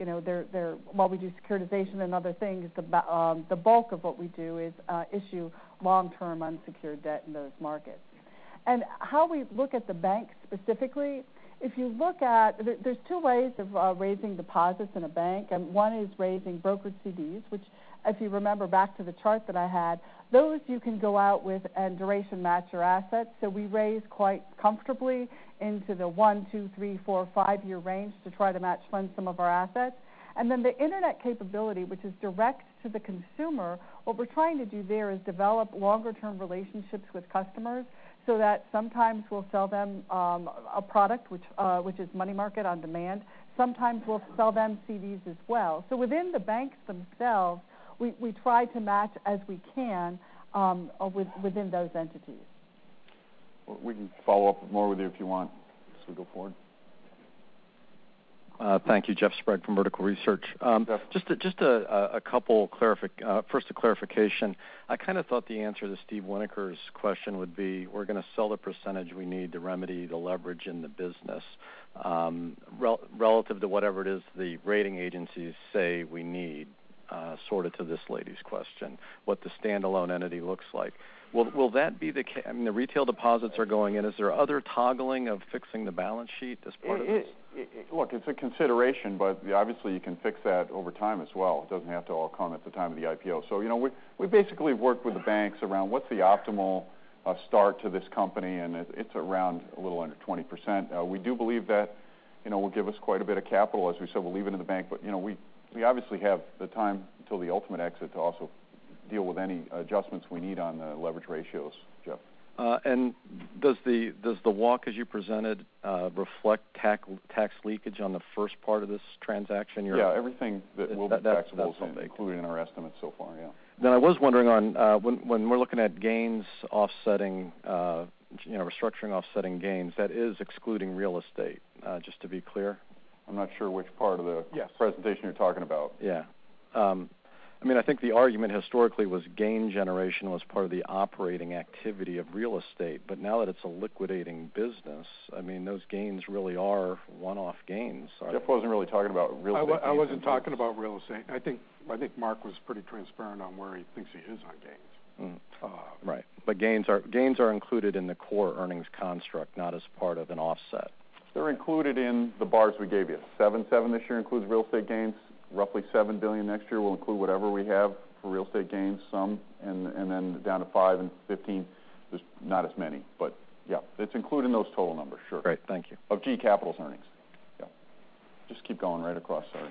while we do securitization and other things, the bulk of what we do is issue long-term unsecured debt in those markets. And how we look at the bank specifically, if you look at, there's 2 ways of raising deposits in a bank, and one is raising brokered CDs, which, if you remember back to the chart that I had, those you can go out with and duration match your assets. So we raise quite comfortably into the 1, 2, 3, 4, 5-year range to try to match fund some of our assets. And then the internet capability, which is direct to the consumer, what we're trying to do there is develop longer-term relationships with customers so that sometimes we'll sell them a product, which is money market on demand. Sometimes we'll sell them CDs as well. So within the banks themselves, we try to match as we can within those entities. Well, we can follow up more with you if you want as we go forward. Thank you, Jeff Sprague from Vertical Research. Just a couple first a clarification. I kind of thought the answer to Steve Winokur's question would be we're going to sell the percentage we need to remedy the leverage in the business relative to whatever it is the rating agencies say we need, sort of to this lady's question, what the standalone entity looks like. Will that be the case? I mean, the retail deposits are going in. Is there other toggling of fixing the balance sheet as part of this? Look, it's a consideration, but obviously you can fix that over time as well. It doesn't have to all come at the time of the IPO. So, we basically worked with the banks around what's the optimal start to this company, and it's around a little under 20%. We do believe that, will give us quite a bit of capital. As we said, we'll leave it in the bank, but, we obviously have the time until the ultimate exit to also deal with any adjustments we need on the leverage ratios, Jeff. And does the walk as you presented reflect tax leakage on the first part of this transaction? Yeah, everything that will be taxable is included in our estimates so far, yeah. Then I was wondering on when we're looking at gains offsetting, restructuring offsetting gains, that is excluding real estate, just to be clear. I'm not sure which part of the presentation you're talking about. Yeah. I think the argument historically was gain generation was part of the operating activity of real estate, but now that it's a liquidating business, those gains really are one-off gains. Jeff wasn't really talking about real estate. I wasn't talking about real estate. I think Mark was pretty transparent on where he thinks he is on gains. Right, but gains are included in the core earnings construct, not as part of an offset. They're included in the bars we gave you. 7.7 this year includes real estate gains. Roughly $7 billion next year will include whatever we have for real estate gains, some, and then down to 5 and 15. There's not as many, but yeah, it's included in those total numbers. Sure. Great, thank you. Of GE Capital's earnings. Yeah. Just keep going right across. Sorry.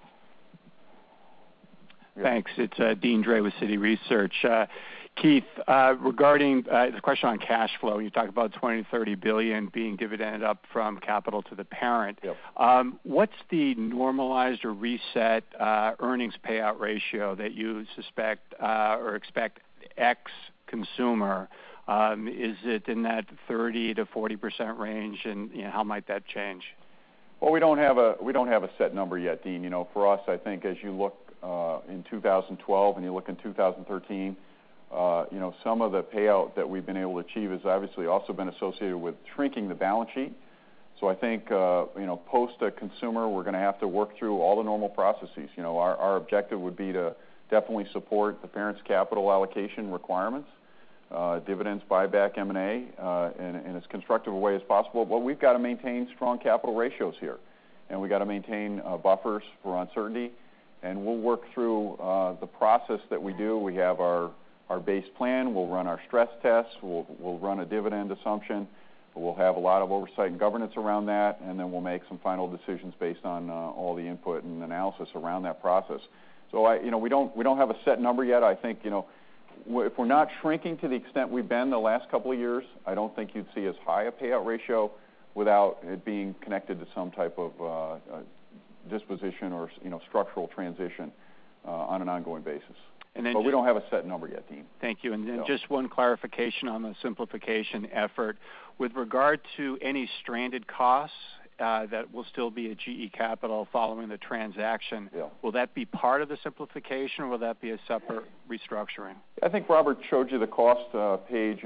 Thanks. It's Dean Dray with Citi Research. Keith, regarding the question on cash flow, you talk about $20 to $30 billion being dividended up from capital to the parent. Yep. What's the normalized or reset earnings payout ratio that you suspect or expect ex-consumer? Is it in that 30 to 40% range, and how might that change? Well, we don't have a set number yet, Dean. For us, I think as you look in 2012 and you look in 2013. Some of the payout that we've been able to achieve has obviously also been associated with shrinking the balance sheet. So I think, post a consumer, we're going to have to work through all the normal processes. Our objective would be to definitely support the parent's capital allocation requirements, dividends, buyback, M&A, in as constructive a way as possible. But we've got to maintain strong capital ratios here, and we've got to maintain buffers for uncertainty. And we'll work through the process that we do. We have our base plan. We'll run our stress tests. We'll run a dividend assumption. We'll have a lot of oversight and governance around that, and then we'll make some final decisions based on all the input and analysis around that process. So we don't have a set number yet. I think if we're not shrinking to the extent we've been the last couple of years, I don't think you'd see as high a payout ratio without it being connected to some type of disposition or structural transition on an ongoing basis. But we don't have a set number yet, Dean. Thank you. And then just one clarification on the simplification effort. With regard to any stranded costs that will still be at GE Capital following the transaction, will that be part of the simplification, or will that be a separate restructuring? I think Robert showed you the cost page.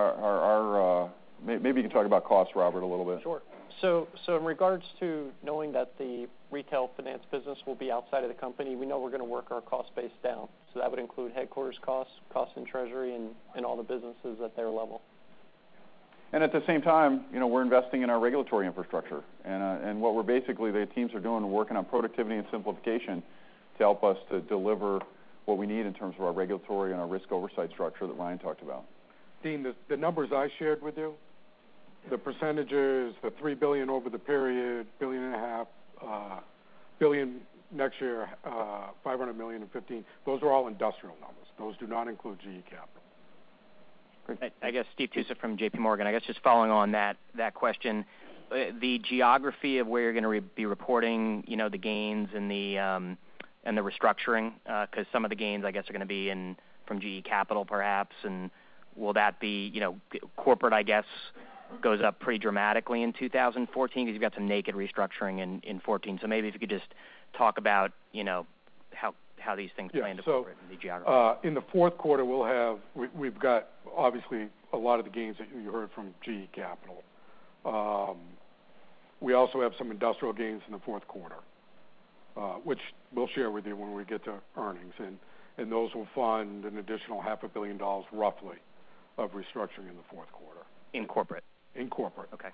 Maybe you can talk about costs, Robert, a little bit. Sure. So in regards to knowing that the retail finance business will be outside of the company, we know we're going to work our cost base down. So that would include headquarters costs in Treasury, and all the businesses at their level. And at the same time, we're investing in our regulatory infrastructure. And what the teams are doing, working on productivity and simplification to help us to deliver what we need in terms of our regulatory and our risk oversight structure that Ryan talked about. Dean, the numbers I shared with you, the percentages, the $3 billion over the period, $1.5 billion next year, $500 million in 15. Those are all industrial numbers. Those do not include GE Capital. I guess Steve Tusa from J.P. Morgan. I guess just following on that question, the geography of where you're going to be reporting, the gains and the restructuring, because some of the gains I guess are going to be from GE Capital perhaps, and will that be corporate? I guess goes up pretty dramatically in 2014 because you've got some naked restructuring in 14. So maybe if you could just talk about, how these things play into corporate and the geography. In the fourth quarter, we've got obviously a lot of the gains that you heard from GE Capital. We also have some industrial gains in the fourth quarter, which we'll share with you when we get to earnings, and those will fund an additional $500 million roughly of restructuring in the fourth quarter. In corporate? In corporate. Okay.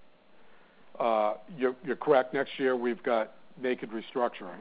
You're correct. Next year we've got naked restructuring.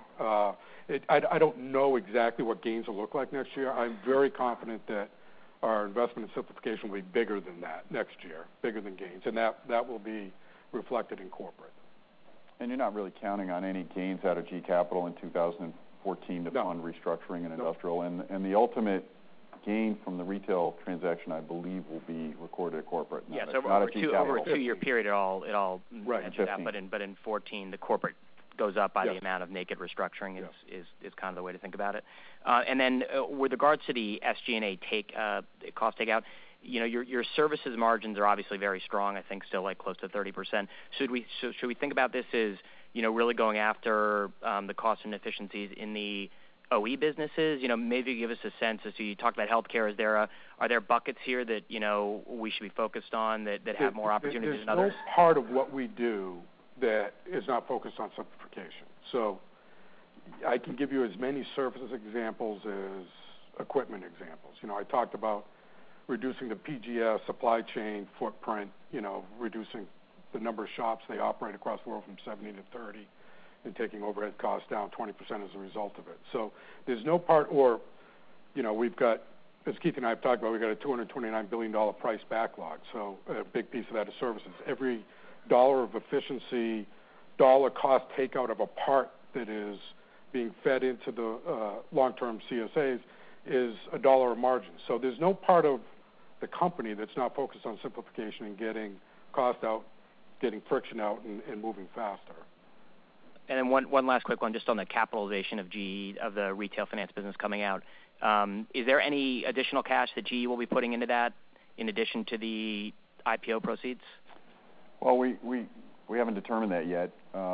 I don't know exactly what gains will look like next year. I'm very confident that our investment in simplification will be bigger than that next year, bigger than gains, and that will be reflected in corporate. And you're not really counting on any gains out of G Capital in 2014 to fund restructuring and industrial, and the ultimate gain from the retail transaction, I believe, will be recorded at corporate. Yeah, so over a 2-year period, it all matches out, but in 14, the corporate goes up by the amount of naked restructuring is kind of the way to think about it. And then with regards to the SG&A cost takeout, your services margins are obviously very strong. I think still like close to 30%. Should we think about this as really going after the cost and efficiencies in the OE businesses? Maybe give us a sense as to, you talked about healthcare. Are there buckets here that we should be focused on that have more opportunities than others? There's no part of what we do that is not focused on simplification. So I can give you as many services examples as equipment examples. I talked about reducing the PGS supply chain footprint, reducing the number of shops they operate across the world from 70 to 30 and taking overhead costs down 20% as a result of it. So there's no part, we've got, as Keith and I have talked about, we've got a $229 billion price backlog. So a big piece of that is services. Every dollar of efficiency, dollar cost takeout of a part that is being fed into the long-term CSAs is a dollar of margin. So there's no part of the company that's not focused on simplification and getting cost out, getting friction out, and moving faster. And then one last quick one, just on the capitalization of GE, of the retail finance business coming out. Is there any additional cash that GE will be putting into that in addition to the IPO proceeds? Well, we haven't determined that yet.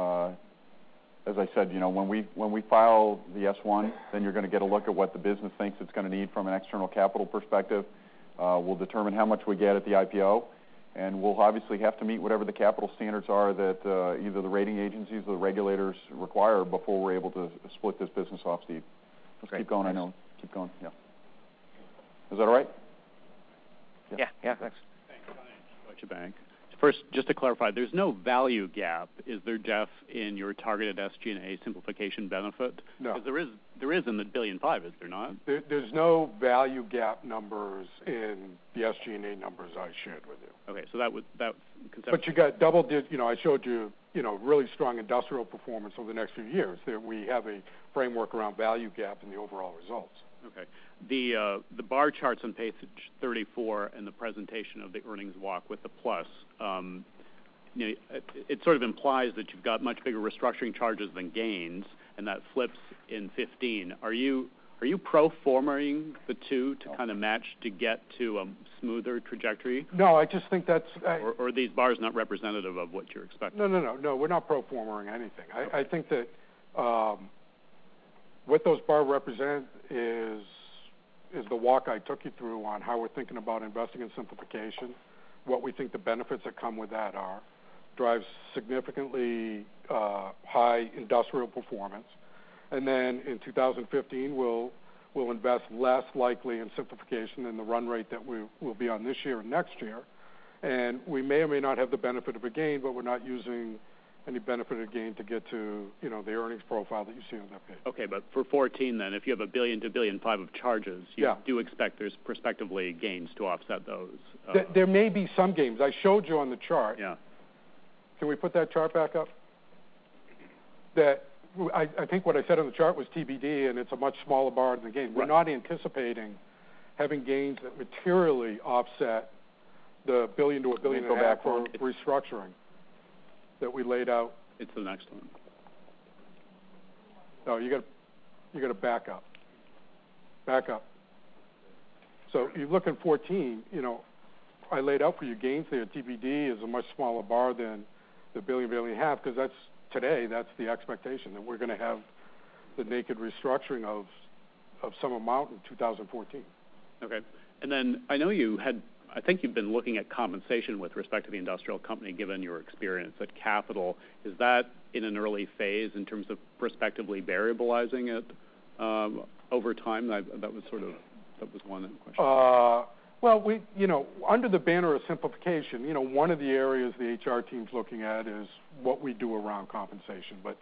As I said, when we file the S1, then you're going to get a look at what the business thinks it's going to need from an external capital perspective. We'll determine how much we get at the IPO, and we'll obviously have to meet whatever the capital standards are that either the rating agencies or the regulators require before we're able to split this business off, Steve. Let's keep going. I know. Keep going. Yeah. Is that all right? Yeah. Thanks. Deutsche Bank. First, just to clarify, there's no value gap, is there, Jeff, in your targeted SG&A simplification benefit? No. Because there is in the $1.5 billion, is there not? There's no value gap numbers in the SG&A numbers I shared with you. Okay, so that But you got double-digit. I showed you, really strong industrial performance over the next few years. We have a framework around value gap in the overall results. Okay. The bar charts on page 34 and the presentation of the earnings walk with the plus, it sort of implies that you've got much bigger restructuring charges than gains, and that flips in 15. Are you pro-formaing the two to kind of match to get to a smoother trajectory? No, I just think that's... Or are these bars not representative of what you're expecting? No, we're not pro-formaing anything. Okay. I think that what those bars represent is the walk I took you through on how we're thinking about investing in simplification, what we think the benefits that come with that are, drives significantly high industrial performance, and then in 2015 we'll invest less likely in simplification than the run rate that we will be on this year and next year, and we may or may not have the benefit of a gain, but we're not using any benefit of gain to get to the earnings profile that you see on that page. Okay, but for 14 then, if you have $1 billion to $1.5 billion of charges, you do expect there's prospectively gains to offset those. There may be some gains. I showed you on the chart. Yeah. Can we put that chart back up? That I think what I said on the chart was TBD, and it's a much smaller bar than the gain. We're not anticipating having gains that materially offset the $1 billion to $1.5 billion for restructuring that we laid out. It's the next one. No, you got to back up. Back up. So you look in 14, I laid out for you gains there. TBD is a much smaller bar than the billion and a half, because that's the expectation, that we're going to have the naked restructuring of some amount in 2014. Okay. And then I know I think you've been looking at compensation with respect to the industrial company, given your experience at Capital. Is that in an early phase in terms of prospectively variabilizing it over time? That was one question. Well, under the banner of simplification, one of the areas the HR team's looking at is what we do around compensation. But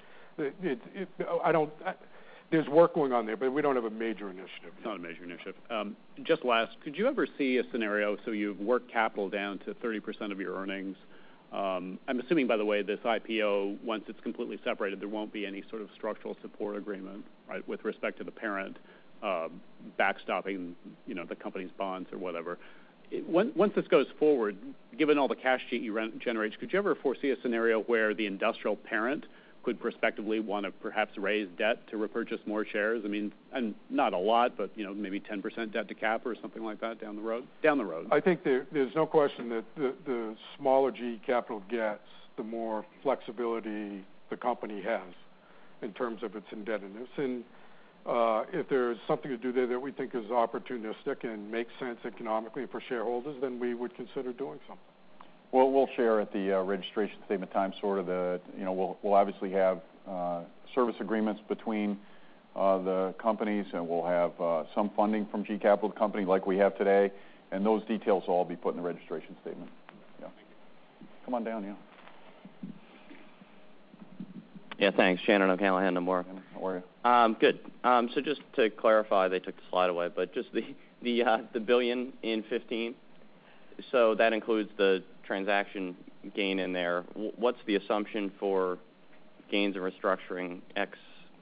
there's work going on there, but we don't have a major initiative. It's not a major initiative. Just last, could you ever see a scenario, so you've worked Capital down to 30% of your earnings. I'm assuming, by the way, this IPO, once it's completely separated, there won't be any sort of structural support agreement, right, with respect to the parent backstopping, the company's bonds or whatever. Once this goes forward, given all the cash GE generates, could you ever foresee a scenario where the industrial parent could prospectively want to perhaps raise debt to repurchase more shares? I mean, and not a lot, but maybe 10% debt to cap or something like that down the road. I think there's no question that the smaller GE Capital gets, the more flexibility the company has in terms of its indebtedness. And if there's something to do there that we think is opportunistic and makes sense economically for shareholders, then we would consider doing something. Well, we'll share at the registration statement time sort of we'll obviously have service agreements between the companies, and we'll have some funding from GE Capital, the company, like we have today, and those details will all be put in the registration statement. Yeah. Come on down, Yeah, thanks. Shannon O'Callaghan, Nomura. How are you? Good. So just to clarify, they took the slide away, but just the billion in 15, so that includes the transaction gain in there. What's the assumption for gains and restructuring X?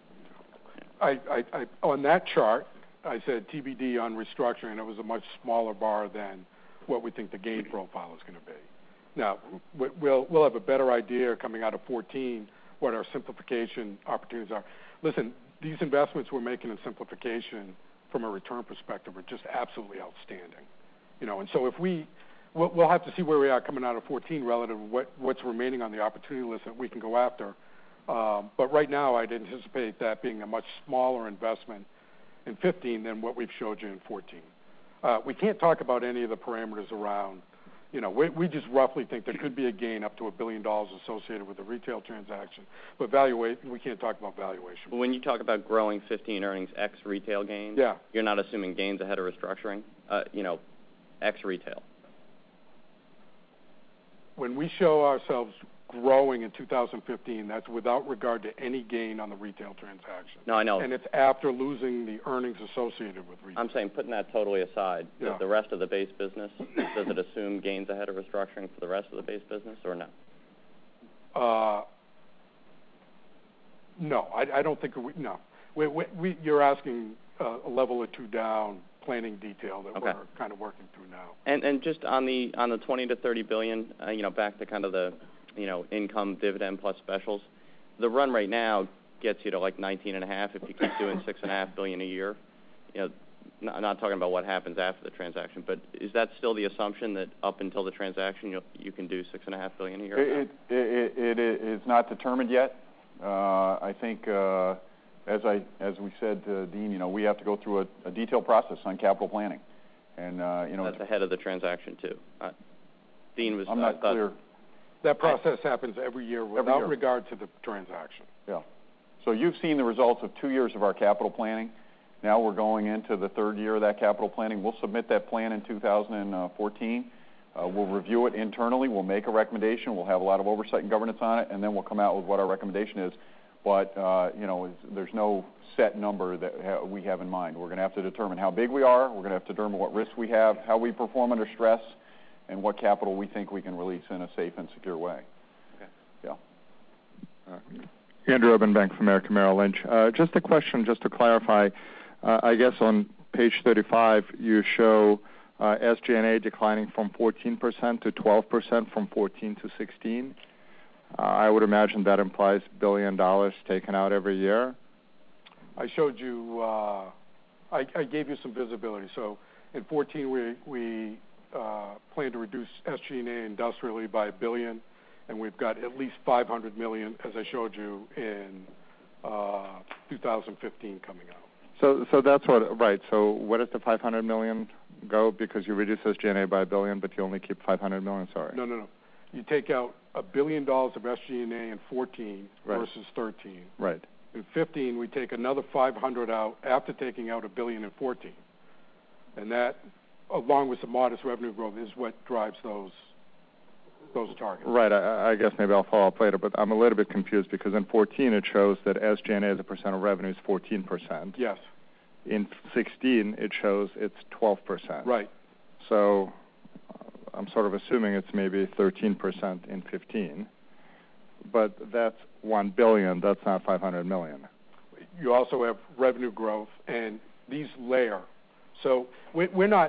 On that chart, I said TBD on restructuring, and it was a much smaller bar than what we think the gain profile is going to be. Now, we'll have a better idea coming out of 14 what our simplification opportunities are. Listen, these investments we're making in simplification from a return perspective are just absolutely outstanding. And so we'll have to see where we are coming out of 14 relative to what's remaining on the opportunity list that we can go after. But right now, I'd anticipate that being a much smaller investment in 15 than what we've showed you in 14. We can't talk about any of the parameters around. We just roughly think there could be a gain up to $1 billion associated with the retail transaction. But we can't talk about valuation. When you talk about growing 15 earnings X retail gains, you're not assuming gains ahead of restructuring, X retail. When we show ourselves growing in 2015, that's without regard to any gain on the retail transaction. No, I know. And it's after losing the earnings associated with retail. I'm saying, putting that totally aside, the rest of the base business, does it assume gains ahead of restructuring for the rest of the base business, or no? No, I don't think no. You're asking a level or two down planning detail that we're kind of working through now. And just on the 20 to 30 billion, back to kind of the income dividend plus specials, the run right now gets you to like 19.5 if you keep doing 6.5 billion a year. I'm not talking about what happens after the transaction, but is that still the assumption that up until the transaction you can do 6.5 billion a year? It is not determined yet. I think as we said to Dean, we have to go through a detailed process on capital planning, and that's ahead of the transaction too. Dean was. I'm not clear. That process happens every year without regard to the transaction. Yeah. So you've seen the results of 2 years of our capital planning. Now we're going into the third year of that capital planning. We'll submit that plan in 2014. We'll review it internally. We'll make a recommendation. We'll have a lot of oversight and governance on it, and then we'll come out with what our recommendation is. But, there's no set number that we have in mind. We're going to have to determine how big we are. We're going to have to determine what risks we have, how we perform under stress, and what capital we think we can release in a safe and secure way. Okay. Yeah. Andrew Urban, Bank of America Merrill Lynch. Just a question, just to clarify. I guess on page 35, you show SG&A declining from 14% to 12% from 14 to 16. I would imagine that implies $1 billion taken out every year. I showed you, I gave you some visibility. So in 14, we plan to reduce SG&A industrially by $1 billion, and we've got at least $500 million, as I showed you, in 2015 coming out. So that's what, right. So where does the $500 million go? Because you reduce SG&A by $1 billion, but you only keep $500 million, sorry. No. You take out $1 billion of SG&A in 14 versus 13. Right. In 15, we take another 500 out after taking out $1 billion in 14. And that, along with some modest revenue growth, is what drives those targets. Right. I guess maybe I'll follow up later, but I'm a little bit confused because in 14 it shows that SG&A as a percent of revenue is 14%. Yes. In 16 it shows it's 12%. Right. So I'm sort of assuming it's maybe 13% in 15. But that's $1 billion. That's not $500 million. You also have revenue growth, and these layer. So we're not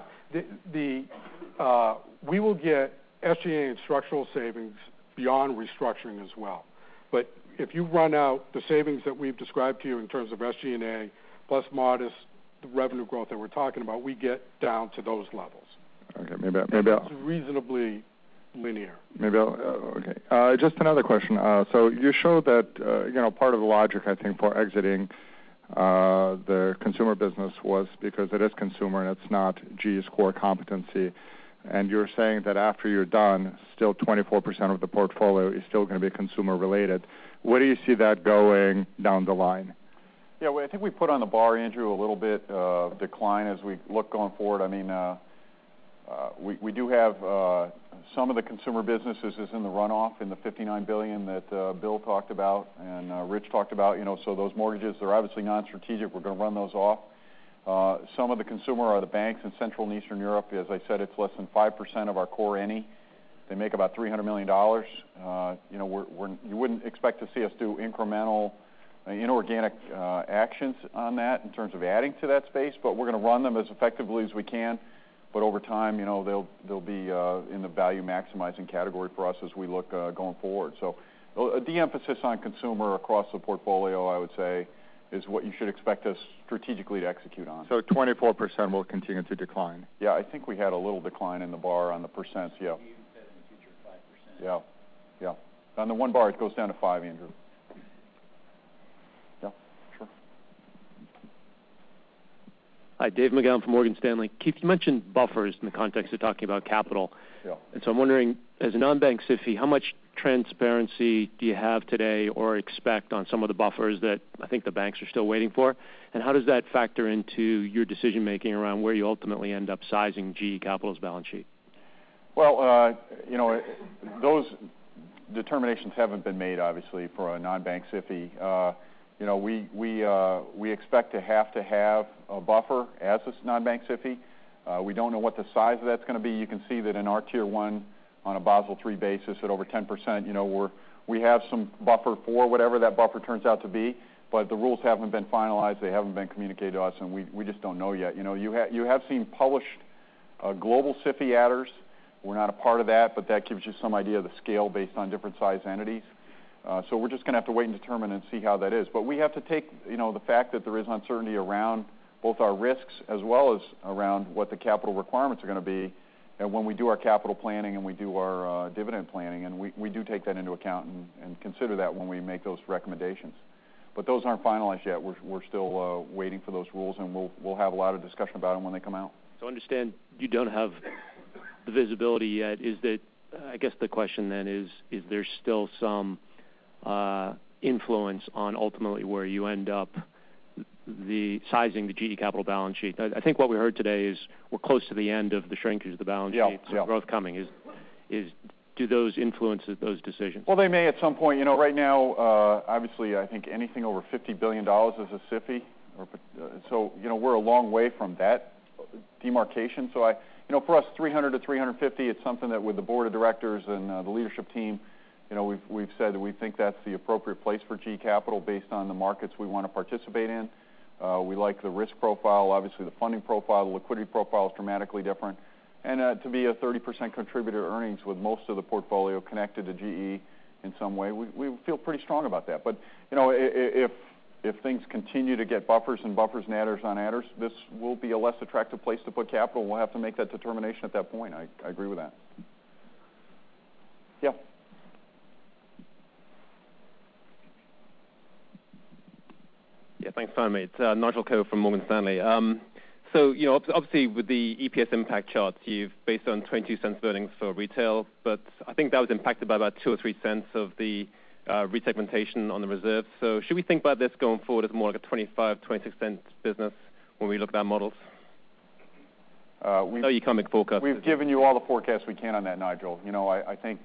we will get SG&A and structural savings beyond restructuring as well. But if you run out the savings that we've described to you in terms of SG&A plus modest revenue growth that we're talking about, we get down to those levels. Okay, maybe it's reasonably linear. Okay. Just another question. So you showed that part of the logic, I think, for exiting the consumer business was because it is consumer and it's not GE's core competency. And you're saying that after you're done, still 24% of the portfolio is still going to be consumer related. Where do you see that going down the line? Yeah, well, I think we put on the bar, Andrew, a little bit of decline as we look going forward. I mean, we do have some of the consumer businesses is in the runoff in the $59 billion that Bill talked about and Rich talked about. So those mortgages, they're obviously non-strategic. We're going to run those off. Some of the consumer are the banks in Central and Eastern Europe. As I said, it's less than 5% of our core any. They make about $300 million. You wouldn't expect to see us do incremental inorganic actions on that in terms of adding to that space, but we're going to run them as effectively as we can. But over time, they'll be in the value maximizing category for us as we look going forward. So a de-emphasis on consumer across the portfolio, I would say, is what you should expect us strategically to execute on. So 24% will continue to decline. Yeah, I think we had a little decline in the bar on the percents. Yeah. You said in the future 5%. Yeah. On the one bar, it goes down to 5, Andrew. Yeah, sure. Hi, Dave McGowan from Morgan Stanley. Keith, you mentioned buffers in the context of talking about capital. Yeah. And so I'm wondering, as a non-bank SIFI, how much transparency do you have today or expect on some of the buffers that I think the banks are still waiting for? And how does that factor into your decision-making around where you ultimately end up sizing GE Capital's balance sheet? Well, those determinations haven't been made, obviously, for a non-bank SIFI. We expect to have a buffer as a non-bank SIFI. We don't know what the size of that's going to be. You can see that in our Tier 1 on a Basel III basis at over 10%, we have some buffer for whatever that buffer turns out to be, but the rules haven't been finalized. They haven't been communicated to us, and we just don't know yet. You have seen published global SIFI adders. We're not a part of that, but that gives you some idea of the scale based on different size entities. So we're just going to have to wait and determine and see how that is. But we have to take, the fact that there is uncertainty around both our risks as well as around what the capital requirements are going to be, and when we do our capital planning and we do our dividend planning, and we do take that into account and consider that when we make those recommendations. But those aren't finalized yet. We're still waiting for those rules, and we'll have a lot of discussion about them when they come out. So understand you don't have the visibility yet. Is that, I guess the question then is there still some influence on ultimately where you end up sizing the GE Capital balance sheet? I think what we heard today is we're close to the end of the shrinkage of the balance sheet, so growth coming. Do those influence those decisions? Well, they may at some point. Right now, obviously, I think anything over $50 billion is a SIFI. So, we're a long way from that demarcation. So, for us, 300 to 350, it's something that with the board of directors and the leadership team, we've said that we think that's the appropriate place for GE Capital based on the markets we want to participate in. We like the risk profile. Obviously, the funding profile, the liquidity profile is dramatically different. And to be a 30% contributor to earnings with most of the portfolio connected to GE in some way, we feel pretty strong about that. But, if if things continue to get buffers and adders on adders, this will be a less attractive place to put capital. We'll have to make that determination at that point. I agree with that. Yeah. Yeah, thanks, Simon. It's Nigel Coe from Morgan Stanley. So, obviously with the EPS impact charts, you've based on 22 cents of earnings for retail, but I think that was impacted by about 2 or 3 cents of the resegmentation on the reserves. So should we think about this going forward as more like a 25, 26 cent business when we look at our models? You can't make forecasts. We've given you all the forecasts we can on that, Nigel. I think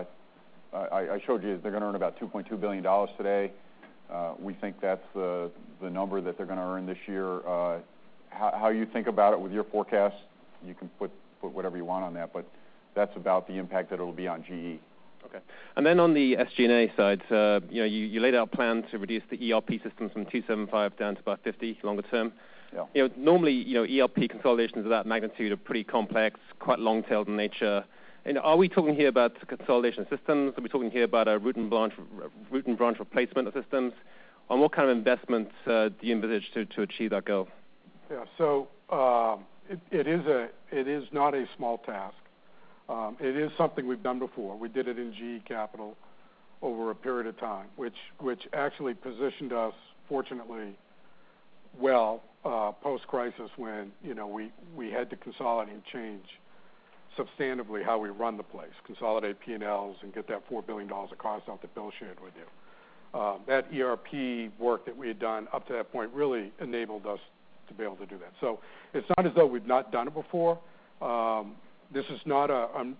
I showed you they're going to earn about $2.2 billion today. We think that's the number that they're going to earn this year. How you think about it with your forecast, you can put whatever you want on that, but that's about the impact that it'll be on GE. Okay. And then on the SG&A side, you laid out a plan to reduce the ERP systems from 275 down to about 50 longer term. Yeah. Normally, ERP consolidations of that magnitude are pretty complex, quite long-tailed in nature. And are we talking here about consolidation systems? Are we talking here about a root and branch replacement of systems? On what kind of investments do you envisage to achieve that goal? Yeah, so it is not a small task. It is something we've done before. We did it in GE Capital over a period of time, which actually positioned us, fortunately, well post-crisis when we had to consolidate and change substantively how we run the place, consolidate P&Ls and get that $4 billion of cost out that Bill shared with you. That ERP work that we had done up to that point really enabled us to be able to do that. So it's not as though we've not done it before. This is not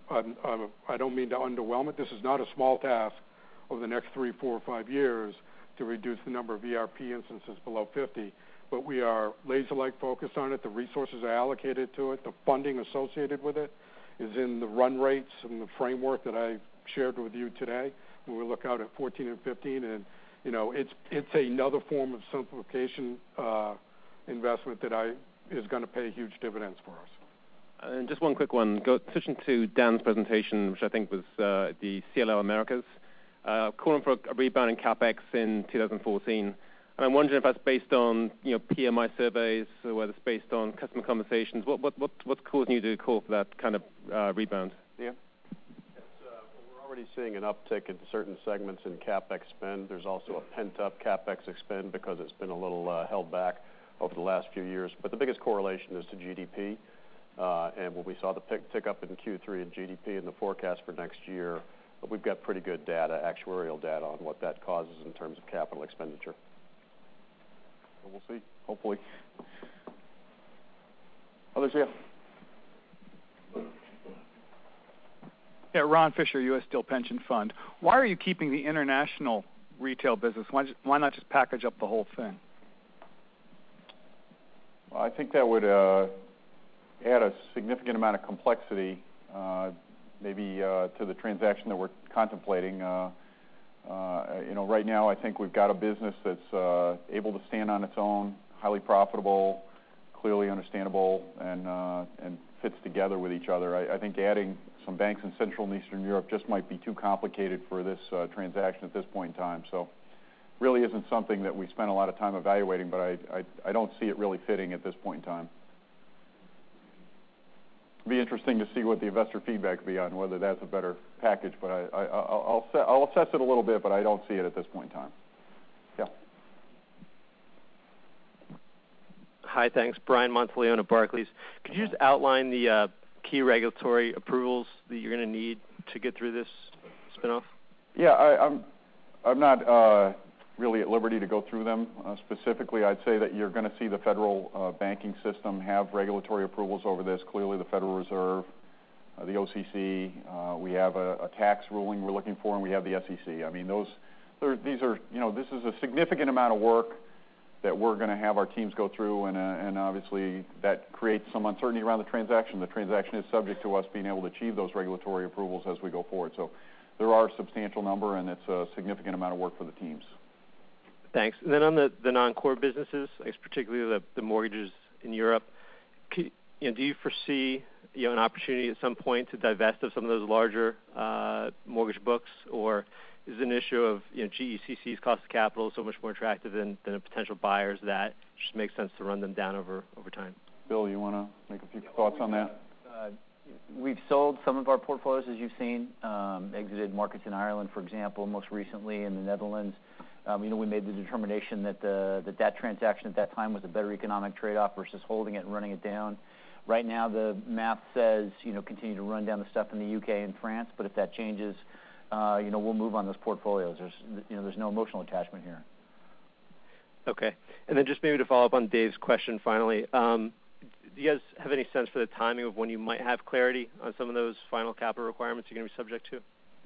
I don't mean to underwhelm it. This is not a small task over the next 3, 4, or 5 years to reduce the number of ERP instances below 50. But we are laser-like focused on it. The resources are allocated to it. The funding associated with it is in the run rates and the framework that I shared with you today when we look out at 14 and 15. And, it's another form of simplification investment that is going to pay huge dividends for us. And just one quick one. Switching to Dan's presentation, which I think was the CLO Americas, calling for a rebound in CapEx in 2014. And I'm wondering if that's based on PMI surveys or whether it's based on customer conversations. What's causing you to call for that kind of rebound? Yeah. We're already seeing an uptick in certain segments in CapEx spend. There's also a pent-up CapEx spend because it's been a little held back over the last few years. But the biggest correlation is to GDP. And when we saw the tick up in Q3 in GDP and the forecast for next year, we've got pretty good data, actuarial data on what that causes in terms of capital expenditure. We'll see, hopefully. Others, yeah. Yeah, Ron Fisher, U.S. Steel Pension Fund. Why are you keeping the international retail business? Why not just package up the whole thing? Well, I think that would add a significant amount of complexity, maybe to the transaction that we're contemplating. Right now I think we've got a business that's able to stand on its own, highly profitable, clearly understandable, and fits together with each other. I think adding some banks in Central and Eastern Europe just might be too complicated for this transaction at this point in time. So really isn't something that we spent a lot of time evaluating, but I don't see it really fitting at this point in time. It'll be interesting to see what the investor feedback will be on whether that's a better package, but I'll assess it a little bit, but I don't see it at this point in time. Yeah. Hi, thanks. Brian Monteleone at Barclays. Could you just outline the key regulatory approvals that you're going to need to get through this spinoff? Yeah, I'm not really at liberty to go through them specifically. I'd say that you're going to see the federal banking system have regulatory approvals over this. Clearly, the Federal Reserve, the OCC. We have a tax ruling we're looking for, and we have the SEC. I mean, this is a significant amount of work that we're going to have our teams go through, and obviously that creates some uncertainty around the transaction. The transaction is subject to us being able to achieve those regulatory approvals as we go forward. So there are a substantial number, and it's a significant amount of work for the teams. Thanks. And then on the non-core businesses, particularly the mortgages in Europe, do you foresee an opportunity at some point to divest of some of those larger mortgage books, or is it an issue of, GECC's cost of capital is so much more attractive than a potential buyers that it just makes sense to run them down over time? Bill, you want to make a few thoughts on that? We've sold some of our portfolios, as you've seen, exited markets in Ireland, for example, most recently in the Netherlands. We made the determination that that transaction at that time was a better economic trade-off versus holding it and running it down. Right now, the math says, continue to run down the stuff in the UK and France, but if that changes, we'll move on those portfolios. There's no emotional attachment here. Okay. And then just maybe to follow up on Dave's question finally, do you guys have any sense for the timing of when you might have clarity on some of those final capital requirements you're going to be subject to?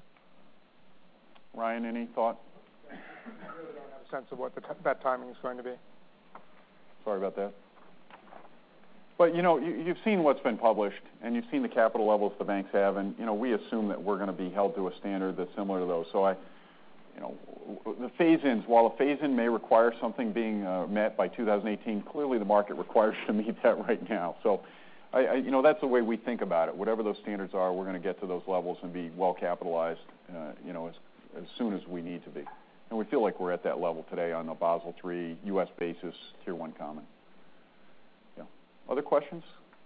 Ryan, any thought? I really don't have a sense of what that timing is going to be. Sorry about that. But, you've seen what's been published, and you've seen the capital levels the banks have, and, we assume that we're going to be held to a standard that's similar to those. So the phase-ins, while a phase-in may require something being met by 2018, clearly the market requires you to meet that right now. So, that's the way we think about it. Whatever those standards are, we're going to get to those levels and be well capitalized, as soon as we need to be. And we feel like we're at that level today on a Basel III U.S. basis, Tier 1 common. Yeah. Other questions?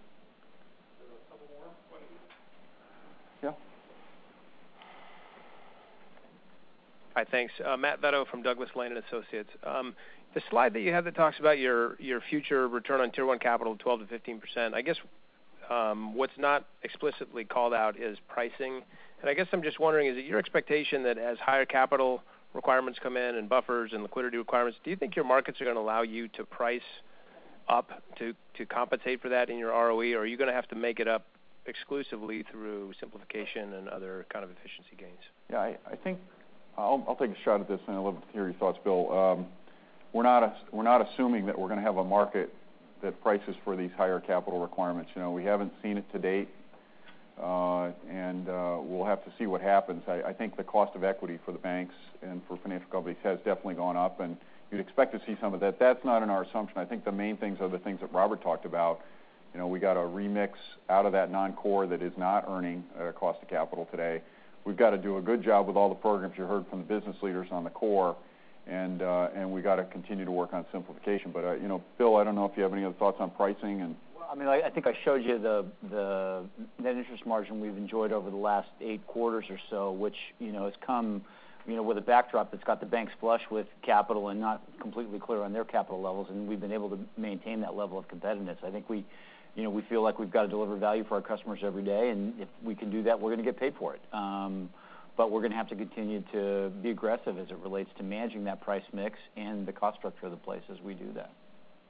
Yeah. Hi, thanks. Matt Vetto from Douglas Lane & Associates. The slide that you have that talks about your future return on Tier 1 capital of 12 to 15%, I guess what's not explicitly called out is pricing. And I guess I'm just wondering, is it your expectation that as higher capital requirements come in and buffers and liquidity requirements, do you think your markets are going to allow you to price up to compensate for that in your ROE, or are you going to have to make it up exclusively through simplification and other kind of efficiency gains? Yeah, I think I'll take a shot at this, and I'd love to hear your thoughts, Bill. We're not assuming that we're going to have a market that prices for these higher capital requirements. We haven't seen it to date, and we'll have to see what happens. I think the cost of equity for the banks and for financial companies has definitely gone up, and you'd expect to see some of that. That's not in our assumption. I think the main things are the things that Robert talked about. We got to remix out of that non-core that is not earning a cost of capital today. We've got to do a good job with all the programs you heard from the business leaders on the core, and we got to continue to work on simplification. But Bill, I don't know if you have any other thoughts on pricing and. I think I showed you the net interest margin we've enjoyed over the last 8 quarters or so, which has come with a backdrop that's got the banks flush with capital and not completely clear on their capital levels, and we've been able to maintain that level of competitiveness. I think we feel like we've got to deliver value for our customers every day, and if we can do that, we're going to get paid for it. But we're going to have to continue to be aggressive as it relates to managing that price mix and the cost structure of the place as we do that.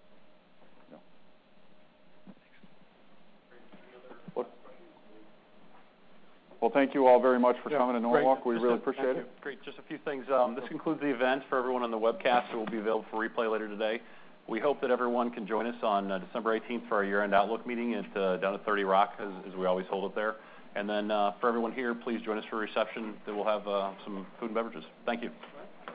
Well, thank you all very much for coming to Norwalk. We really appreciate it. Great. Just a few things. This concludes the event for everyone on the webcast. It will be available for replay later today. We hope that everyone can join us on December 18th for our year-end outlook meeting down at 30 Rock, as we always hold it there. And then for everyone here, please join us for a reception that will have some food and beverages. Thank you.